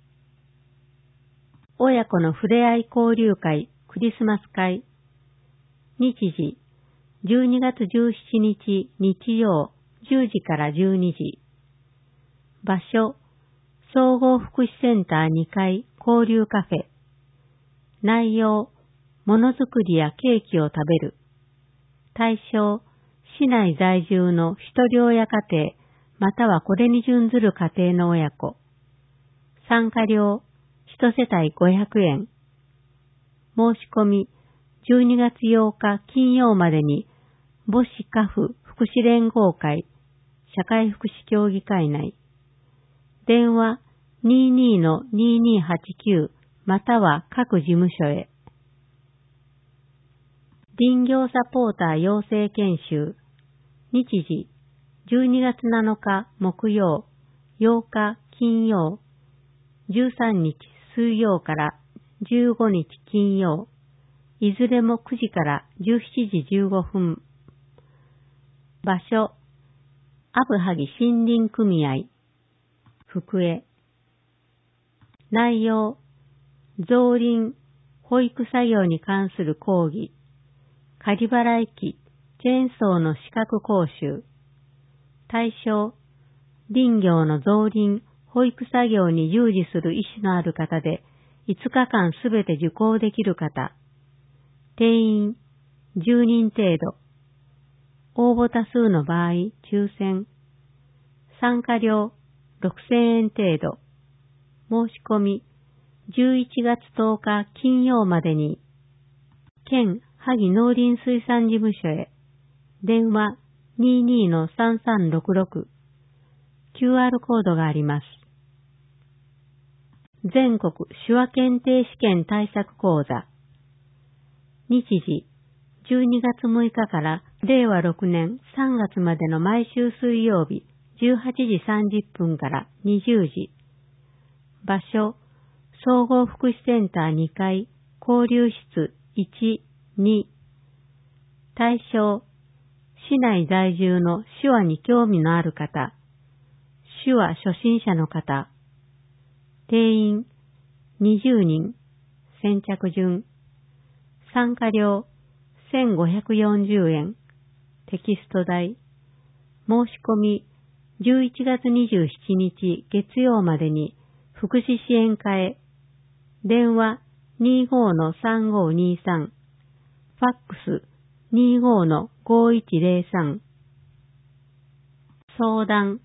親子のふれあい交流会クリスマス会。日時、じゅうにがつじゅうしちにち日曜じゅうじからじゅうにじ。場所、総合福祉センターにかい交流カフェ。内容、ものづくりやケーキを食べる。対象、市内在住の一人親家庭、またはこれに準ずる家庭の親子。参加料、一世帯ごひゃくえん。申し込み、じゅうにがつようか金曜までに、母子家父福祉連合会、社会福祉協議会内。電話 にじゅうにのにじゅうにはちきゅう または各事務所へ。林業サポーター養成研修。日時、じゅうにがつなのか木曜、ようか金曜、じゅうさんにち水曜からじゅうごにち金曜、いずれもくじからじゅうしちじじゅうごふん。場所、阿武萩森林組合、福江。内容、造林、保育作業に関する講義、仮払い機、チェーンソーの資格講習。対象、林業の造林、保育作業に従事する意思のある方で、いつかかんすべて受講できる方。定員、じゅうにん程度。応募多数の場合、抽選。参加料、ろくせんえん程度。申し込み、じゅういちがつとおか金曜までに、県萩農林水産事務所へ。電話 にじゅうにのさんさんろくろく。キューアール コードがあります。全国手話検定試験対策講座。日時、じゅうにがつむいかかられいわろくねんさんがつまでの毎週水曜日じゅうはちじさんじゅっぷんからにじゅうじ。場所、総合福祉センターにかい、交流室いち、に。対象、市内在住の手話に興味のある方、手話初心者の方。定員、にじゅうにん、先着順。参加料、せんごひゃくよんじゅうえん。テキスト代。申し込み、じゅういちがつにじゅうしちにち月曜までに、福祉支援課へ。電話 にじゅうごのさんごーにーさん。ファックス にじゅうごのごーいちぜろさん。相談。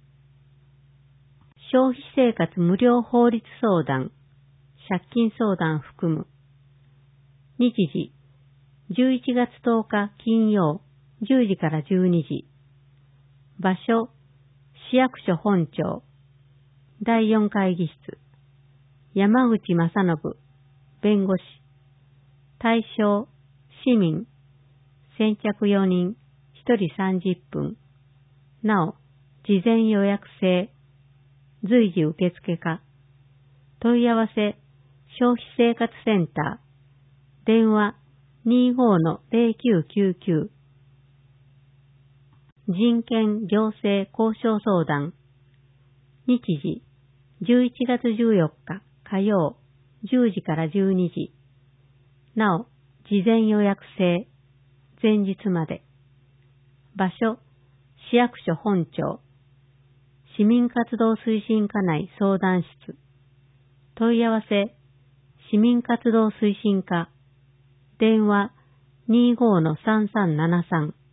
消費生活無料法律相談。借金相談含む。日時、じゅういちがつとおか金曜、じゅうじからじゅうにじ。場所、市役所本庁。だいよん会議室。山口正信、弁護士。対象、市民。 先着よにん、ひとりさんじゅっぷん。なお、事前予約制、随時受付可。問い合わせ、消費生活センター、電話 にじゅうごのゼロきゅうきゅうきゅう。人権行政交渉相談。日時、じゅういちがつじゅうよっか火曜、じゅうじからじゅうにじ。なお、事前予約制、前日まで。場所、市役所本庁。市民活動推進課内相談室。問い合わせ、市民活動推進課。電話 にじゅうごのさんさんななさん。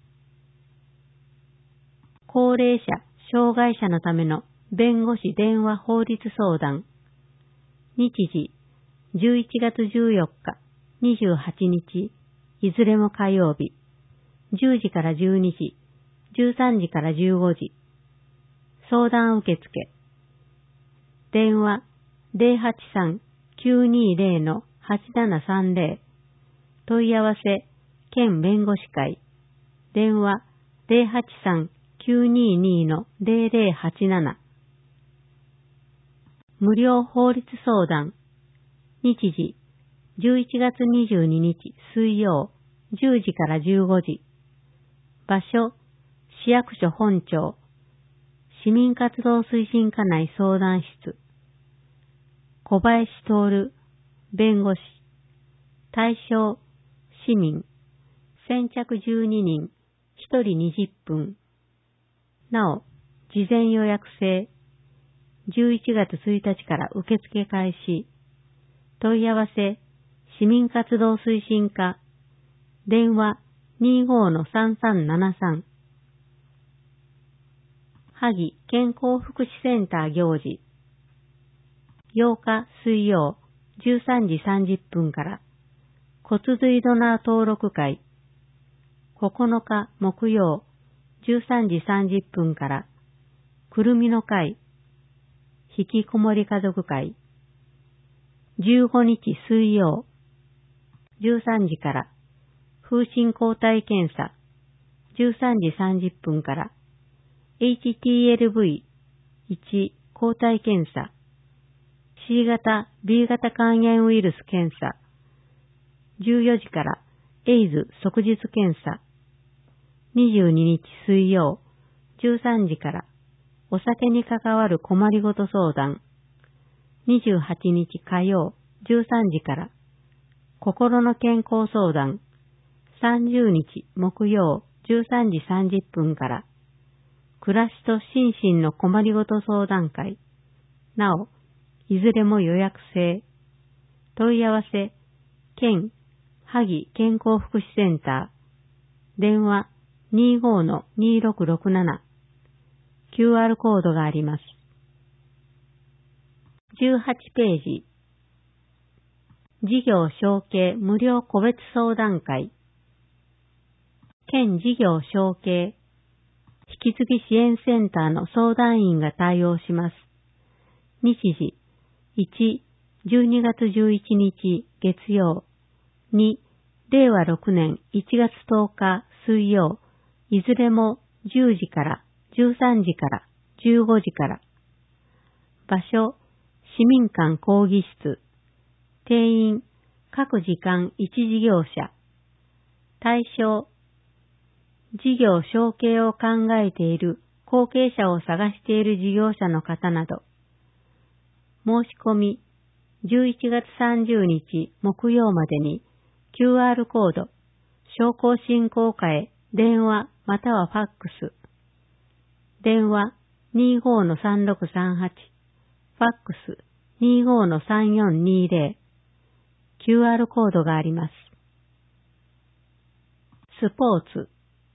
高齢者、障害者のための弁護士電話法律相談。日時、じゅういちがつじゅうよっか、にじゅうはちにち、いずれも火曜日、じゅうじからじゅうにじ、じゅうさんじからじゅうごじ。相談受付。電話 ゼロはちさん きゅうにゼロ のはちななさんゼロ。問い合わせ、県弁護士会。電話 ゼロはちさん きゅうにに のゼロゼロはちなな。無料法律相談。日時、じゅういちがつにじゅうににち水曜、じゅうじからじゅうごじ。場所、市役所本庁。市民活動推進課内相談室。小林徹、弁護士。対象、市民。先着じゅうににん、ひとりにじゅっぷん。なお、事前予約制。じゅういちがつついたちから受付開始。問い合わせ、市民活動推進課。電話 にじゅうごのさんさんななさん。萩健康福祉センター行事。ようか水曜じゅうさんじさんじゅっぷんから骨髄ドナー登録会。ここのか木曜じゅうさんじさんじゅっぷんからくるみの会。引きこもり家族会。じゅうごにち水曜じゅうさんじから風疹抗体検査。じゅうさんじさんじゅっぷんから エイチティーエルブイワン 抗体検査。C 型、B 型肝炎ウイルス検査。じゅうよじからエイズ即日検査。にじゅうににち水曜じゅうさんじからお酒に関わる困りごと相談。にじゅうはちにち火曜じゅうさんじから心の健康相談。さんじゅうにち木曜じゅうさんじさんじゅっぷんから暮らしと心身の困りごと相談会。なお、いずれも予約制。問い合わせ、県萩健康福祉センター。電話 にじゅうごのにろくろくなな。キューアール コードがあります。じゅうはちページ。事業承継無料個別相談会。県事業承継引き継ぎ支援センターの相談員が対応します。日時、いち、じゅうにがつじゅういちにち月曜、に、れいわろくねんいちがつとおか水曜、いずれもじゅうじからじゅうさんじからじゅうごじから。場所、市民館講義室。定員、各時間いち事業者。対象、事業承継を考えている後継者を探している事業者の方など。申し込み、じゅういちがつさんじゅうにち木曜までに キューアール コード、商工振興課へ電話またはファックス。電話 にじゅうごのさんろくさんはち、ファックス にじゅうごのさんよんにゼロ。キューアール コードがあります。スポーツ。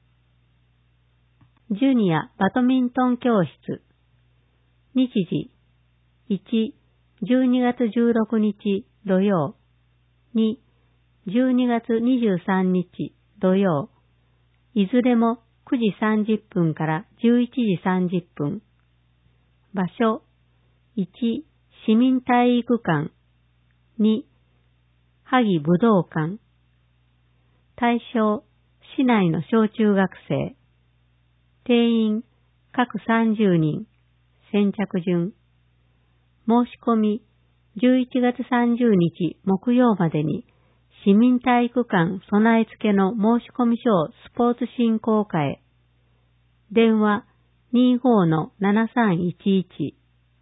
ジュニアバドミントン教室。日時、いち、じゅうにがつじゅうろくにち土曜、に、じゅうにがつにじゅうさんにち土曜、いずれもくじさんじゅっぷんからじゅういちじさんじゅっぷん。場所、いち、市民体育館。に、萩武道館。対象、 市内の小中学生。定員各さんじゅうにん。先着順。申し込みじゅういちがつさんじゅうにち木曜までに市民体育館備え付けの申し込み書をスポーツ振興課へ。電話 にじゅうごのななさんいちいち。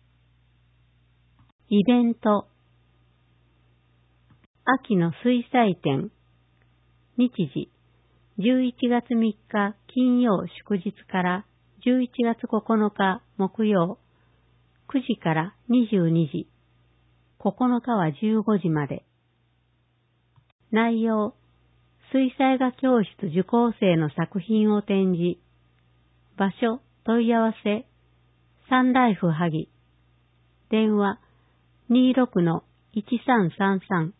イベント。秋の水彩展。日時じゅういちがつみっか金曜祝日からじゅういちがつここのか木曜くじからにじゅうにじ。ここのかはじゅうごじまで。内容、水彩画教室受講生の作品を展示。場所、問い合わせ、サンライフ萩。電話、にじゅうろくのいちさんさんさん。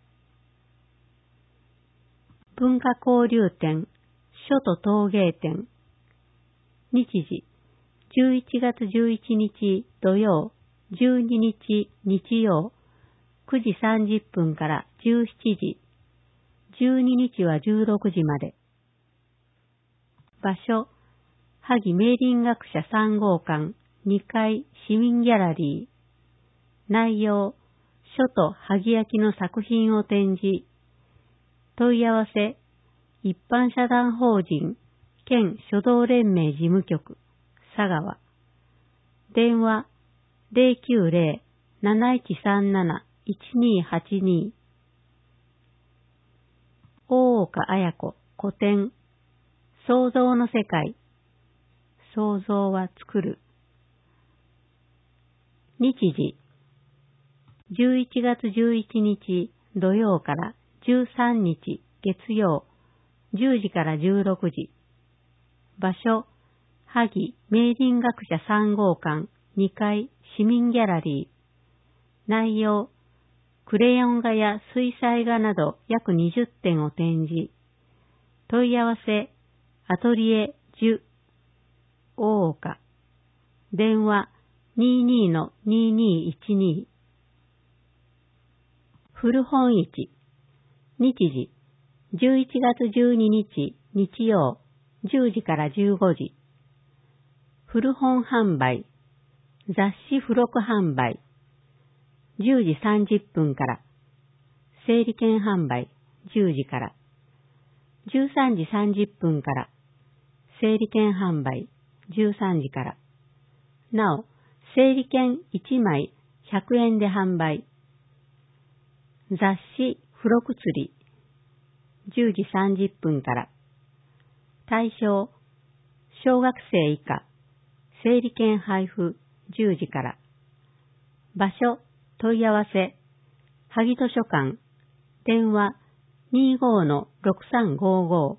文化交流展、書と陶芸展。日時、じゅういちがつじゅういちにち土曜、じゅうににち日曜、くじさんじゅっぷんからじゅうしちじ、じゅうににちはじゅうろくじまで。場所、萩明林学者さんごうかんにかい市民ギャラリー。内容、書と萩焼きの作品を展示。問い合わせ、一般社団法人県書道連盟事務局、佐川。電話、ゼロきゅうゼロ なないちさんなな いちにはちに。大岡綾子古典。創造の世界。創造は作る。日時。じゅういちがつじゅういちにち土曜からじゅうさんにち月曜、じゅうじからじゅうろくじ。場所、萩明林学者さんごうかんにかい市民ギャラリー。内容、クレヨン画や水彩画など約にじゅってんを展示。問い合わせ、アトリエじゅう、大岡。電話 にじゅうにのにじゅうにいちに。古本市。日時、じゅういちがつじゅうににち日曜、じゅうじからじゅうごじ。古本販売。雑誌付録販売。じゅうじさんじゅっぷんから。整理券販売。じゅうじから。じゅうさんじさんじゅっぷんから。整理券販売。じゅうさんじから。なお、整理券いちまいひゃくえんで販売。雑誌付録釣り。じゅうじさんじゅっぷんから。対象、小学生以下。整理券配布。じゅうじから。場所、問い合わせ。萩図書館。電話 にじゅうごのろくさんごご。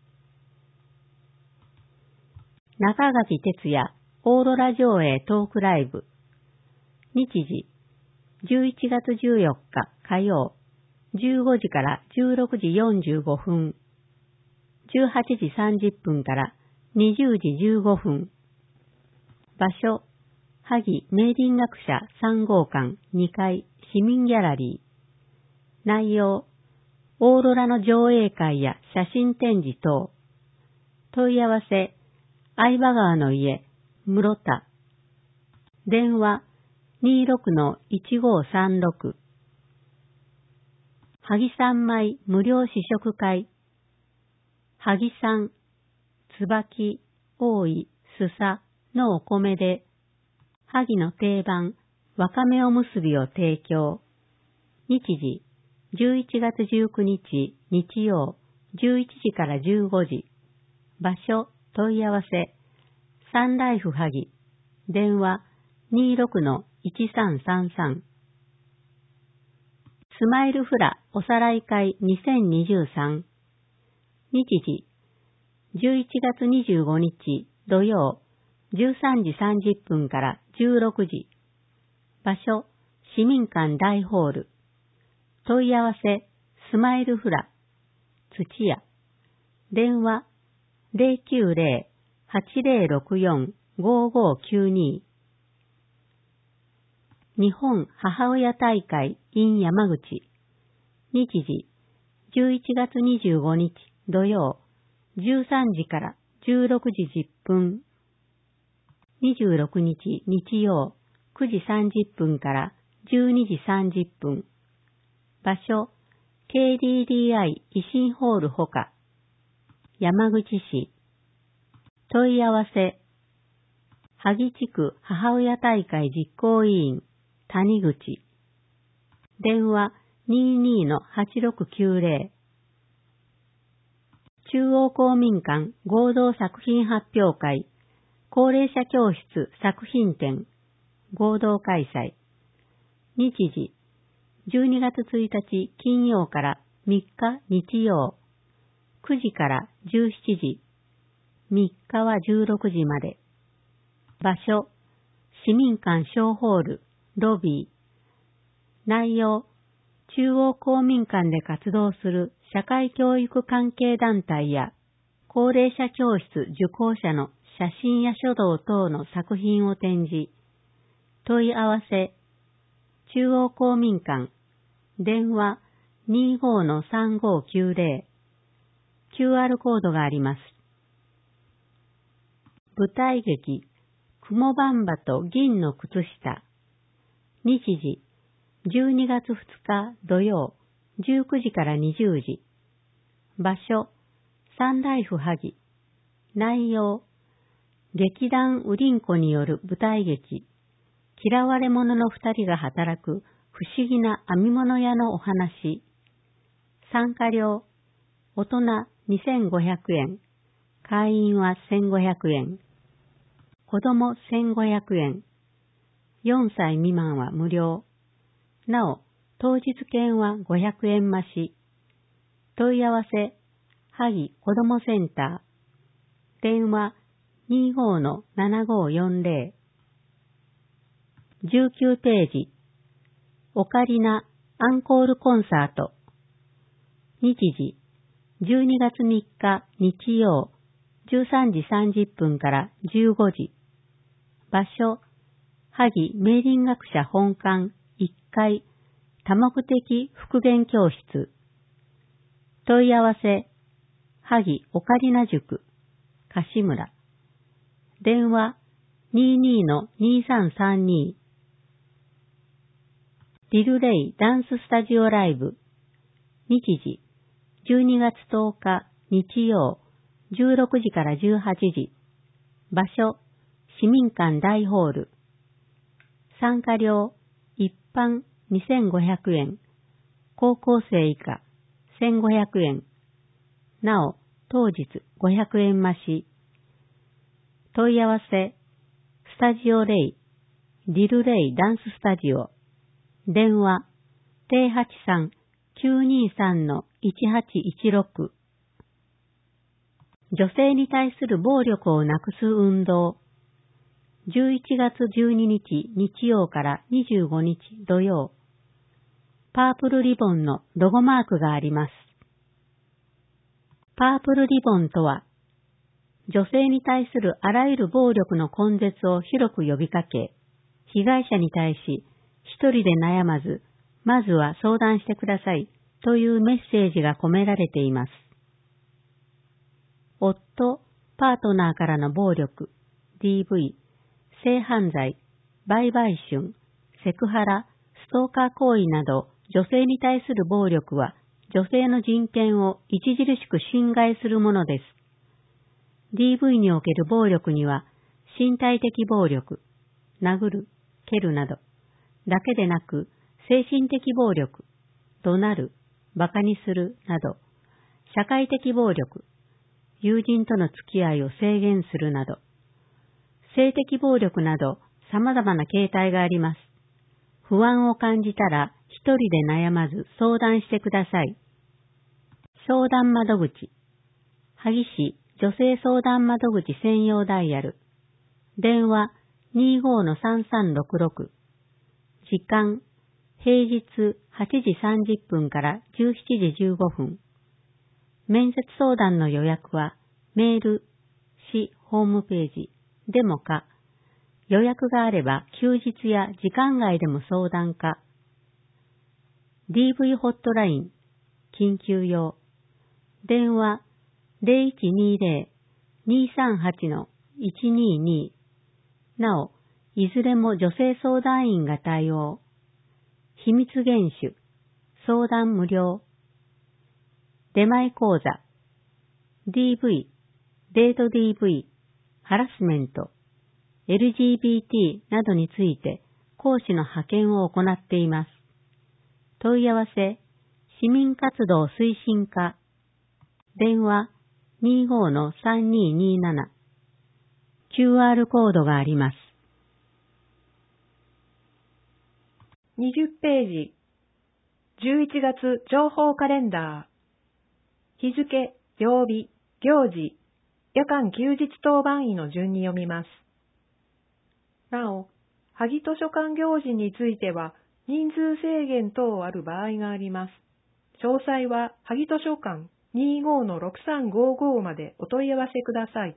中垣哲也オーロラ上映トークライブ。日時、じゅういちがつじゅうよっか火曜、じゅうごじからじゅうろくじよんじゅうごふん。じゅうはちじさんじゅっぷんからにじゅうじじゅうごふん。場所、萩明林学者さんごうかんにかい市民ギャラリー。内容、オーロラの上映会や写真展示等。問い合わせ、相葉川の家、室田。電話、にじゅうろくのいちごさんろく。萩三米無料試食会。萩三、椿、大井、すさのお米で、萩の定番、わかめおむすびを提供。日時、じゅういちがつじゅうくにち日曜、じゅういちじからじゅうごじ。場所、問い合わせ。サンライフ萩。電話、にじゅうろくのいちさんさんさん。スマイルフラおさらい会にせんにじゅうさん。日時、じゅういちがつにじゅうごにち土曜、じゅうさんじさんじゅっぷんからじゅうろくじ。場所、市民館大ホール。問い合わせ、スマイルフラ、土屋。電話、ゼロきゅうゼロ はちゼロろくよん ごごきゅうに。日本母親大会 in 山口。日時、じゅういちがつにじゅうごにち土曜、 じゅうさんじからじゅうろくじじゅっぷん。にじゅうろくにち日曜くじさんじゅっぷんからじゅうにじさんじゅっぷん。場所 ケーディーディーアイ 維新ホールほか。山口市。問い合わせ。萩地区母親大会実行委員谷口。電話 にじゅうにのはちろくきゅうぜろ。中央公民館合同作品発表会、高齢者教室作品展、合同開催。日時、じゅうにがつついたち金曜からみっか日曜、くじからじゅうしちじ、みっかはじゅうろくじまで。場所、市民館小ホール、ロビー。内容、中央公民館で活動する社会教育関係団体や高齢者教室受講者の写真や書道等の作品を展示。問い合わせ、中央公民館、電話 にじゅうごのさんごきゅうぜろ。キューアール コードがあります。舞台劇、雲ばんばと銀の靴下。日時、じゅうにがつふつか土曜、じゅうくじからにじゅうじ。場所、サンライフ萩。内容、劇団ウリンコによる舞台劇、嫌われ者の二人が働く不思議な編み物屋のお話。参加料、大人にせんごひゃくえん、会員はせんごひゃくえん、子供せんごひゃくえん、よんさい未満は無料。なお、当日券はごひゃくえん増し。問い合わせ、萩子どもセンター。電話 にじゅうごのななごよんぜろ。じゅうきゅうページ。オカリナアンコールコンサート。日時、じゅうにがつみっか日曜、じゅうさんじさんじゅっぷんからじゅうごじ。場所、萩明倫学者本館いっかい多目的復元教室。問い合わせ、萩オカリナ塾、樫村。電話 にじゅうにのにさんさんに。リルレイダンススタジオライブ。日時、じゅうにがつとおか日曜、じゅうろくじからじゅうはちじ。場所、市民館大ホール。参加料、一般にせんごひゃくえん、高校生以下せんごひゃくえん。なお、当日ごひゃくえん増し。問い合わせ、スタジオレイ、リルレイダンススタジオ。電話、ゼロはちさん きゅうにさんのいちはちいちろく。女性に対する暴力をなくす運動。じゅういちがつじゅうににち日曜からにじゅうごにち土曜。パープルリボンのロゴマークがあります。パープルリボンとは、女性に対するあらゆる暴力の根絶を広く呼びかけ、被害者に対し一人で悩まず、まずは相談してくださいというメッセージが込められています。夫、パートナーからの暴力、ディーブイ、性犯罪、売買春、セクハラ、ストーカー行為など女性に対する暴力は女性の人権を著しく侵害するものです。ディーブイ における暴力には身体的暴力、殴る、蹴るなどだけでなく精神的暴力、怒鳴る、馬鹿にするなど社会的暴力、友人との付き合いを制限するなど性的暴力など様々な形態があります。不安を感じたら一人で悩まず相談してください。相談窓口。萩市女性相談窓口専用ダイヤル。電話 にじゅうごのさんさんろくろく。時間、平日はちじさんじゅっぷんからじゅうしちじじゅうごふん。面接相談の予約はメール、市ホームページでもか、予約があれば休日や時間外でも相談か。ディーブイ ホットライン、緊急用。電話ゼロいちにゼロ にさんはち いちにに。なお、いずれも女性相談員が対応。秘密厳守。相談無料。出前講座。ディーブイ、デート ディーブイ、ハラスメント、エルジービーティー などについて講師の派遣を行っています。問い合わせ、市民活動推進課。電話 にじゅうごのさんにーにーなな。キューアール コードがあります。 にじゅっページ。じゅういちがつ情報カレンダー。日付、曜日、行事、夜間休日当番医の順に読みます。なお、萩図書館行事については人数制限等ある場合があります。詳細は萩図書館 にじゅうごのろくさんごご までお問い合わせください。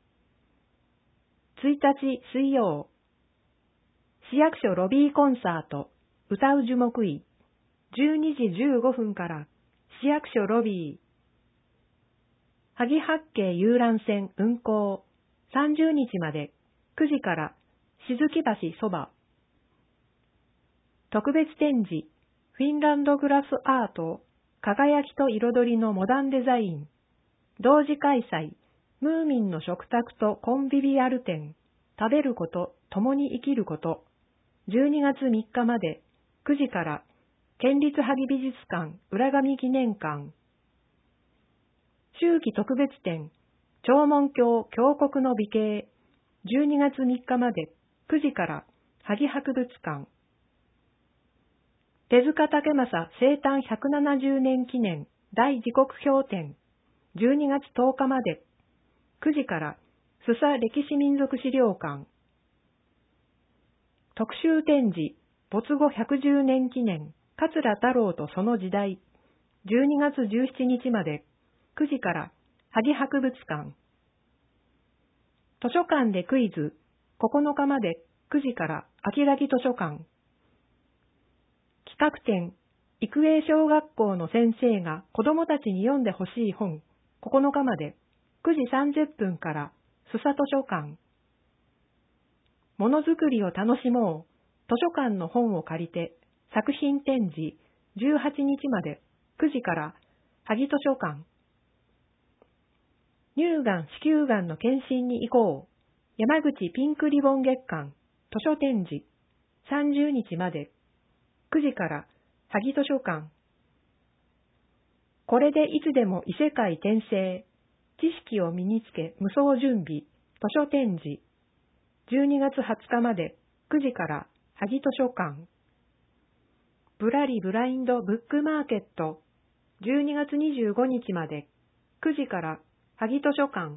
ついたち水曜、市役所ロビーコンサート、歌う樹木医、じゅうにじじゅうごふんから市役所ロビー、萩八景遊覧船運行、さんじゅうにちまでくじから静木橋そば。特別展示、フィンランドグラスアート、輝きと彩りのモダンデザイン、同時開催、ムーミンの食卓とコンビビアル展、食べること、共に生きること、じゅうにがつみっかまでくじから、県立萩美術館浦上記念館。秋季特別展、長門峡峡谷の美形、じゅうにがつみっかまでくじから萩博物館。手塚武正生誕ひゃくななじゅうねん記念大時刻表展、じゅうにがつとおかまでくじから須佐歴史民俗資料館。特集展示、没後ひゃくじゅうねん記念桂太郎とその時代、じゅうにがつじゅうしちにちまでくじから萩博物館。図書館でクイズ、ここのかまでくじから秋良木図書館。企画展、育英小学校の先生が子どもたちに読んでほしい本、ここのかまでくじさんじゅっぷんから須佐図書館。ものづくりを楽しもう、図書館の本を借りて作品展示じゅうはちにちまでくじから萩図書館。乳がん、子宮がんの検診に行こう。山口ピンクリボン月間図書展示さんじゅうにちまでくじから萩図書館。これでいつでも異世界転生。知識を身につけ無双準備図書展示じゅうにがつはつかまでくじから萩図書館。ぶらりブラインドブックマーケットじゅうにがつにじゅうごにちまでくじから萩図書館。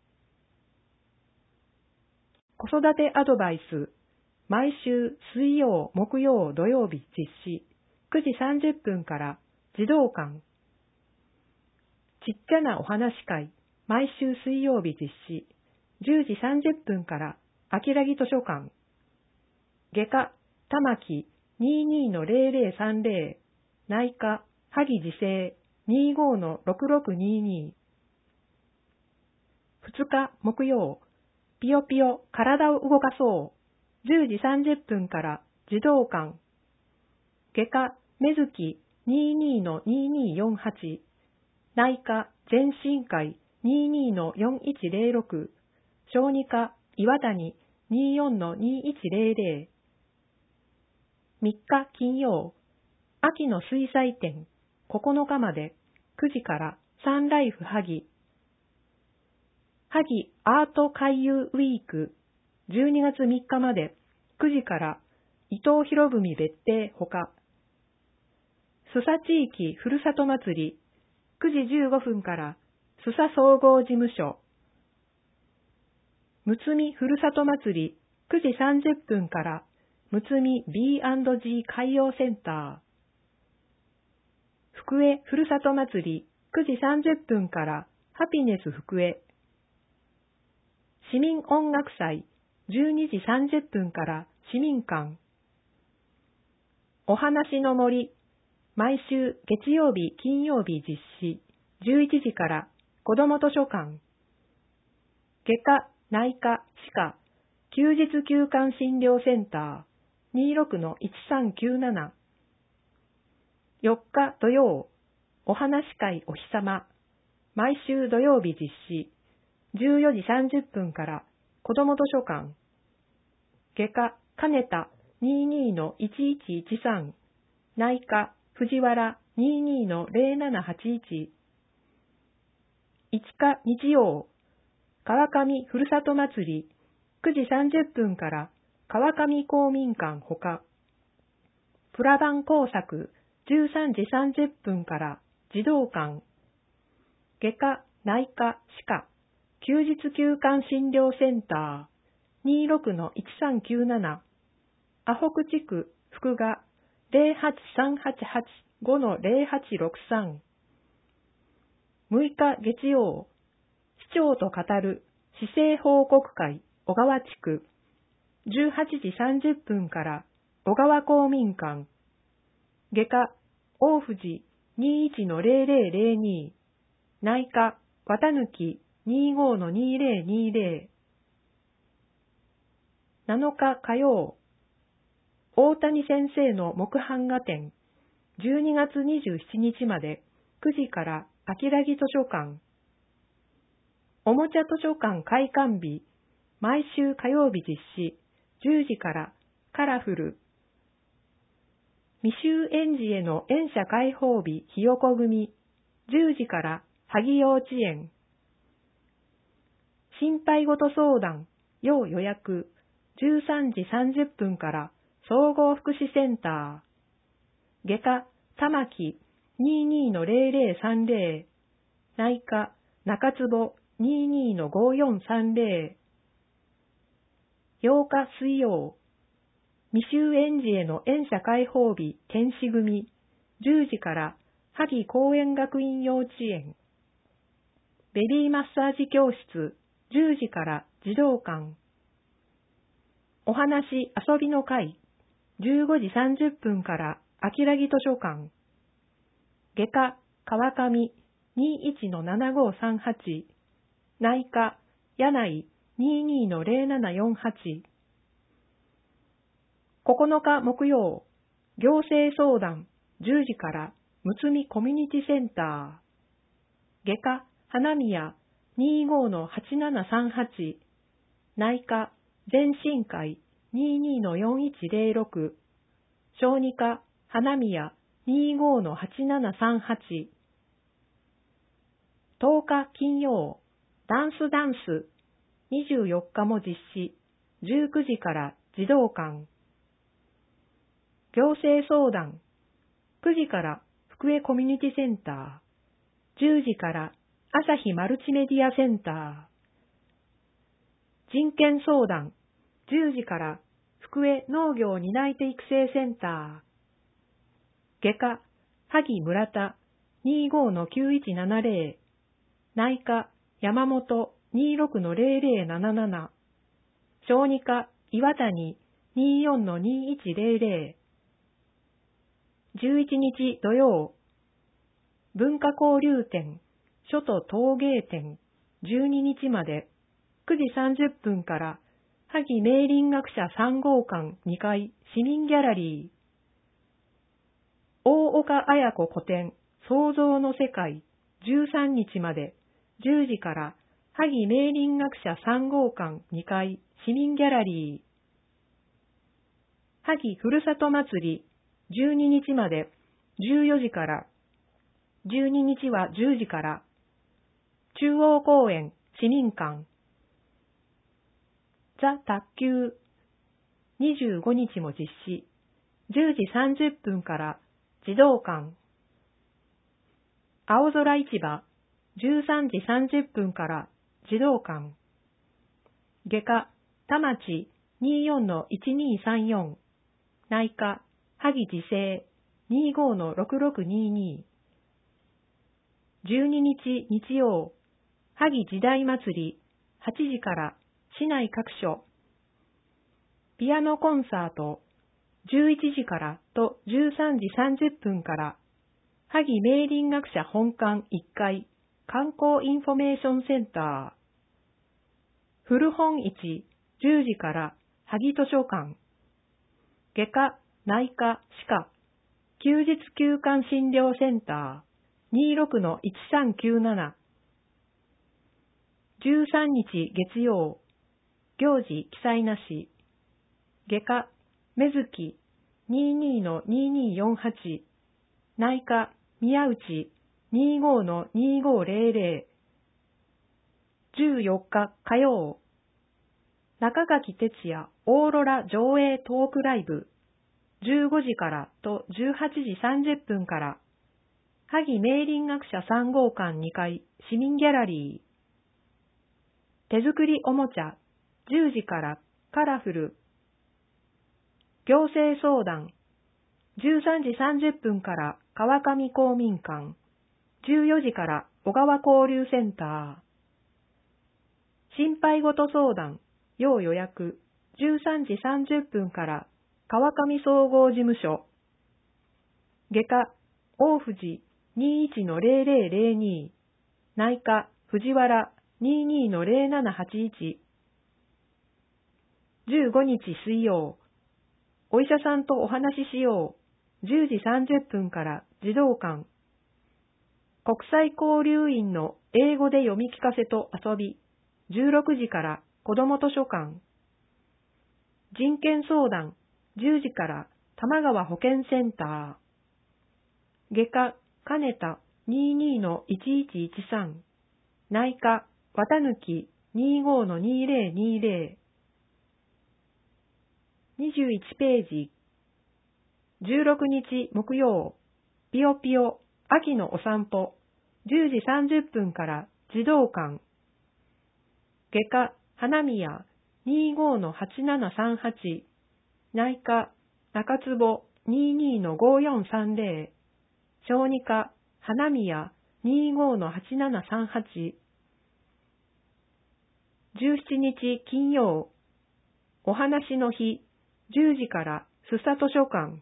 子育てアドバイス、毎週水曜、木曜、土曜日実施、くじさんじゅっぷんから児童館。ちっちゃなお話会、毎週水曜日実施、じゅうじさんじゅっぷんから秋良木図書館。外科、玉木 にじゅうにのゼロゼロさんゼロ、内科、萩自生 にじゅうごのろくろくにに。ふつか木曜、ぴよぴよ体を動かそう。じゅうじさんじゅっぷんから児童館。外科、目月 にじゅうにのにじゅうによんはち。内科、全身会 にじゅうにのよんいちゼロろく。小児科、岩谷 にじゅうよんのにいちゼロゼロ。みっか金曜、秋の水彩展ここのかまでくじからサンライフ萩。萩アート回遊ウィークじゅうにがつみっかまでくじから伊藤博文別邸ほか。須佐地域ふるさと祭りくじじゅうごふんから須佐総合事務所。むつみふるさと祭りくじさんじゅっぷんからむつみ ビーアンドジー 海洋センター。福江ふるさと祭りくじさんじゅっぷんからハピネス福江。市民音楽祭じゅうにじさんじゅっぷんから市民館。お話の森毎週月曜日金曜日実施じゅういちじから子ども図書館。外科、内科、歯科、休日休館診療センター、にじゅうろくのいちさんきゅうなな。よっか土曜、お話し会お日様。毎週土曜日実施。じゅうよじさんじゅっぷんから子ども図書館。外科、金田にじゅうにのいちいちいちさん。内科、藤原にじゅうにのゼロななはちいち。いつか日曜、川上ふるさと祭りくじさんじゅっぷんから川上公民館ほか。プラバン工作じゅうさんじさんじゅっぷんから児童館。外科、内科、歯科、休日休館診療センターにじゅうろくのいちさんきゅうなな。阿北地区福賀ゼロはちさんはちはちごのゼロはちろくさん。むいか月曜、市長と語る市政報告会小川地区じゅうはちじさんじゅっぷんから小川公民館。外科、大藤にじゅういちのゼロゼロゼロに。内科、綿貫にじゅうごのにゼロにゼロ。なのか火曜、大谷先生の木版画展、じゅうにがつにじゅうしちにちまでくじから秋良木図書館。おもちゃ図書館開館日、毎週火曜日実施、じゅうじからカラフル。未就園児への園舎開放日ひよこ組、じゅうじから萩幼稚園。心配ごと相談、要予約、じゅうさんじさんじゅっぷんから総合福祉センター。外科、玉木にじゅうにのゼロゼロさんゼロ。内科、中坪にじゅうにのごよんさんゼロ。ようか水曜、未就園児への園舎開放日天使組、じゅうじから萩公園学院幼稚園。ベビーマッサージ教室、じゅうじから児童館。お話遊びの会、じゅうごじさんじゅっぷんから秋良木図書館。外科、川上にじゅういちのななごさんはち。内科、柳にじゅうにのゼロななよんはち。ここのか木曜、行政相談じゅうじからむつみコミュニティセンター。外科、花宮にじゅうごのはちななさんはち。内科、全身会にじゅうにのよんいちゼロろく。小児科、花宮にじゅうごのはちななさんはち。とおか金曜、ダンスダンスにじゅうよっかも実施、じゅうくじから児童館。行政相談、くじから福江コミュニティセンター、じゅうじから朝日マルチメディアセンター。人権相談、じゅうじから福江農業担い手育成センター。外科、萩村田にじゅうごのきゅういちななゼロ。内科、山本にじゅうろくのゼロゼロなななな。小児科、岩谷にじゅうよんのにいちゼロゼロ。じゅういちにち土曜、文化交流展、書と陶芸展、じゅうににちまで、くじさんじゅっぷんから、萩明林学者さんごうかんにかい市民ギャラリー。大岡綾子個展、創造の世界、じゅうさんにちまで、じゅうじから、萩明林学者さんごうかんにかい市民ギャラリー。萩ふるさと祭り、じゅうににちまで、じゅうよじから、じゅうににちはじゅうじから、中央公園市民館。ザ・卓球、にじゅうごにちも実施、じゅうじさんじゅっぷんから児童館。青空市場、じゅうさんじさんじゅっぷんから児童館。外科、田町にじゅうよんのいちにさんよん。内科、萩自生にじゅうごのろくろくにに。じゅうににち日曜、萩時代祭りはちじから市内各所。ピアノコンサートじゅういちじからとじゅうさんじさんじゅっぷんから萩明林学者本館いっかい観光インフォメーションセンター。古本市じゅうじから萩図書館。外科、内科、歯科。休日休館診療センター にじゅうろくのいちさんきゅうなな。じゅうさんにち月曜。行事記載なし。外科、目月 にじゅうにのにじゅうによんはち。内科、宮内 にじゅうごのにじゅうごぜろぜろ。じゅうよっか火曜。中垣哲也オーロラ上映トークライブ。じゅうごじからとじゅうはちじさんじゅっぷんから。萩明林学者さん号館にかい市民ギャラリー。手作りおもちゃじゅうじからカラフル。行政相談じゅうさんじさんじゅっぷんから川上公民館。じゅうよじから小川交流センター。心配事相談要予約じゅうさんじさんじゅっぷんから川上総合事務所。外科大藤 にじゅういちのぜろぜろぜろに。内科藤原 にじゅうにのぜろななはちいち。じゅうごにち水曜。お医者さんとお話ししよう。じゅうじさんじゅっぷんから児童館。国際交流員の英語で読み聞かせと遊び。じゅうろくじから子ども図書館。人権相談じゅうじから玉川保健センター。外科金田 にじゅうにのいちいちいちさん。内科綿貫 にじゅうごのにぜろにぜろ。にじゅういちページ。じゅうろくにち木曜。ぴよぴよ秋のお散歩。じゅうじさんじゅっぷんから児童館。外科花宮 にじゅうごのはちななさんはち。内科中坪 にじゅうにのごよんさんぜろ。小児科花宮 にじゅうごのはちななさんはち。じゅうしちにち金曜。お話の日じゅうじから須佐図書館。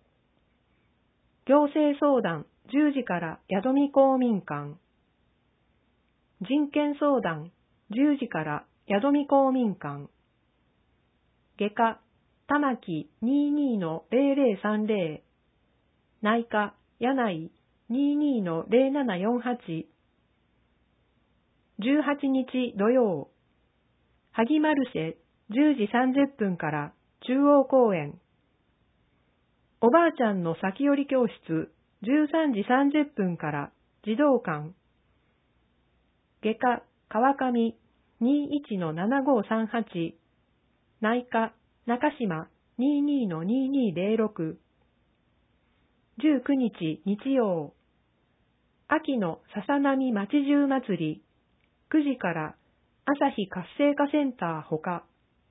行政相談じゅうじから宿見公民館。人権相談じゅうじから宿見公民館。外科玉木 にじゅうにのぜろぜろさんぜろ。内科柳井 にじゅうにのぜろななよんはち。じゅうはちにち土曜。萩マルシェじゅうじさんじゅっぷんから中央公園。おばあちゃんの先寄り教室じゅうさんじさんじゅっぷんから児童館。外科川上 にじゅういちのななごさんはち。内科中島 にじゅうにのにじゅうにぜろろく。じゅうくにち日曜。秋の笹波町中祭りくじから朝日活性化センターほか。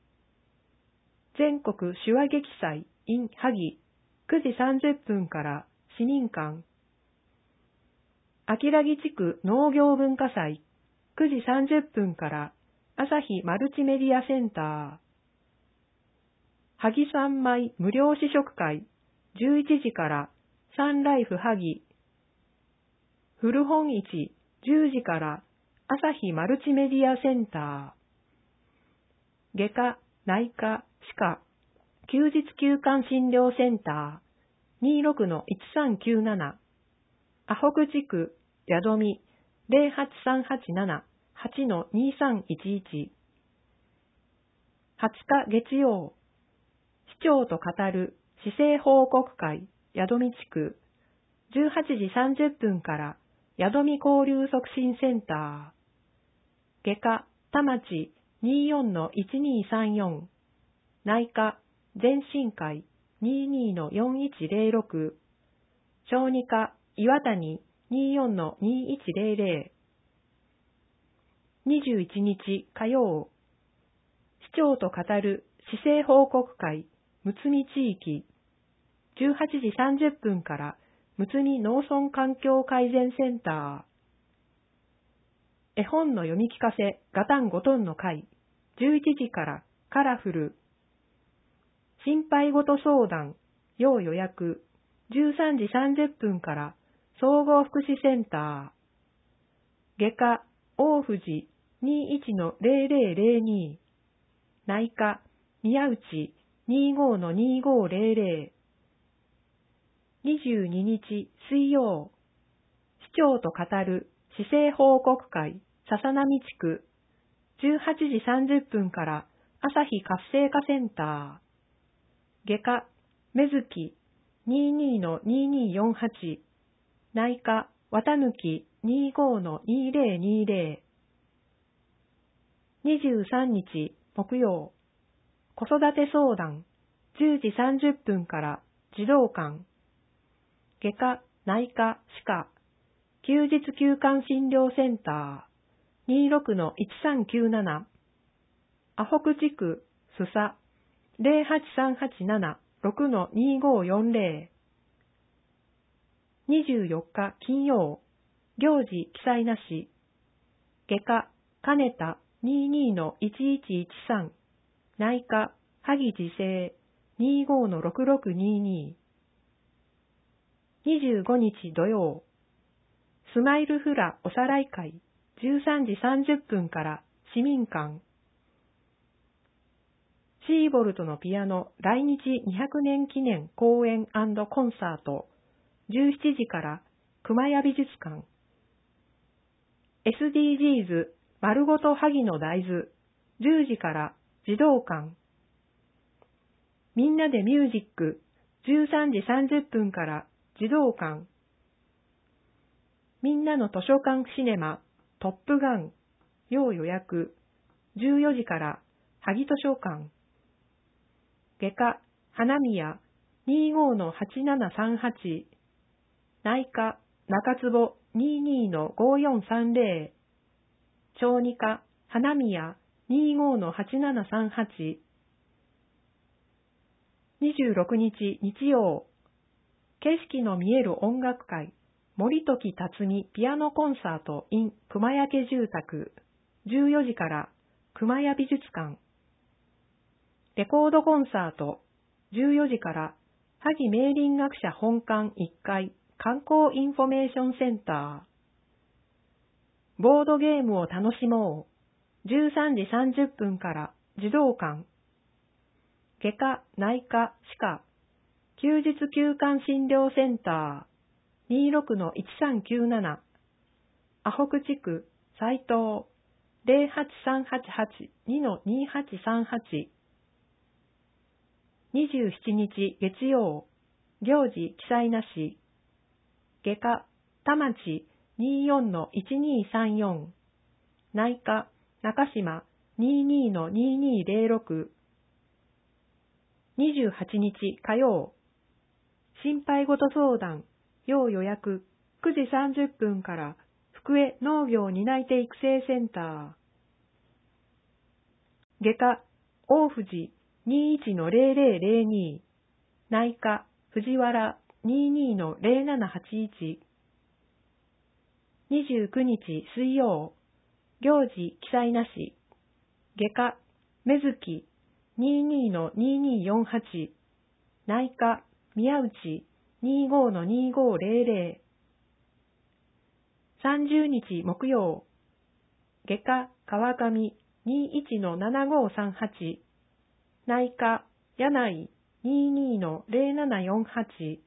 全国手話劇祭 in 萩くじさんじゅっぷんから市民館。秋良木地区農業文化祭くじさんじゅっぷんから朝日マルチメディアセンター。萩三昧無料試食会じゅういちじからサンライフ萩。古本市じゅうじから朝日マルチメディアセンター。外科、内科、歯科、休日休館診療センター にじゅうろくのいちさんきゅうなな。アホク地区宿見 ぜろはちさんはちなな はちのにさんいちいち。はつか月曜。市長と語る市政報告会宿見地区じゅうはちじさんじゅっぷんから宿見交流促進センター。外科田町 にじゅうよんのいちにさんよん。内科全身会 にじゅうにのよんいちぜろろく。小児科岩谷 にじゅうよんのにいちぜろぜろ。にじゅういちにち火曜。市長と語る市政報告会むつみ地域じゅうはちじさんじゅっぷんからむつみ農村環境改善センター。絵本の読み聞かせガタンゴトンの会じゅういちじからカラフル。心配事相談要予約じゅうさんじさんじゅっぷんから総合福祉センター。 外科、大藤 にいちのゼロゼロゼロに、内科、宮内 にじゅうごのにじゅうごゼロゼロ、にじゅうににち水曜、市長と語る市政報告会、笹波地区、じゅうはちじさんじゅっぷんから朝日活性化センター、外科、目月 にじゅうにのにじゅうによんはち、内科、綿貫 にじゅうごのにゼロにゼロ、にじゅうさんにち木曜、子育て相談、じゅうじさんじゅっぷんから児童館、外科、内科、歯科、休日休館診療センター、にじゅうろくのいちさんきゅうなな、阿北地区、須佐、ゼロはちさんはちなな、ろくのにごよんゼロ、にじゅうよっか金曜、行事記載なし、外科、金田 にじゅうにのいちいちいちさん、内科、萩自生 にじゅうごのろくろくにに、にじゅうごにち土曜、スマイルフラおさらい会、じゅうさんじさんじゅっぷんから市民館、シーボルトのピアノ来日にひゃくねん記念公演&コンサート、じゅうしちじから熊谷美術館、エスディージーズ 丸ごと萩の大豆、じゅうじから児童館、みんなでミュージック、じゅうさんじさんじゅっぷんから児童館、みんなの図書館シネマ、トップガン、要予約、じゅうよじから萩図書館、外科、花宮、にじゅうごのはちななさんはち、内科、中坪 にじゅうにのごよんさんゼロ、小児科、花宮、にじゅうごのはちななさんはち、にじゅうろくにち日曜、景色の見える音楽会、森時辰巳ピアノコンサート in 熊谷家住宅、じゅうよじから熊谷美術館、レコードコンサート、じゅうよじから萩明林学者本館いっかい観光インフォメーションセンター、ボードゲームを楽しもう、じゅうさんじさんじゅっぷんから児童館、外科、内科、歯科、休日休館診療センター、にじゅうろくのいちさんきゅうなな、阿北地区、斉藤、ゼロはちさんはちはち にのにはちさんはち、にじゅうしちにち月曜、行事記載なし、外科、田町 にじゅうよんのいちにさんよん、内科、中島 にじゅうにのににゼロろく、にじゅうはちにち火曜、心配事相談、要予約、くじさんじゅっぷんから福江農業担い手育成センター、外科、大藤 にじゅういちのゼロゼロゼロに、内科、藤原 にじゅうにのゼロななはちいち、にじゅうくにち水曜、行事記載なし、外科、目月 にじゅうにのにじゅうによんはち、内科、宮内 にじゅうごのにじゅうごゼロゼロ、さんじゅうにち木曜、外科、川上 にじゅういちのななごさんはち、内科、柳井 にじゅうにのゼロななよんはち、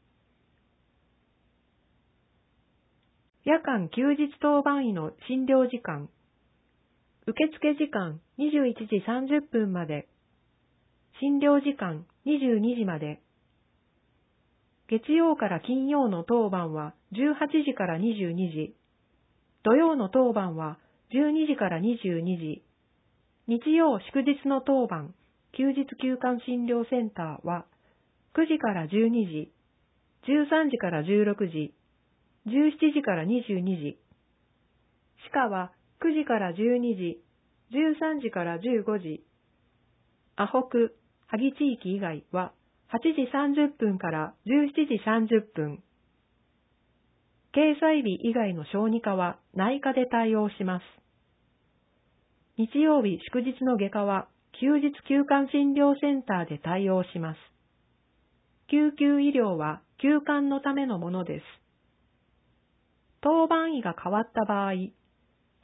夜間休日当番医の診療時間、受付時間にじゅういちじさんじゅっぷんまで、診療時間にじゅうにじまで、月曜から金曜の当番はじゅうはちじからにじゅうにじ、土曜の当番はじゅうにじからにじゅうにじ、日曜祝日の当番、休日休館診療センターはくじからじゅうにじ、じゅうさんじからじゅうろくじ、じゅうしちじからにじゅうにじ、歯科はくじからじゅうにじ、じゅうさんじからじゅうごじ、阿北、萩地域以外ははちじさんじゅっぷんからじゅうしちじさんじゅっぷん。掲載日以外の小児科は内科で対応します。日曜日祝日の外科は休日休館診療センターで対応します。救急医療は休館のためのものです。当番医が変わった場合、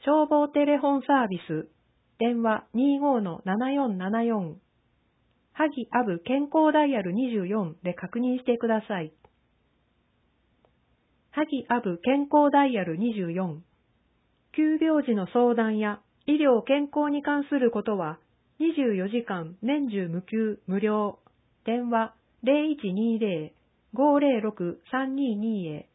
消防テレフォンサービス、電話 にじゅうごのななよんななよん、萩アブ健康ダイヤルにじゅうよんで確認してください。萩アブ健康ダイヤルにじゅうよん、急病時の相談や医療健康に関することはにじゅうよじかん年中無休無料。電話 ゼロいちにゼロ ごゼロろく さんににゼロ。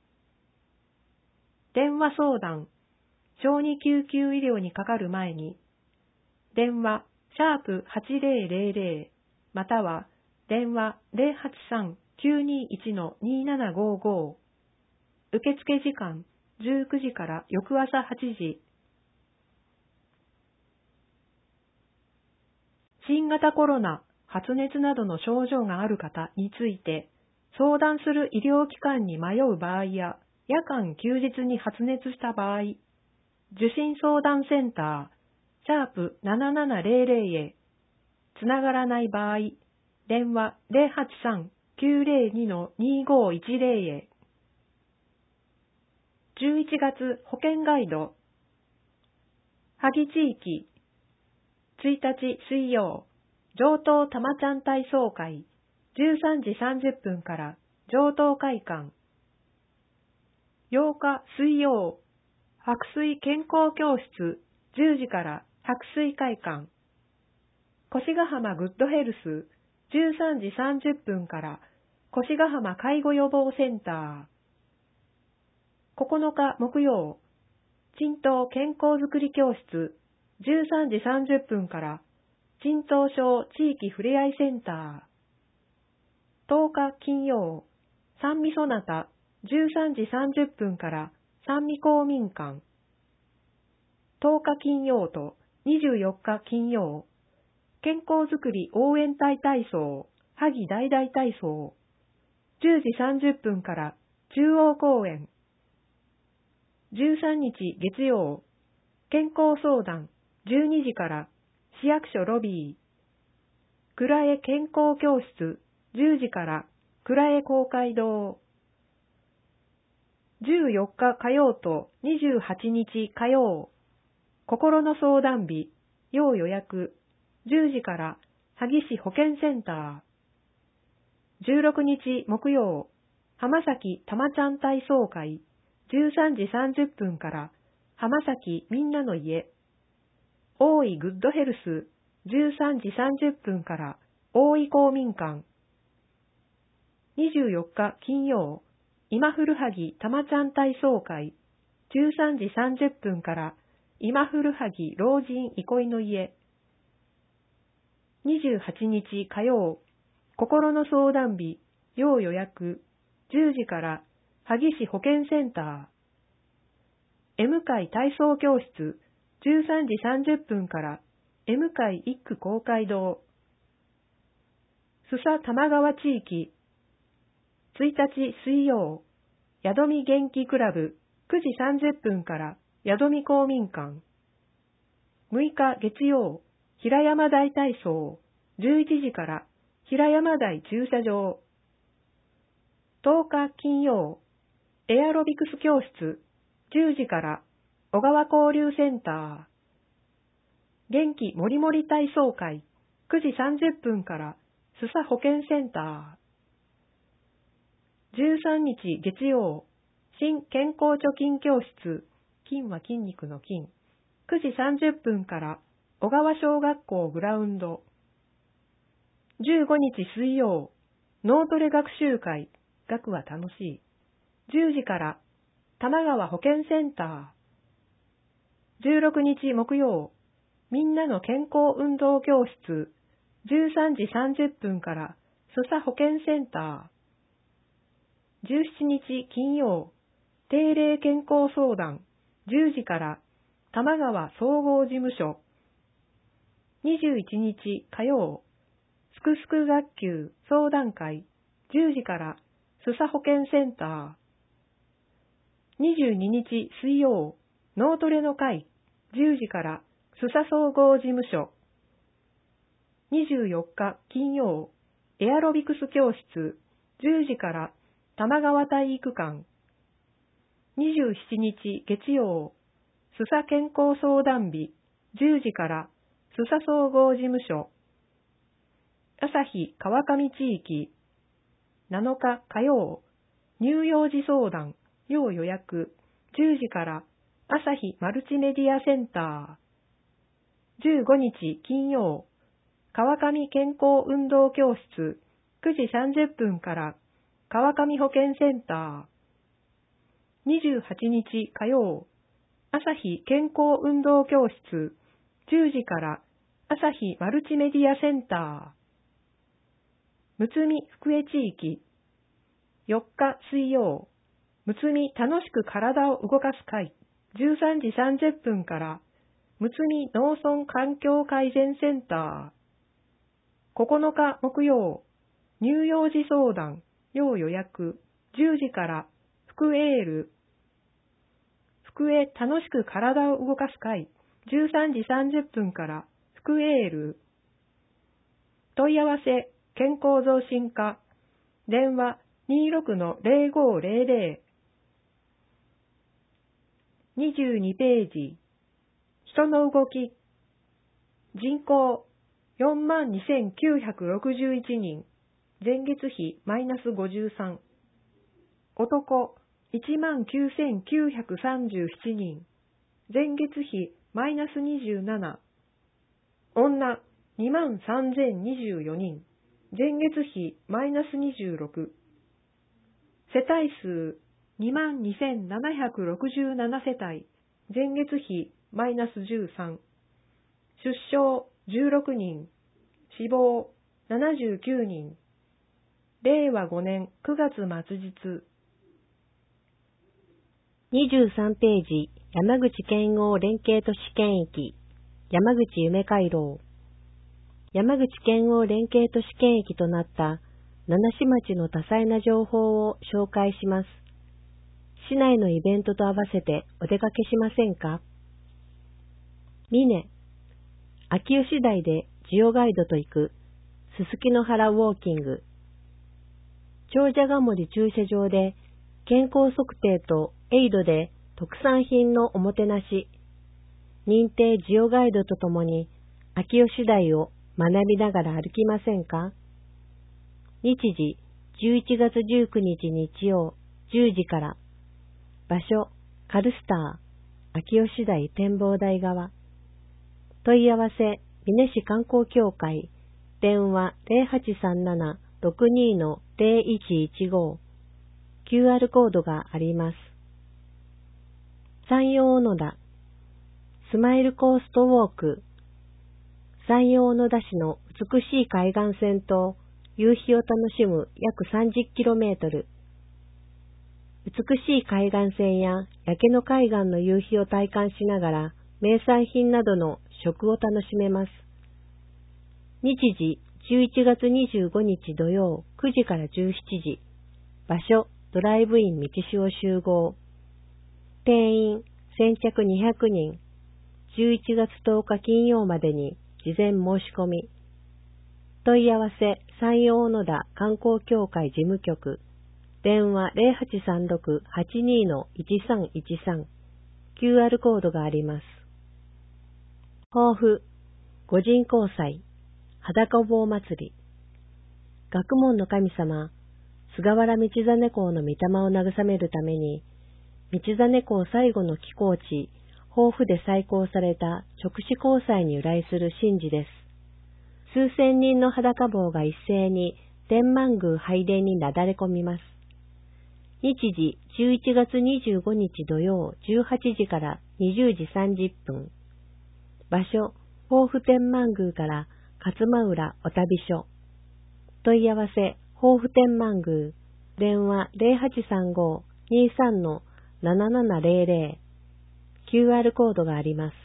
電話相談、小児救急医療にかかる前に、電話シャープはちゼロゼロゼロまたは電話 ゼロはちさん きゅうにいち にななごご。受付時間じゅうくじから翌朝はちじ。新型コロナ、発熱などの症状がある方について、相談する医療機関に迷う場合や、夜間休日に発熱した場合、受診相談センター、シャープななななゼロゼロへ、つながらない場合、電話ゼロはちさん きゅうゼロに にごいちゼロへ。じゅういちがつ保健ガイド、萩地域、ついたち水曜、上東たまちゃん体操会、じゅうさんじさんじゅっぷんから上東会館。ようか水曜、白水健康教室、じゅうじから白水会館。越ヶ浜グッドヘルス、じゅうさんじさんじゅっぷんから越ヶ浜介護予防センター。ここのか木曜、鎮東健康づくり教室、じゅうさんじさんじゅっぷんから鎮東省地域ふれあいセンター。とおか金曜、三味そなた、じゅうさんじさんじゅっぷんから三味公民館。とおか金曜とにじゅうよっか金曜、健康づくり応援隊体操、萩大々体操。じゅうじさんじゅっぷんから中央公園。じゅうさんにち月曜、健康相談じゅうにじから市役所ロビー。倉江健康教室じゅうじから倉江公会堂。じゅうよっか火曜とにじゅうはちにち火曜、心の相談日、要予約じゅうじから萩市保健センター。じゅうろくにち木曜、浜崎たまちゃん体操会じゅうさんじさんじゅっぷんから浜崎みんなの家。大井グッドヘルスじゅうさんじさんじゅっぷんから大井公民館。にじゅうよっか金曜、今古萩たまちゃん体操会じゅうさんじさんじゅっぷんから今古萩老人憩いの家。にじゅうはちにち火曜、心の相談日、要予約じゅうじから萩市保健センター。M 会体操教室じゅうさんじさんじゅっぷんから M 会一区公会堂。須佐玉川地域、ついたち水曜、宿見元気クラブくじさんじゅっぷんから宿見公民館。むいか月曜、平山台体操じゅういちじから平山台駐車場。とおか金曜、エアロビクス教室じゅうじから小川交流センター。元気もりもり体操会くじさんじゅっぷんから須佐保健センター。じゅうさんにち月曜、新健康貯金教室、金は筋肉の金、くじさんじゅっぷんから小川小学校グラウンド。じゅうごにち水曜、脳トレ学習会、学は楽しい、じゅうじから玉川保健センター。じゅうろくにち木曜、みんなの健康運動教室、じゅうさんじさんじゅっぷんから須佐保健センター。じゅうしちにち金曜、定例健康相談、じゅうじから玉川総合事務所。にじゅういちにち火曜、すくすく学級相談会、じゅうじから須佐保健センター。にじゅうににち水曜、脳トレの会、じゅうじから須佐総合事務所。にじゅうよっか金曜、エアロビクス教室、じゅうじから玉川体育館。にじゅうしちにち月曜、 須佐健康相談日じゅうじから須佐総合事務所、朝日川上地域、なのか火曜、乳幼児相談、要予約、じゅうじから朝日マルチメディアセンター、じゅうごにち金曜、川上健康運動教室、くじさんじゅっぷんから川上保健センター、にじゅうはちにち火曜、朝日健康運動教室、じゅうじから朝日マルチメディアセンター、むつみ福江地域、よっか水曜、むつみ楽しく体を動かす会、じゅうさんじさんじゅっぷんから、むつみ農村環境改善センター、ここのか木曜、乳幼児相談、要予約、じゅうじから、福エール、福江楽しく体を動かす会、じゅうさんじさんじゅっぷんから、福エール、問い合わせ、健康増進課、電話 にじゅうろくのゼロごゼロゼロ、にじゅうにページ、人の動き、人口よんまんにせんきゅうひゃくろくじゅういちにん、前月比マイナスごじゅうさん、男いちまんきゅうせんきゅうひゃくさんじゅうななにん、前月比マイナスにじゅうなな、女にまんさんぜんにじゅうよにん、前月比マイナスにじゅうろく、世帯数にまんにせんななひゃくろくじゅうななせたい、前月比マイナスじゅうさん、出生じゅうろくにん、死亡ななじゅうきゅうにん、れいわごねんくがつ末日。 にじゅうさんページ、山口県央連携都市圏域、山口夢回廊。山口県央連携都市圏域となった七市町の多彩な情報を紹介します。市内のイベントと合わせてお出かけしませんか？峰、秋吉台でジオガイドと行く、すすきの原ウォーキング。長者ヶ森駐車場で健康測定とエイドで特産品のおもてなし。認定ジオガイドとともに秋吉台を学びながら歩きませんか？日時じゅういちがつじゅうくにち日曜じゅうじから。場所カルスター秋吉台展望台側。問い合わせ美祢市観光協会電話 ゼロはちさんなな ろくに の ゼロいちいちご キューアール コードがあります。山陽小野田スマイルコーストウォーク。山陽小野田市の美しい海岸線と夕日を楽しむ約 さんじゅっキロメートル。美しい海岸線や焼け野海岸の夕日を体感しながら名産品などの食を楽しめます。日時じゅういちがつにじゅうごにち土曜くじからじゅうしちじ。場所ドライブイン道潮集合。定員先着にひゃくにん。じゅういちがつとおか金曜までに事前申し込み。問い合わせ山陽小野田観光協会事務局。電話 ゼロはちさんろく はちに の いちさんいちさん。キューアール コードがあります。抱負、御神交祭、裸坊祭り。学問の神様、菅原道真公の御霊を慰めるために、道真公最後の寄港地、抱負で再興された直視交祭に由来する神事です。数千人の裸坊が一斉に天満宮拝殿になだれ込みます。日時じゅういちがつにじゅうごにち土曜じゅうはちじからにじゅうじさんじゅっぷん。場所、抱負天満宮から勝間浦お旅所。問い合わせ、抱負天満宮。電話 ゼロはちさんご にさん の ななななゼロゼロ。キューアール コードがあります。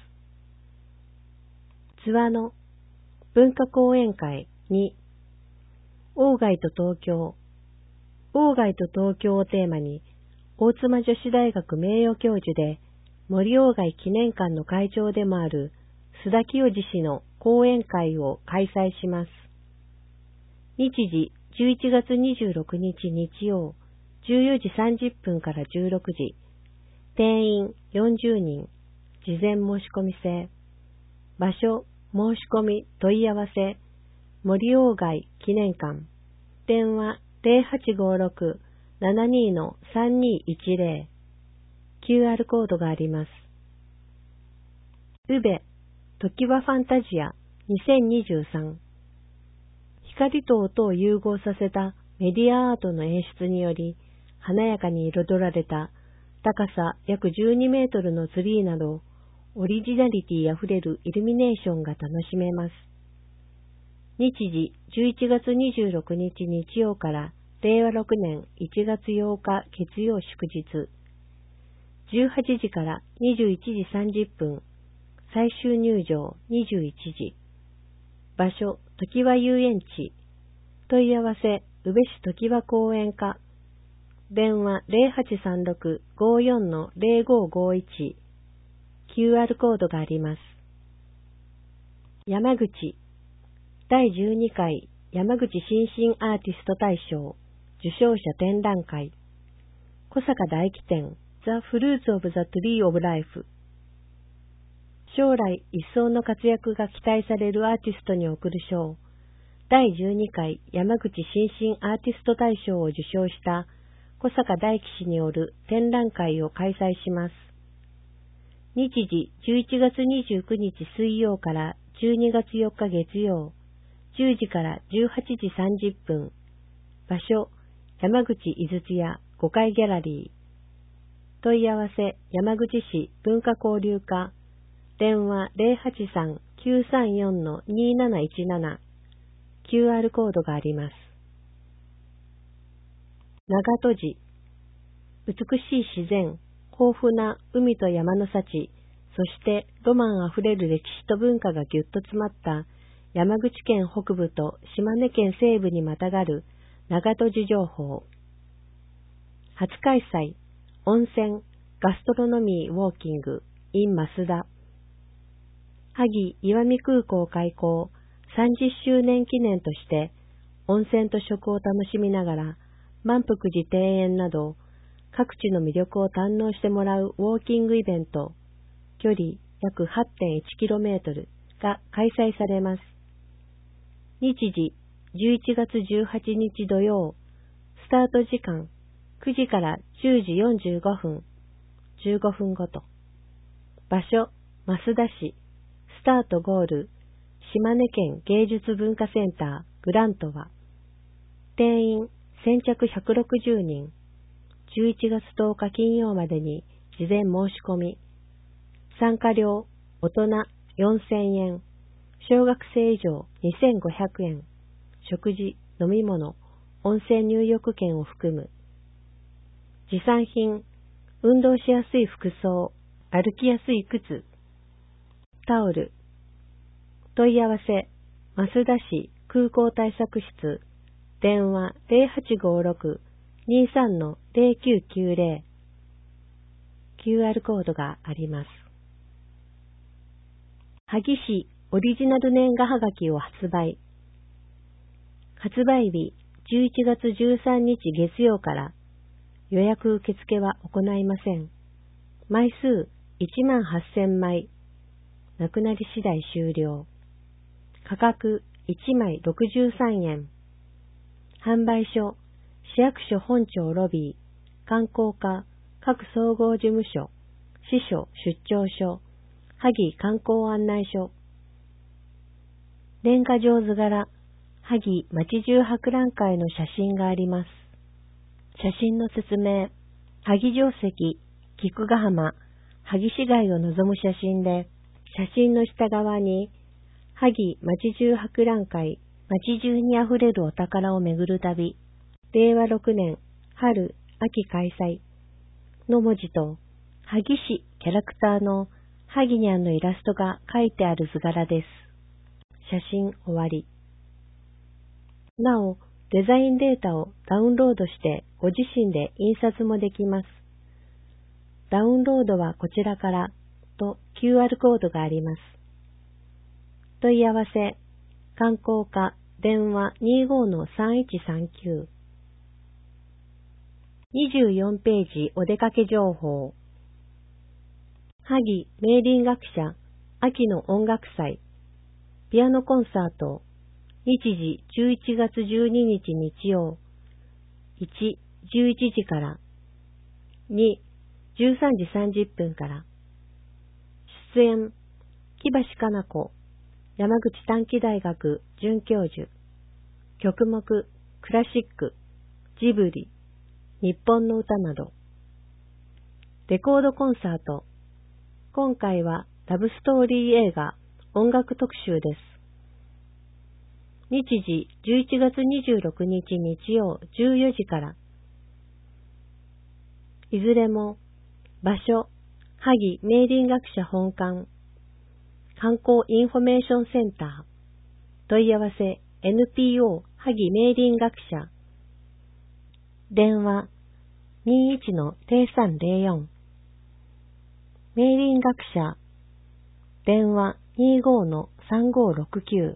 津和野文化講演会に、鴎外と東京。鴎外と東京をテーマに、大妻女子大学名誉教授で、森鴎外記念館の会長でもある須田清次氏の講演会を開催します。日時じゅういちがつにじゅうろくにち日曜、じゅうよじさんじゅっぷんからじゅうろくじ。定員よんじゅうにん。 事前申し込み制。場所、申し込み、問い合わせ、森鴎外記念館。電話 ゼロはちごろく ななにのさんにいちゼロ。キューアール コードがあります。宇部、ときわファンタジアにせんにじゅうさん。光と音を融合させたメディアアートの演出により、華やかに彩られた高さ約じゅうにメートルのツリーなど、オリジナリティあふれるイルミネーションが楽しめます。日時じゅういちがつにじゅうろくにち日曜かられいわろくねんいちがつようか月曜祝日。じゅうはちじからにじゅういちじさんじゅっぷん。最終入場にじゅういちじ。場所、ときわ遊園地。問い合わせ、宇部市ときわ公園課。電話 ゼロはちさんろく ごよんのゼロごごいち。キューアール コードがあります。山口、だいじゅうにかい山口新進アーティスト大賞受賞者展覧会。小坂大樹展 The Fruits of the Tree of Life。将来一層の活躍が期待されるアーティストに贈る賞、だいじゅうにかい山口新進アーティスト大賞を受賞した小坂大樹氏による展覧会を開催します。日時じゅういちがつにじゅうくにち水曜からじゅうにがつよっか月曜、じゅうじからじゅうはちじさんじゅっぷん。場所、山口井筒屋ごかいギャラリー。問い合わせ、山口市文化交流課。電話 ゼロはちさん きゅうさんよんのになないちなな。キューアール コードがあります。長門寺。美しい自然、豊富な海と山の幸、そしてロマンあふれる歴史と文化がぎゅっと詰まった山口県北部と島根県西部にまたがる長門寺情報。初開催、温泉、ガストロノミーウォーキング in 増田。萩岩見空港開港さんじゅっしゅうねん記念として、温泉と食を楽しみながら、満腹寺庭園など、各地の魅力を堪能してもらうウォーキングイベント、距離約 はってんいちキロメートル が開催されます。日時じゅういちがつじゅうはちにち土曜、スタート時間くじからじゅうじよんじゅうごふん、じゅうごふんごと。場所、増田市。スタートゴール、島根県芸術文化センターグラントは、定員先着ひゃくろくじゅうにん、じゅういちがつとおか金曜までに事前申し込み、参加料、大人よんせんえん、小学生以上にせんごひゃくえん、食事、飲み物、温泉入浴券を含む。持参品、運動しやすい服装、歩きやすい靴、タオル。問い合わせ、増田市空港対策室、電話 ゼロはちごろく にさんのゼロきゅうきゅうゼロ。キューアール コードがあります。萩市オリジナル年賀はがきを発売。発売日じゅういちがつじゅうさんにち月曜から予約受付は行いません。枚数いちまんはっせんまい。なくなり次第終了。価格いちまいろくじゅうさんえん。販売所、市役所本庁ロビー、観光課、各総合事務所、支所出張所、萩観光案内所。年賀状図柄、萩町中博覧会の写真があります。写真の説明、萩城跡、菊ヶ浜、萩市街を望む写真で、写真の下側に、萩町中博覧会、町中にあふれるお宝を巡る旅、れいわろくねん春秋開催の文字と、萩市キャラクターの萩にゃんのイラストが書いてある図柄です。写真終わり。なお、デザインデータをダウンロードしてご自身で印刷もできます。ダウンロードはこちらからと キューアール コードがあります。問い合わせ、観光課、電話 にごのさんいちさんきゅう。にじゅうよんページお出かけ情報。 萩明林学者秋の音楽祭ピアノコンサート日時じゅういちがつじゅうににち日曜いち、じゅういちじからに、じゅうさんじさんじゅっぷんから出演木橋かな子山口短期大学准教授曲目クラシックジブリ日本の歌などレコードコンサート今回はラブストーリー映画音楽特集です。日時じゅういちがつにじゅうろくにち日曜じゅうよじからいずれも場所萩明林学者本館観光インフォメーションセンター問い合わせ エヌピーオー 萩明林学者電話 にじゅういちのゼロさんゼロよん 明林学者電話 にじゅうごのさんごろくきゅう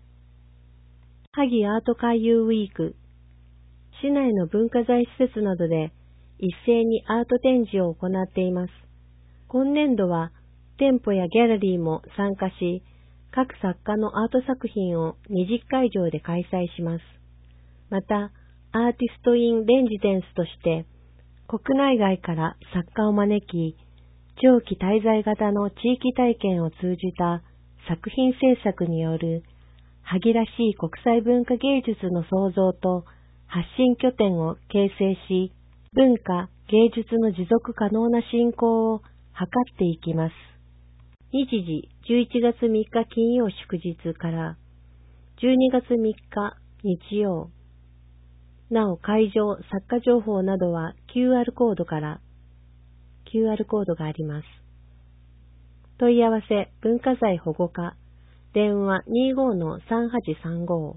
萩アート回遊ウィーク市内の文化財施設などで一斉にアート展示を行っています。今年度は店舗やギャラリーも参加し、各作家のアート作品をにじゅっかいじょうで開催します。また、アーティスト・イン・レンジデンスとして、国内外から作家を招き、長期滞在型の地域体験を通じた作品制作による萩らしい国際文化芸術の創造と発信拠点を形成し、文化、芸術の持続可能な振興を図っていきます。日時じゅういちがつみっか金曜祝日からじゅうにがつみっか日曜。なお会場、作家情報などは キューアール コードから キューアール コードがあります。問い合わせ文化財保護課電話 にじゅうごのさんはちさんご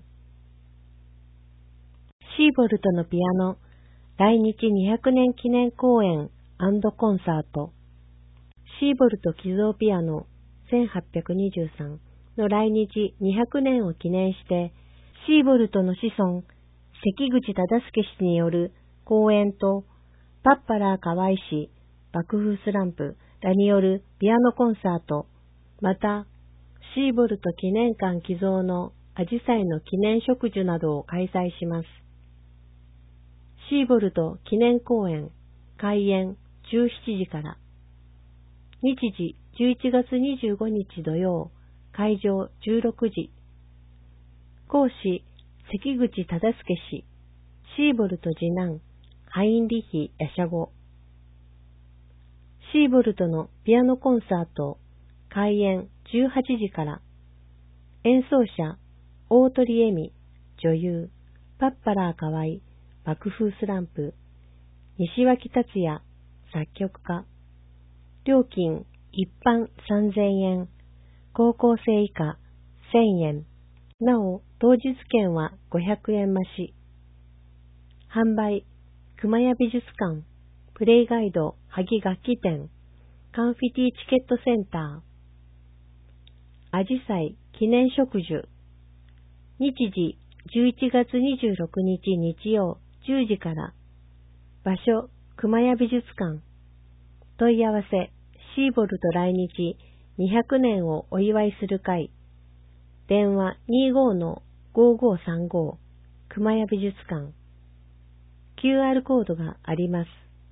シーボルトのピアノ来日にひゃくねん記念公演&コンサートシーボルト寄贈ピアノせんはっぴゃくにじゅうさんの来日にひゃくねんを記念してシーボルトの子孫関口忠介氏による講演とパッパラー河合氏爆風スランプらによるピアノコンサートまたシーボルト記念館寄贈のアジサイの記念植樹などを開催します。シーボルト記念公演開演じゅうしちじから日時じゅういちがつにじゅうごにち土曜会場じゅうろくじ講師関口忠介氏シーボルト次男ハインリヒ・ヤシャゴシーボルトのピアノコンサート開演じゅうはちじから演奏者大鳥恵美女優パッパラー河合爆風スランプ西脇達也作曲家料金一般さんぜんえん高校生以下せんえんなお当日券はごひゃくえん増し販売熊谷美術館プレイガイド萩楽器店カンフィティチケットセンターアジサイ記念植樹日時じゅういちがつにじゅうろくにち日曜じゅうじから場所熊谷美術館問い合わせシーボルト来日にひゃくねんをお祝いする会電話 にじゅうごのごごさんご 熊谷美術館 キューアール コードがあります。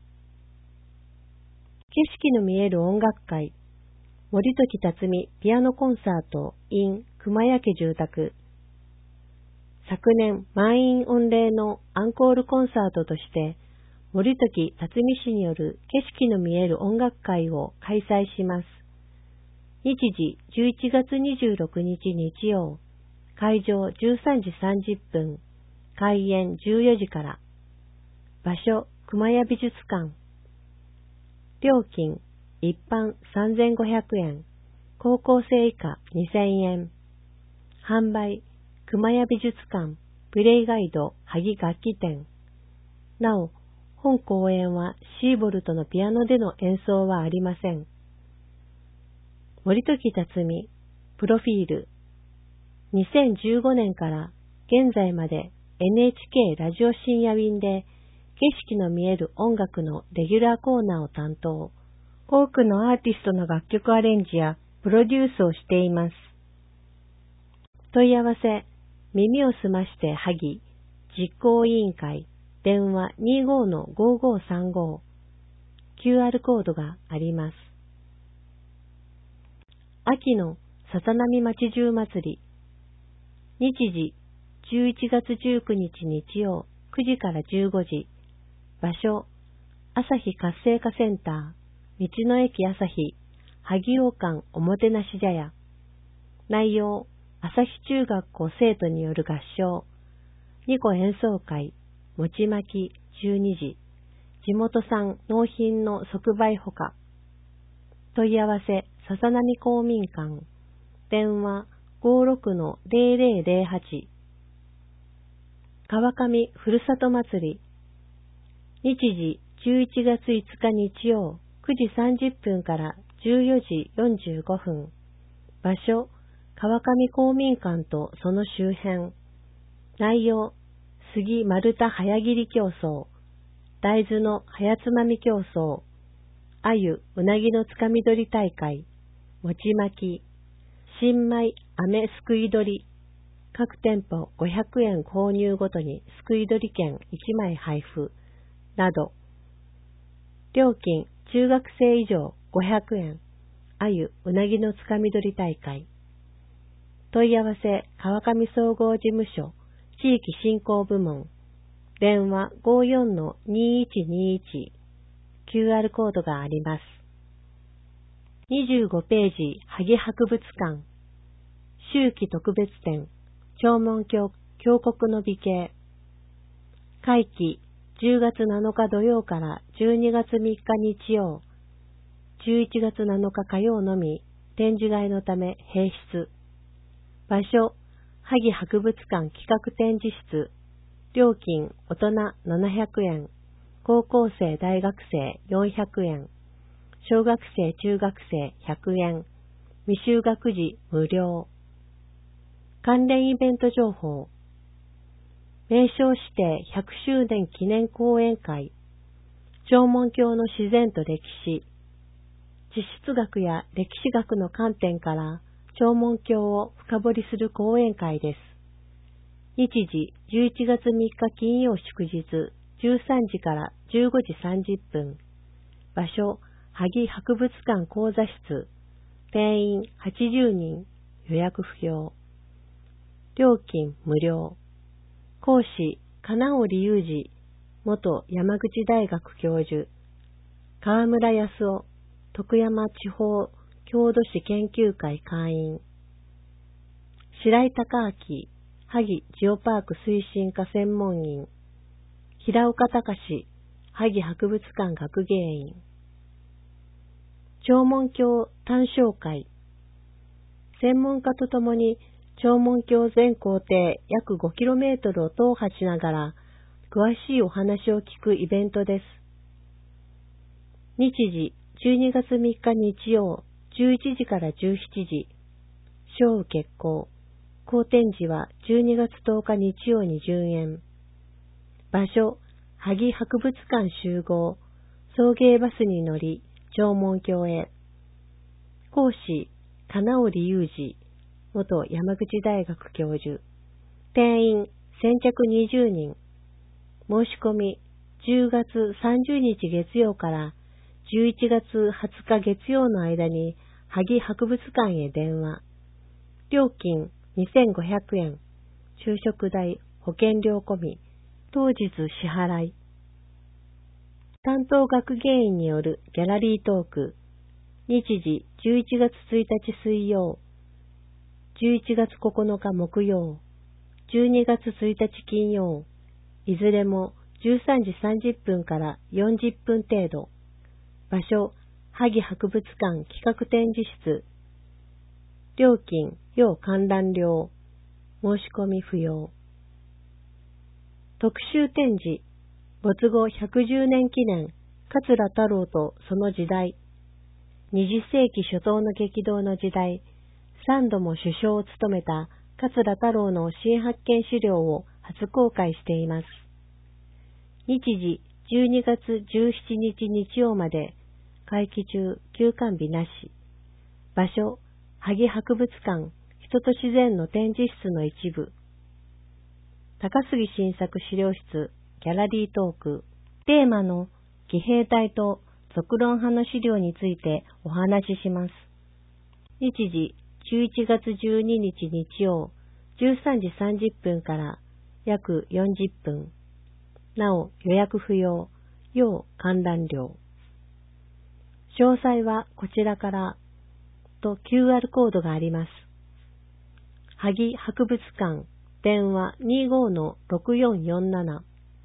景色の見える音楽会森時辰巳ピアノコンサート in 熊谷家住宅昨年満員御礼のアンコールコンサートとして森時辰巳氏による景色の見える音楽会を開催します。日時じゅういちがつにじゅうろくにち日曜会場じゅうさんじさんじゅっぷん開演じゅうよじから場所熊谷美術館料金一般さんぜんごひゃくえん高校生以下にせんえん販売熊谷美術館プレイガイド萩楽器店なお本公演はシーボルトのピアノでの演奏はありません。森時辰巳プロフィールにせんじゅうごねんから現在まで エヌエイチケー ラジオ深夜便で景色の見える音楽のレギュラーコーナーを担当。 多くのアーティストの楽曲アレンジやプロデュースをしています。問い合わせ、耳をすまして萩、実行委員会、電話 にじゅうごのごーごーさんご、キューアール コードがあります。秋のささなみ町中祭り。日時、じゅういちがつじゅうくにち日曜、くじからじゅうごじ。場所、朝日活性化センター、道の駅朝日、萩洋館おもてなし茶屋。内容、朝日中学校生徒による合唱。にこ演奏会、餅巻きじゅうにじ。地元産納品の即売ほか。問い合わせ、ささなみ公民館。電話 ごーろくのぜろぜろぜろはち。川上ふるさと祭り。日時じゅういちがついつか日曜くじさんじゅっぷんからじゅうよじよんじゅうごふん。場所、川上公民館とその周辺。内容、杉丸太早切り競争、大豆の早つまみ競争、鮎うなぎのつかみ取り大会、餅巻き、新米飴すくい取り、各店舗ごひゃくえん購入ごとにすくい取り券いちまい配布、など。料金、中学生以上ごひゃくえん、鮎うなぎのつかみ取り大会。問い合わせ、川上総合事務所、地域振興部門、電話 ごーよんのにーいちにーいち、キューアール コードがあります。にじゅうごページ、萩博物館、秋季特別展、縄文峡峡谷の美形。会期、じゅうがつなのか土曜からじゅうにがつみっか日曜、じゅういちがつなのか火曜のみ、展示会のため閉室。場所、萩博物館企画展示室。料金、大人ななひゃくえん、高校生大学生よんひゃくえん、小学生中学生ひゃくえん、未就学児無料。関連イベント情報。名称指定ひゃくしゅうねん記念講演会。縄文峡の自然と歴史。地質学や歴史学の観点から縄文峡を深掘りする講演会です。日時じゅういちがつみっか金曜祝日じゅうさんじからじゅうごじさんじゅっぷん。場所、萩博物館講座室。定員はちじゅうにん。予約不要。料金無料。講師、金織裕二、元山口大学教授。川村康夫、徳山地方郷土史研究会会員。白井孝明、萩ジオパーク推進課専門員。平岡隆、萩博物館学芸員。縄文峡探照会。専門家とともに縄文峡全行程約 ごキロメートル を踏破しながら詳しいお話を聞くイベントです。日時じゅうにがつみっか日曜じゅういちじからじゅうしちじ。小雨決行。公展時はじゅうにがつとおか日曜にじゅうえん。場所、萩博物館集合。送迎バスに乗り、縄文峡へ。講師、金織裕二、元山口大学教授。定員、先着にじゅうにん。申し込み、じゅうがつさんじゅうにち月曜からじゅういちがつはつか月曜の間に、萩博物館へ電話。料金にせんごひゃくえん。昼食代、保険料込み。当日支払い。担当学芸員によるギャラリートーク。日時じゅういちがつついたち水曜。じゅういちがつここのか木曜。じゅうにがつついたち金曜。いずれもじゅうさんじさんじゅっぷんからよんじゅっぷん程度。場所、萩博物館企画展示室。料金、要観覧料。申し込み不要。特集展示。没後ひゃくじゅうねん記念、桂太郎とその時代。にじゅっせいき初頭の激動の時代、さんども首相を務めた桂太郎の新発見資料を初公開しています。日時じゅうにがつじゅうしちにち日曜まで、 会期中休館日なし。場所、萩博物館、人と自然の展示室の一部。高杉晋作資料室、ギャラリートーク。テーマの騎兵隊と俗論派の資料についてお話しします。日時、じゅういちがつじゅうににち日曜、じゅうさんじさんじゅっぷんから約よんじゅっぷん。なお予約不要、要観覧料。詳細はこちらからと キューアール コードがあります。萩博物館、電話 にじゅうごのろくよんよんなな。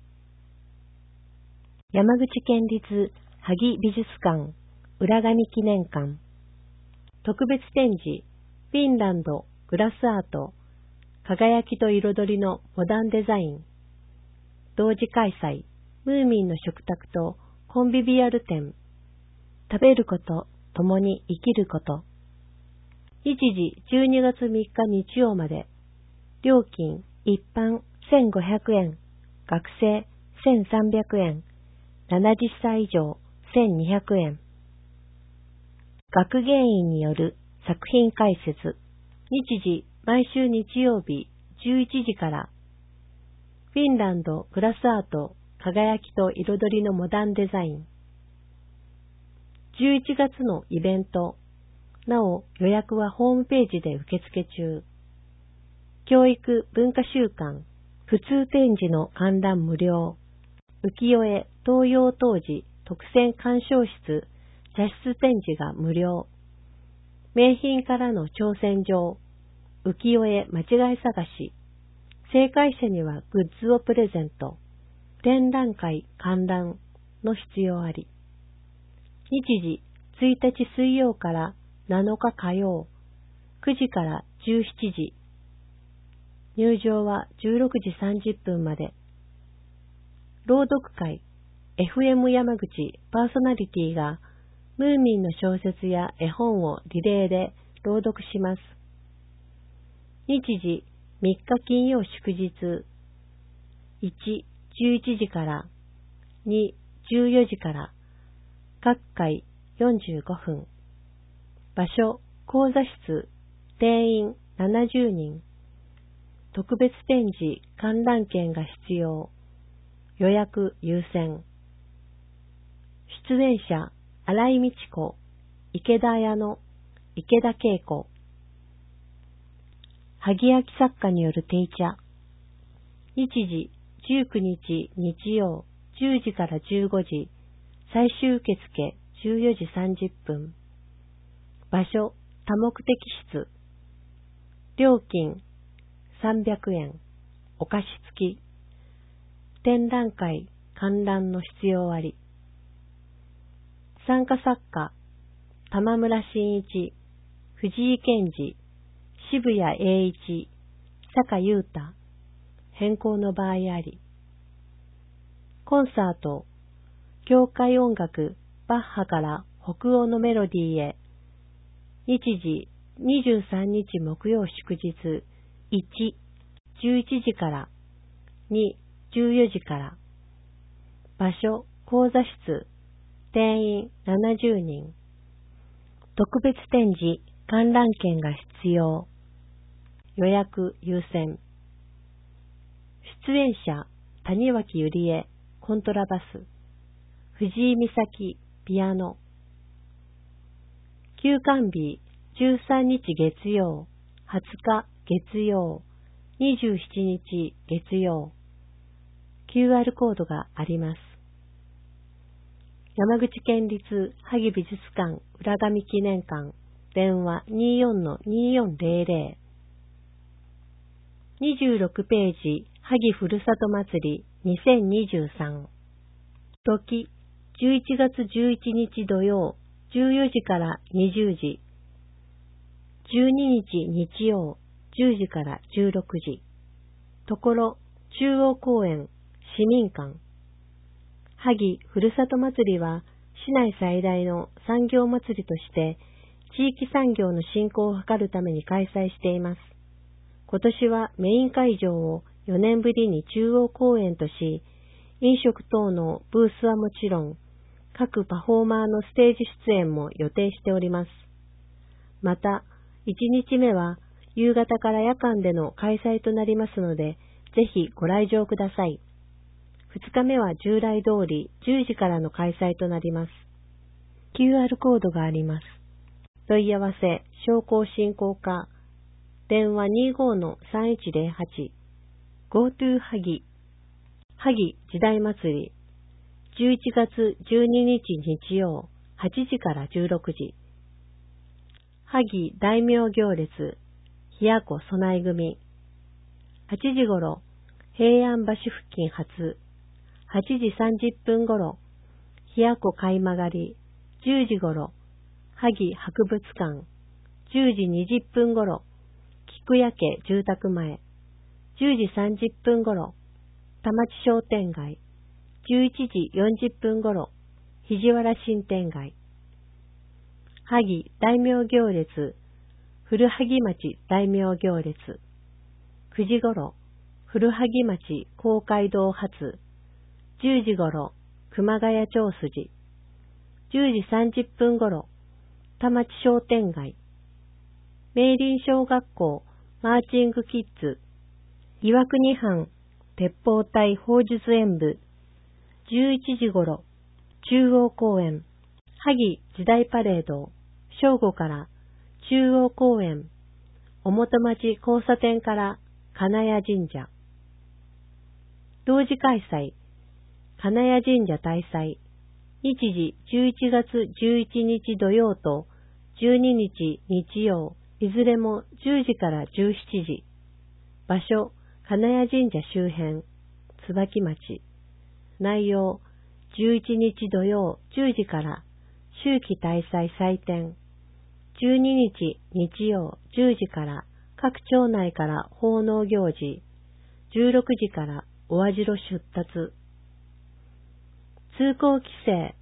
山口県立萩美術館、浦上記念館。特別展示、フィンランドグラスアート、輝きと彩りのモダンデザイン。同時開催、ムーミンの食卓とコンビビアル展。食べること、共に生きること。日時じゅうにがつみっか日曜まで。料金、一般せんごひゃくえん、学生せんさんびゃくえん、ななじゅっさい以上せんにひゃくえん。学芸員による作品解説。日時、毎週日曜日じゅういちじから。フィンランドグラスアート、輝きと彩りのモダンデザイン。じゅういちがつのイベント。なお予約はホームページで受付中。教育文化週間、普通展示の観覧無料。浮世絵東洋当時特選鑑賞室、茶室展示が無料。名品からの挑戦状、浮世絵間違い探し。正解者にはグッズをプレゼント。展覧会観覧の必要あり。日時、ついたち水曜からなのか火曜、くじからじゅうしちじ。入場はじゅうろくじさんじゅっぷんまで。朗読会、エフエム 山口パーソナリティがムーミンの小説や絵本をリレーで朗読します。日時、みっか金曜祝日。いち、じゅういちじから。に、じゅうよじから。各回よんじゅうごふん。場所、講座室。定員ななじゅうにん。特別展示観覧券が必要。予約優先。出演者、新井美智子、池田彩乃、池田恵子。萩焼作家による定茶。日時、じゅうくにち日曜、じゅうじからじゅうごじ。最終受付じゅうよじさんじゅっぷん。場所、多目的室。料金さんびゃくえん。お菓子付き。展覧会観覧の必要あり。参加作家、玉村真一、藤井健二、渋谷栄一、坂優太。変更の場合あり。コンサート、教会音楽バッハから北欧のメロディーへ。日時、にじゅうさんにち木曜祝日。いち、じゅういちじから。に、じゅうよじから。場所、講座室。定員ななじゅうにん。特別展示観覧券が必要。予約優先。出演者、谷脇ゆりえ、コントラバス。藤井美咲、ピアノ。休館日、じゅうさんにち月曜、はつか月曜、にじゅうしちにち月曜。キューアール コードがあります。山口県立萩美術館浦上記念館、電話 にじゅうよんのにじゅうよんぜろぜろ。にじゅうろくページ、萩ふるさと祭りにせんにじゅうさん。時、じゅういちがつじゅういちにち土曜、じゅうよじからにじゅうじ。じゅうににち日曜、じゅうじからじゅうろくじ。ところ、中央公園、市民館。萩ふるさと祭りは、市内最大の産業祭りとして、地域産業の振興を図るために開催しています。今年はメイン会場をよねんぶりに中央公園とし、飲食等のブースはもちろん、 各パフォーマーのステージ出演も予定しております。また、いちにちめは夕方から夜間での開催となりますので、ぜひご来場ください。ふつかめは従来通りじゅうじからの開催となります。キューアール コードがあります。問い合わせ、商工振興課、電話 にじゅうごのさんいちゼロはち、GoTo 萩、萩時代祭り、じゅういちがつじゅうににち日曜、はちじからじゅうろくじ、萩大名行列、ひやこ備え組、はちじごろ、平安橋付近発、はちじさんじゅっぷんごろ、ひやこ買い曲がり、じゅうじごろ、萩博物館、じゅうじにじゅっぷんごろ、菊屋家住宅前、じゅうじさんじゅっぷんごろ、田町商店街、じゅういちじよんじゅっぷんごろ、肘原新店街、萩大名行列、古萩町大名行列、くじごろ、古萩町公会堂発、じゅうじごろ、熊谷町筋、じゅうじさんじゅっぷんごろ、田町商店街、明林小学校マーチングキッズ、岩国藩鉄砲隊砲術演舞、じゅういちじごろ、中央公園、萩時代パレード、正午から中央公園、おもと町交差点から金谷神社。同時開催、金谷神社大祭、日時じゅういちがつじゅういちにち土曜とじゅうににち日曜、いずれもじゅうじからじゅうしちじ。場所、金谷神社周辺、椿町。内容、じゅういちにち土曜じゅうじから秋季大祭祭典。じゅうににち日曜じゅうじから各町内から奉納行事。じゅうろくじからお網代出立。通行規制。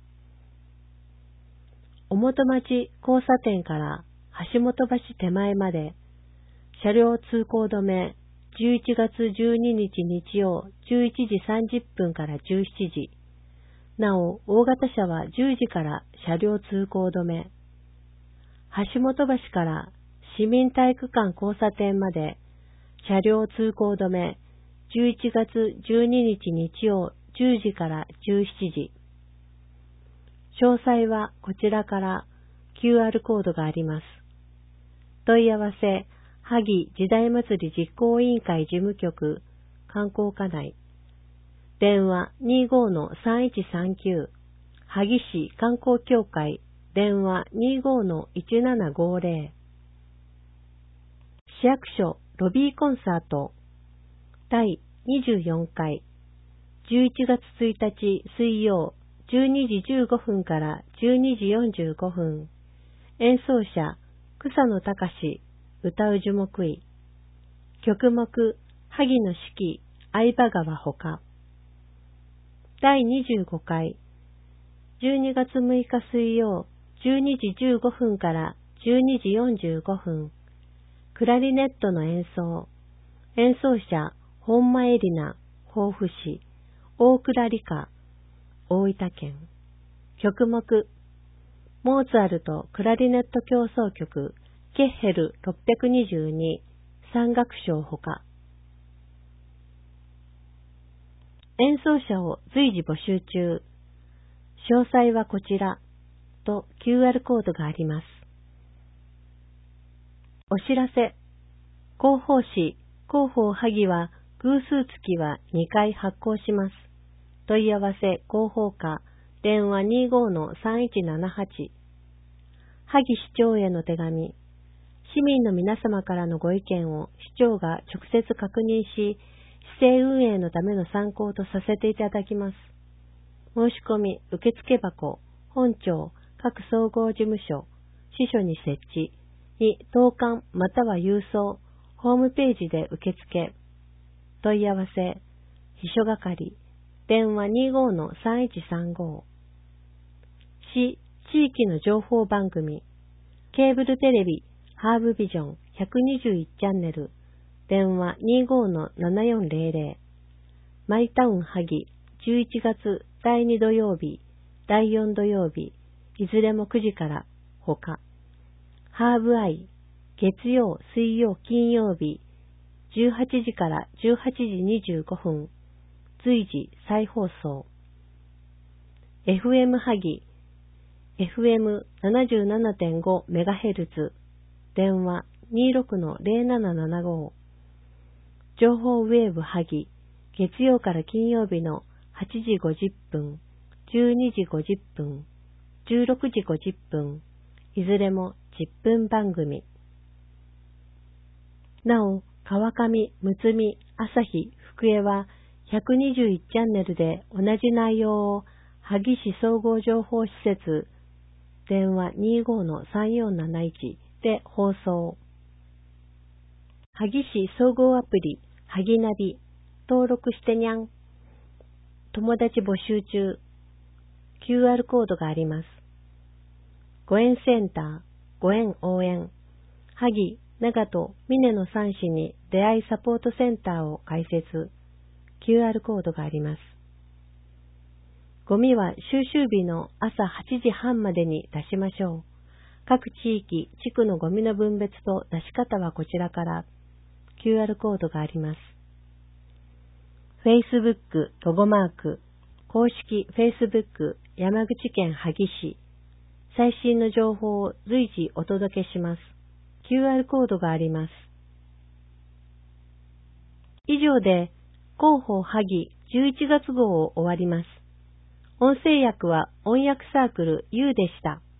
おもと町交差点から橋本橋手前まで、車両通行止め、じゅういちがつじゅうににち日曜じゅういちじさんじゅっぷんからじゅうしちじ。なお、大型車はじゅうじから車両通行止め。橋本橋から市民体育館交差点まで、車両通行止め、じゅういちがつじゅうににち日曜じゅうじからじゅうしちじ。詳細はこちらから キューアール コードがあります。問い合わせ、萩時代祭り実行委員会事務局、観光課内。電話 にじゅうごのさんいちさんきゅう、萩市観光協会、電話 にじゅうごのいちななごぜろ。市役所ロビーコンサートだいにじゅうよんかい、じゅういちがつついたち水曜じゅうにじじゅうごふんからじゅうにじよんじゅうごふん。演奏者、草野隆、歌う樹木医。曲目、萩の四季、相葉川ほか。だいにじゅうごかい、じゅうにがつむいか水曜、じゅうにじじゅうごふんからじゅうにじよんじゅうごふん。クラリネットの演奏。演奏者、本間絵里奈、甲府市、大倉理香、大分県。曲目、モーツァルトクラリネット協奏曲、ケッヘルろっぴゃくにじゅうに、三楽章ほか。演奏者を随時募集中。詳細はこちらと キューアール コードがあります。お知らせ。広報誌、広報萩は偶数月はにかい発行します。問い合わせ広報課、電話 にじゅうごのさんいちななはち。萩市長への手紙。市民の皆様からのご意見を市長が直接確認し、市政運営のための参考とさせていただきます。申し込み受付箱、本庁、各総合事務所、支所に設置に投函または郵送、ホームページで受付。問い合わせ、秘書係、電話 にじゅうごのさんいちさんご。市、地域の情報番組、ケーブルテレビ、ハーブビジョンひゃくにじゅういちチャンネル、電話 にじゅうごのななよんぜろぜろ。マイタウン萩、じゅういちがつだいに土曜日、 だいよん土曜日、いずれもくじからほか。ハーブアイ、月曜、水曜、金曜日、じゅうはちじからじゅうはちじにじゅうごふん、随時再放送。エフエム 萩、エフエムななじゅうななてんごメガヘルツ、電話 にじゅうろくのゼロななななご。情報ウェーブ萩、月曜から金曜日のはちじごじゅっぷん、じゅうにじごじゅっぷん、じゅうろくじごじゅっぷん、いずれもじゅっぷん番組。なお、川上、むつみ、朝日、福江はひゃくにじゅういちチャンネルで同じ内容を萩市総合情報施設、電話 にじゅうごのさんよんなないち で放送。萩市総合アプリ、萩ナビ、登録してにゃん。友達募集中。キューアール コードがあります。ご縁センター、ご縁応援、萩、長門、峰のさん市に出会いサポートセンターを開設。キューアール コードがあります。ゴミは収集日の朝はちじはんまでに出しましょう。各地域、地区のゴミの分別と出し方はこちらから。キューアール コードがあります。Facebook ロゴマーク、公式 Facebook 山口県萩市、最新の情報を随時お届けします。キューアール コードがあります。以上で広報萩じゅういちがつ号を終わります。音声訳は音訳サークル ユー でした。